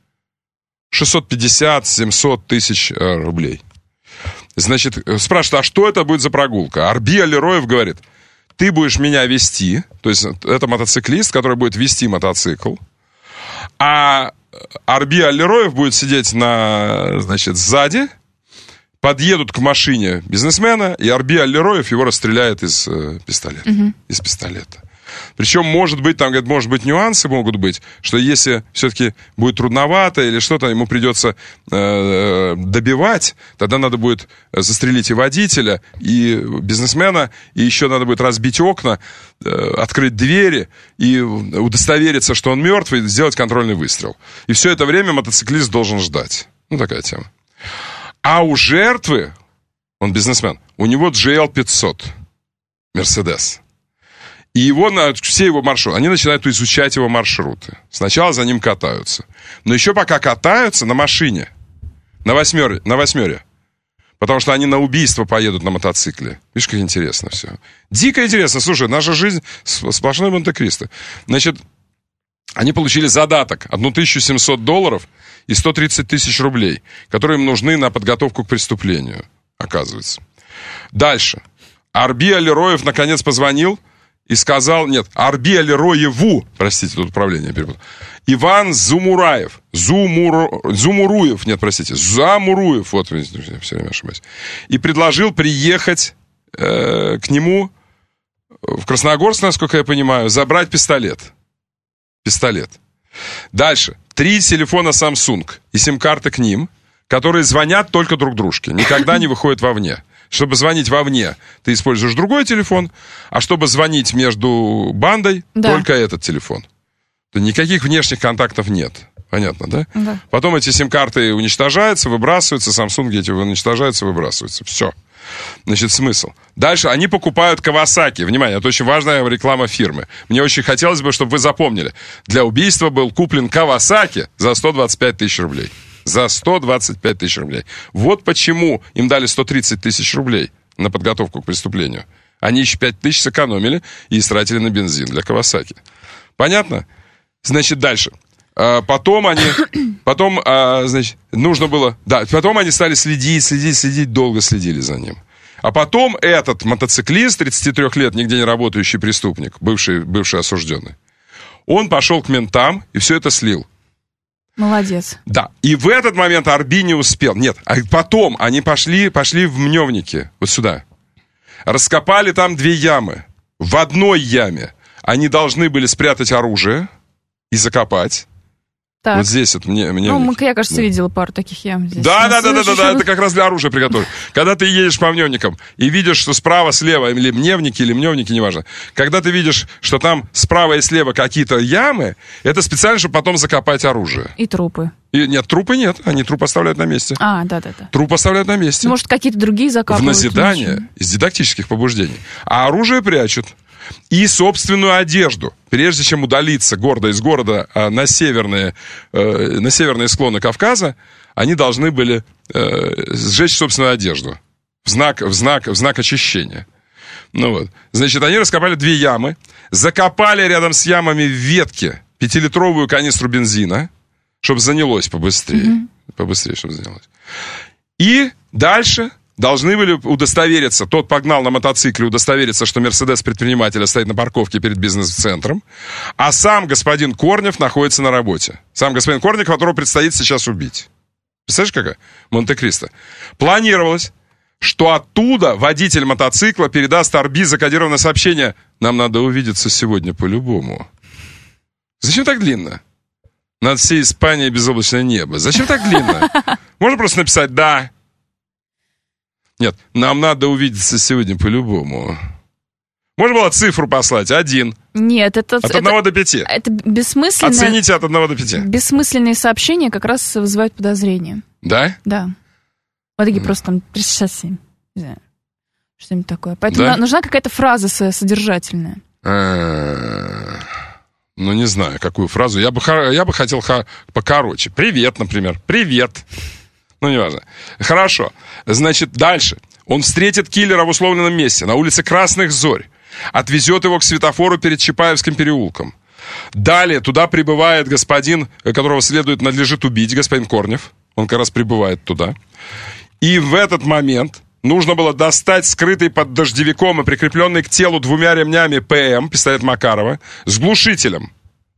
650-700 тысяч рублей. Значит, спрашивает, а что это будет за прогулка? Арби Аллероев говорит, ты будешь меня вести, то есть это мотоциклист, который будет вести мотоцикл, а Арби Аллероев будет сидеть сзади, подъедут к машине бизнесмена, и Арби Аллероев его расстреляет из пистолета. Из пистолета. Причем, может быть, нюансы могут быть, что если все-таки будет трудновато или что-то, ему придется добивать, тогда надо будет застрелить и водителя, и бизнесмена, и еще надо будет разбить окна, открыть двери и удостовериться, что он мертвый, и сделать контрольный выстрел. И все это время мотоциклист должен ждать. Такая тема. А у жертвы, он бизнесмен, у него GL 500, Мерседес. И все его маршруты, они начинают изучать его маршруты. Сначала за ним катаются. Но еще пока катаются на машине, на восьмере. Потому что они на убийство поедут на мотоцикле. Видишь, как интересно все. Дико интересно. Слушай, наша жизнь сплошной Монте-Кристо. Значит, они получили задаток $1700 и 130 тысяч рублей, которые им нужны на подготовку к преступлению, оказывается. Дальше. Арби Аллероев наконец позвонил и сказал, Арби Аллероеву, простите, тут управление перепутал, Иван Замуруев, вот, я все время ошибаюсь, и предложил приехать к нему в Красногорск, насколько я понимаю, забрать пистолет. Дальше. 3 телефона Samsung и сим-карты к ним, которые звонят только друг дружке, никогда не выходят вовне. Чтобы звонить вовне, ты используешь другой телефон, а чтобы звонить между бандой, только этот телефон. То никаких внешних контактов нет. Понятно, да? Да. Потом эти сим-карты уничтожаются, выбрасываются, Samsung эти уничтожаются, выбрасываются. Все. Значит, смысл. Дальше они покупают Kawasaki. Внимание, это очень важная реклама фирмы. Мне очень хотелось бы, чтобы вы запомнили. Для убийства был куплен Kawasaki за 125 тысяч рублей. За 125 тысяч рублей. Вот почему им дали 130 тысяч рублей на подготовку к преступлению. Они еще 5 тысяч сэкономили и истратили на бензин для Kawasaki. Понятно? Значит, дальше. Потом они стали следить, долго следили за ним. А потом этот мотоциклист, 33 лет, нигде не работающий преступник, бывший осужденный, он пошел к ментам и все это слил. Молодец. Да, и в этот момент Арби не успел. Нет, а потом они пошли в Мневники, вот сюда. Раскопали там 2 ямы. В одной яме они должны были спрятать оружие и закопать. Так. Вот здесь вот мне... я, кажется, видела пару таких ям здесь. Да, это как раз для оружия приготовили. Когда ты едешь по Мневникам и видишь, что справа, слева, или Мневники, неважно. Когда ты видишь, что там справа и слева какие-то ямы, это специально, чтобы потом закопать оружие. И трупы. Нет, трупы нет, они труп оставляют на месте. Да. Труп оставляют на месте. Может, какие-то другие закапывают? В назидание, из дидактических побуждений. А оружие прячут. И собственную одежду. Прежде чем удалиться из города на северные склоны Кавказа, они должны были сжечь собственную одежду в знак очищения. Значит, они раскопали 2 ямы, закопали рядом с ямами в ветке 5-литровую канистру бензина, чтобы занялось побыстрее. Побыстрее, чтобы занялось. И дальше должны были удостовериться, тот погнал на мотоцикле удостовериться, что Мерседес предпринимателя стоит на парковке перед бизнес-центром, а сам господин Корнев находится на работе. Сам господин Корнев, которого предстоит сейчас убить. Представляешь, какая? Монте-Кристо. Планировалось, что оттуда водитель мотоцикла передаст Арби закодированное сообщение: «Нам надо увидеться сегодня по-любому». Зачем так длинно? Над всей Испанией безоблачное небо. Зачем так длинно? Можно просто написать «да». Нет, нам надо увидеться сегодня по-любому. Можно было цифру послать: 1, Нет, это... От 1 до 5. Это бессмысленное... Оцените от 1 до 5. Бессмысленные сообщения как раз вызывают подозрения. Да? Да. Вот такие просто там 37. Не знаю. Что-нибудь такое. Поэтому нужна какая-то фраза содержательная. Ну, не знаю, какую фразу. Я бы хотел покороче. Привет, например. Привет. Ну, неважно. Хорошо. Значит, дальше. Он встретит киллера в условленном месте, на улице Красных Зорь. Отвезет его к светофору перед Чапаевским переулком. Далее туда прибывает господин, которого надлежит убить, господин Корнев. Он как раз прибывает туда. И в этот момент нужно было достать скрытый под дождевиком и прикрепленный к телу 2 ремнями ПМ, пистолет Макарова, с глушителем.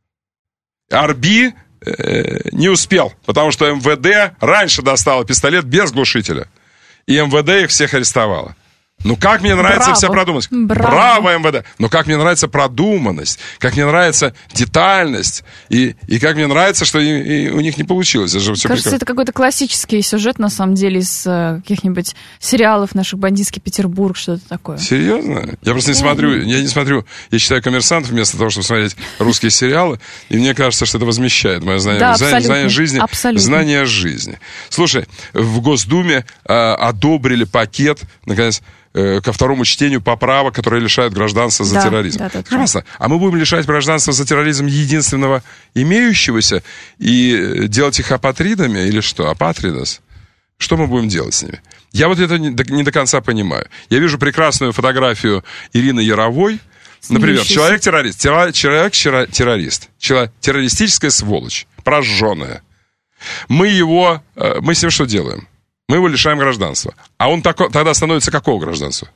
Арби не успел, потому что МВД раньше достало пистолет без глушителя. И МВД их всех арестовало. Ну, как мне нравится вся продуманность. Браво, МВД. Но как мне нравится продуманность, как мне нравится детальность, и как мне нравится, что и у них не получилось. Это же все кажется, это какой-то классический сюжет, на самом деле, из каких-нибудь сериалов наших «Бандитский Петербург», что-то такое. Серьезно? Я просто не смотрю, я читаю «Коммерсант» вместо того, чтобы смотреть русские сериалы, и мне кажется, что это возмещает мое знание жизни. Абсолютно. Знание жизни. Слушай, в Госдуме одобрили пакет, наконец, ко 2-му чтению поправок, которые лишают гражданства за терроризм. Прекрасно. А мы будем лишать гражданства за терроризм единственного имеющегося и делать их апатридами или что? Апатридос? Что мы будем делать с ними? Я вот это не до конца понимаю. Я вижу прекрасную фотографию Ирины Яровой. Например, человек-террорист. Человек-террорист. Террористическая сволочь. Прожженная. Мы с ним что делаем? Мы его лишаем гражданства. А он тогда становится какого гражданства?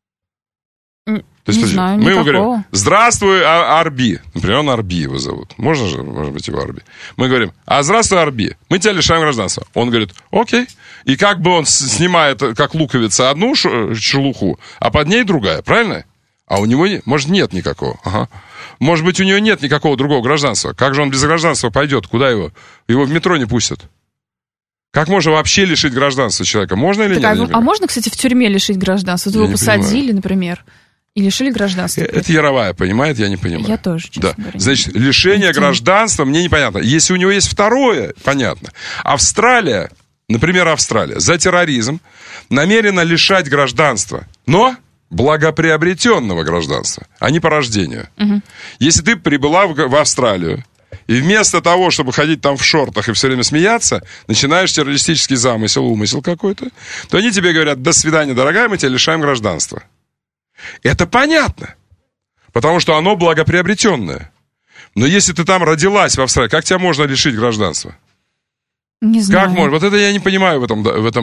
То есть, не знаю, мы ему говорим: здравствуй, Арби. Например, он Арби его зовут. Можно же, может быть, его Арби. Мы говорим: а здравствуй, Арби, мы тебя лишаем гражданства. Он говорит: окей. И как бы он снимает, как луковица, одну шелуху, а под ней другая, правильно? А у него, может, нет никакого. Ага. Может быть, у него нет никакого другого гражданства. Как же он без гражданства пойдет? Куда его? Его в метро не пустят. Как можно вообще лишить гражданства человека? Можно или нет? А можно, кстати, в тюрьме лишить гражданства? Его посадили, например, и лишили гражданства. Это Яровая понимает, я не понимаю. Я тоже, честно говоря. Значит, лишение гражданства мне непонятно. Если у него есть второе, понятно. Австралия, например, за терроризм намерена лишать гражданства, но благоприобретенного гражданства, а не по рождению. Угу. Если ты прибыла в Австралию, и вместо того, чтобы ходить там в шортах и все время смеяться, начинаешь террористический умысел какой-то, то они тебе говорят: до свидания, дорогая, мы тебя лишаем гражданства. Это понятно, потому что оно благоприобретенное. Но если ты там родилась в Австралии, как тебя можно лишить гражданства? Не знаю. Как можно? Вот это я не понимаю в этой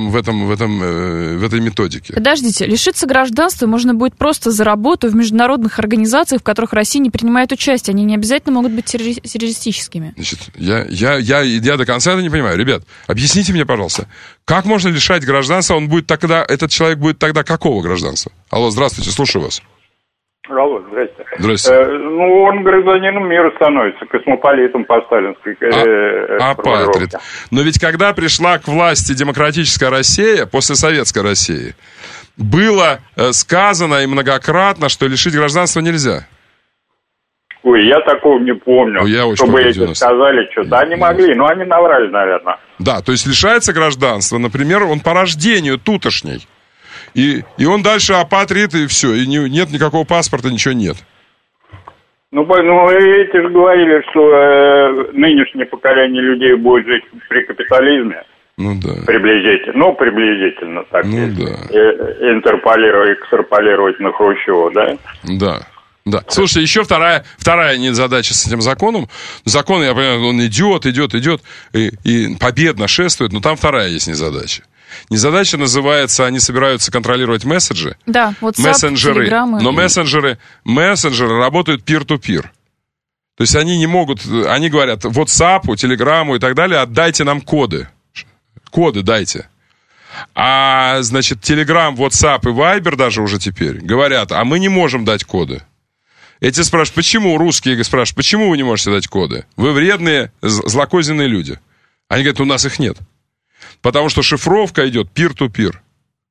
методике. Подождите, лишиться гражданства можно будет просто за работу в международных организациях, в которых Россия не принимает участие. Они не обязательно могут быть террористическими. Значит, я до конца это не понимаю. Ребят, объясните мне, пожалуйста, как можно лишать гражданства? Этот человек будет тогда какого гражданства? Алло, здравствуйте, слушаю вас. Алло, здрасте. Здрасте. Он гражданином мира становится, космополитом по сталинской апатрид. Но ведь когда пришла к власти демократическая Россия, после советской России, было сказано и многократно, что лишить гражданства нельзя. Ой, я такого не помню, чтобы эти сказали что-то. Они могли, но они наврали, наверное. Да, то есть лишается гражданства, например, он по рождению тутошний. И он дальше апатрид, и все, и нет никакого паспорта, ничего нет. Ну, эти же говорили, что нынешнее поколение людей будет жить при капитализме. Ну да. Приблизительно так. Ну да. Экстраполировать на Хрущева, да? Да. Слушай, еще вторая задача с этим законом. Закон, я понимаю, он идет, и победно шествует, но там вторая есть незадача. Незадача называется, они собираются контролировать месседжи. Да, WhatsApp, мессенджеры. Telegram. Но мессенджеры работают peer-to-peer. То есть они не могут, они говорят WhatsApp, Telegram и так далее: отдайте нам коды. Коды дайте. А, значит, Telegram, WhatsApp и Viber даже уже теперь говорят: а мы не можем дать коды. Эти спрашивают: почему? Русские спрашивают: почему вы не можете дать коды? Вы вредные, злокозненные люди. Они говорят: у нас их нет. Потому что шифровка идет peer-to-peer.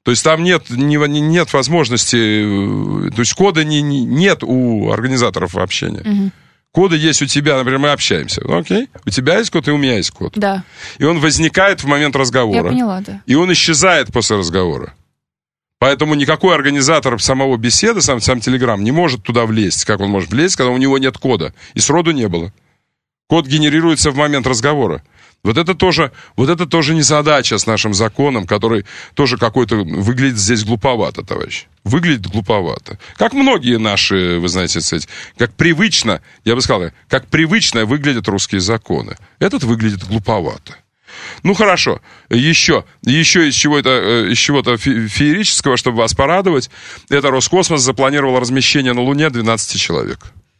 То есть там нет возможности, то есть кода нет у организаторов общения. Угу. Коды есть у тебя, например, мы общаемся. Ну, окей, у тебя есть код, и у меня есть код. Да. И он возникает в момент разговора. Я поняла, да. И он исчезает после разговора. Поэтому никакой организатор самого беседы, сам Telegram, не может туда влезть. Как он может влезть, когда у него нет кода? И сроду не было. Код генерируется в момент разговора. Вот это тоже незадача с нашим законом, который тоже какой-то выглядит здесь глуповато, товарищ. Выглядит глуповато. Как многие наши, вы знаете, как привычно, я бы сказал, как привычно выглядят русские законы. Этот выглядит глуповато. Ну, хорошо. Еще из чего-то феерического, чтобы вас порадовать, это Роскосмос запланировал размещение на Луне 12 человек.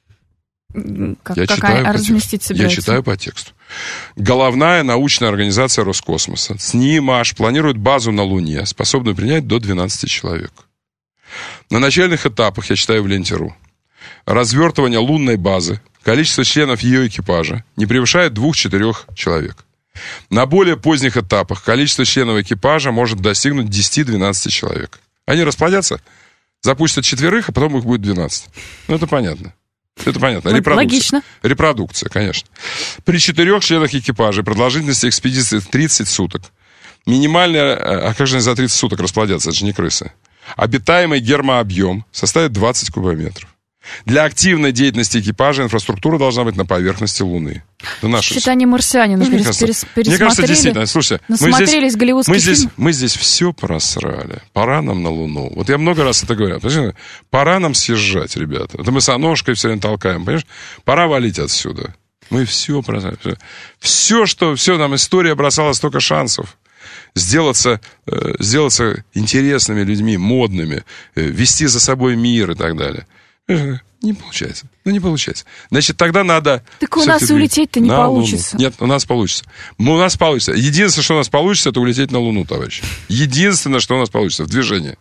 Я читаю по тексту. Головная научная организация Роскосмоса, СНИ-МАШ, планирует базу на Луне, способную принять до 12 человек. На начальных этапах, я читаю в Ленте.ру, развертывание лунной базы, количество членов ее экипажа не превышает 2-4 человек. На более поздних этапах количество членов экипажа может достигнуть 10-12 человек. Они расплодятся, запустят 4, а потом их будет 12. Ну, это понятно. Это понятно. Логично. Репродукция, конечно. При 4 членах экипажа продолжительность экспедиции 30 суток. Минимальная... А как же они за 30 суток расплодятся? Это же не крысы. Обитаемый гермообъем составит 20 кубометров. Для активной деятельности экипажа инфраструктура должна быть на поверхности Луны. Что-то они марсиане пересмотрели. Мне кажется, действительно, слушайте, насмотрелись голливудских фильмов. Мы здесь все просрали. Пора нам на Луну. Вот я много раз это говорю. Пора нам съезжать, ребята. Это мы с ножкой все время толкаем, понимаешь? Пора валить отсюда. Мы все просрали. Все, нам история бросала столько шансов. Сделаться интересными людьми, модными, вести за собой мир и так далее. Не получается. Не получается. Значит, тогда надо... Так у нас улететь-то не получится. Луну. Нет, у нас получится. У нас получится. Единственное, что у нас получится, это улететь на Луну, товарищи. Единственное, что у нас получится. В движении.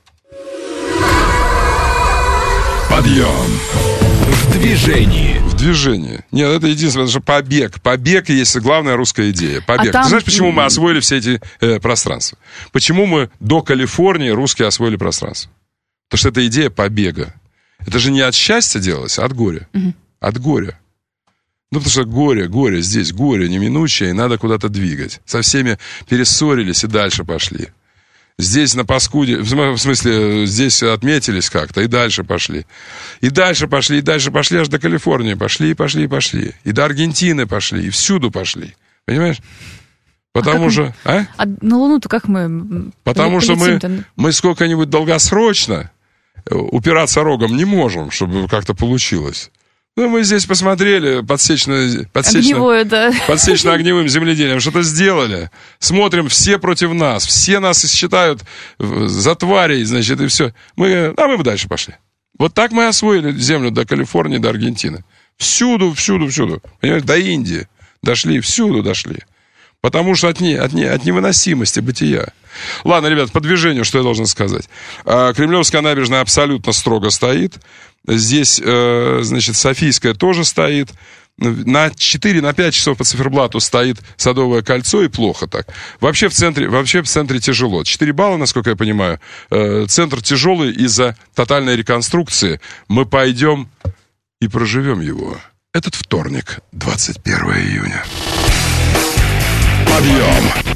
Подъем. В движении. В движении. Нет, это единственное, потому что побег. Побег есть главная русская идея. Побег. Ты знаешь, почему мы освоили все эти пространства? Почему мы до Калифорнии русские освоили пространство? Потому что это идея побега. Это же не от счастья делалось, а от горя. Угу. От горя. Ну, потому что горе, здесь горе неминучее, и надо куда-то двигать. Со всеми перессорились и дальше пошли. Здесь на паскуде, в смысле, здесь отметились как-то, и дальше пошли. И дальше пошли, аж до Калифорнии пошли. И до Аргентины пошли, и всюду пошли. Понимаешь? Потому что... А на Луну-то как мы... Потому что мы сколько-нибудь долгосрочно упираться рогом не можем, чтобы как-то получилось. Ну, мы здесь посмотрели подсечно-огневым земледелием, что-то сделали. Смотрим, все против нас. Все нас считают за тварей, значит, и все. Мы дальше пошли. Вот так мы освоили землю до Калифорнии, до Аргентины. Всюду. Понимаете, до Индии. Всюду дошли. Потому что от невыносимости бытия. Ладно, ребят, по движению, что я должен сказать. Кремлевская набережная абсолютно строго стоит. Здесь, значит, Софийская тоже стоит. На 4-5 часов по циферблату стоит Садовое кольцо, и плохо так. Вообще в центре тяжело. 4 балла, насколько я понимаю. Центр тяжелый из-за тотальной реконструкции. Мы пойдем и проживем его. Этот вторник, 21 июня. Подъем.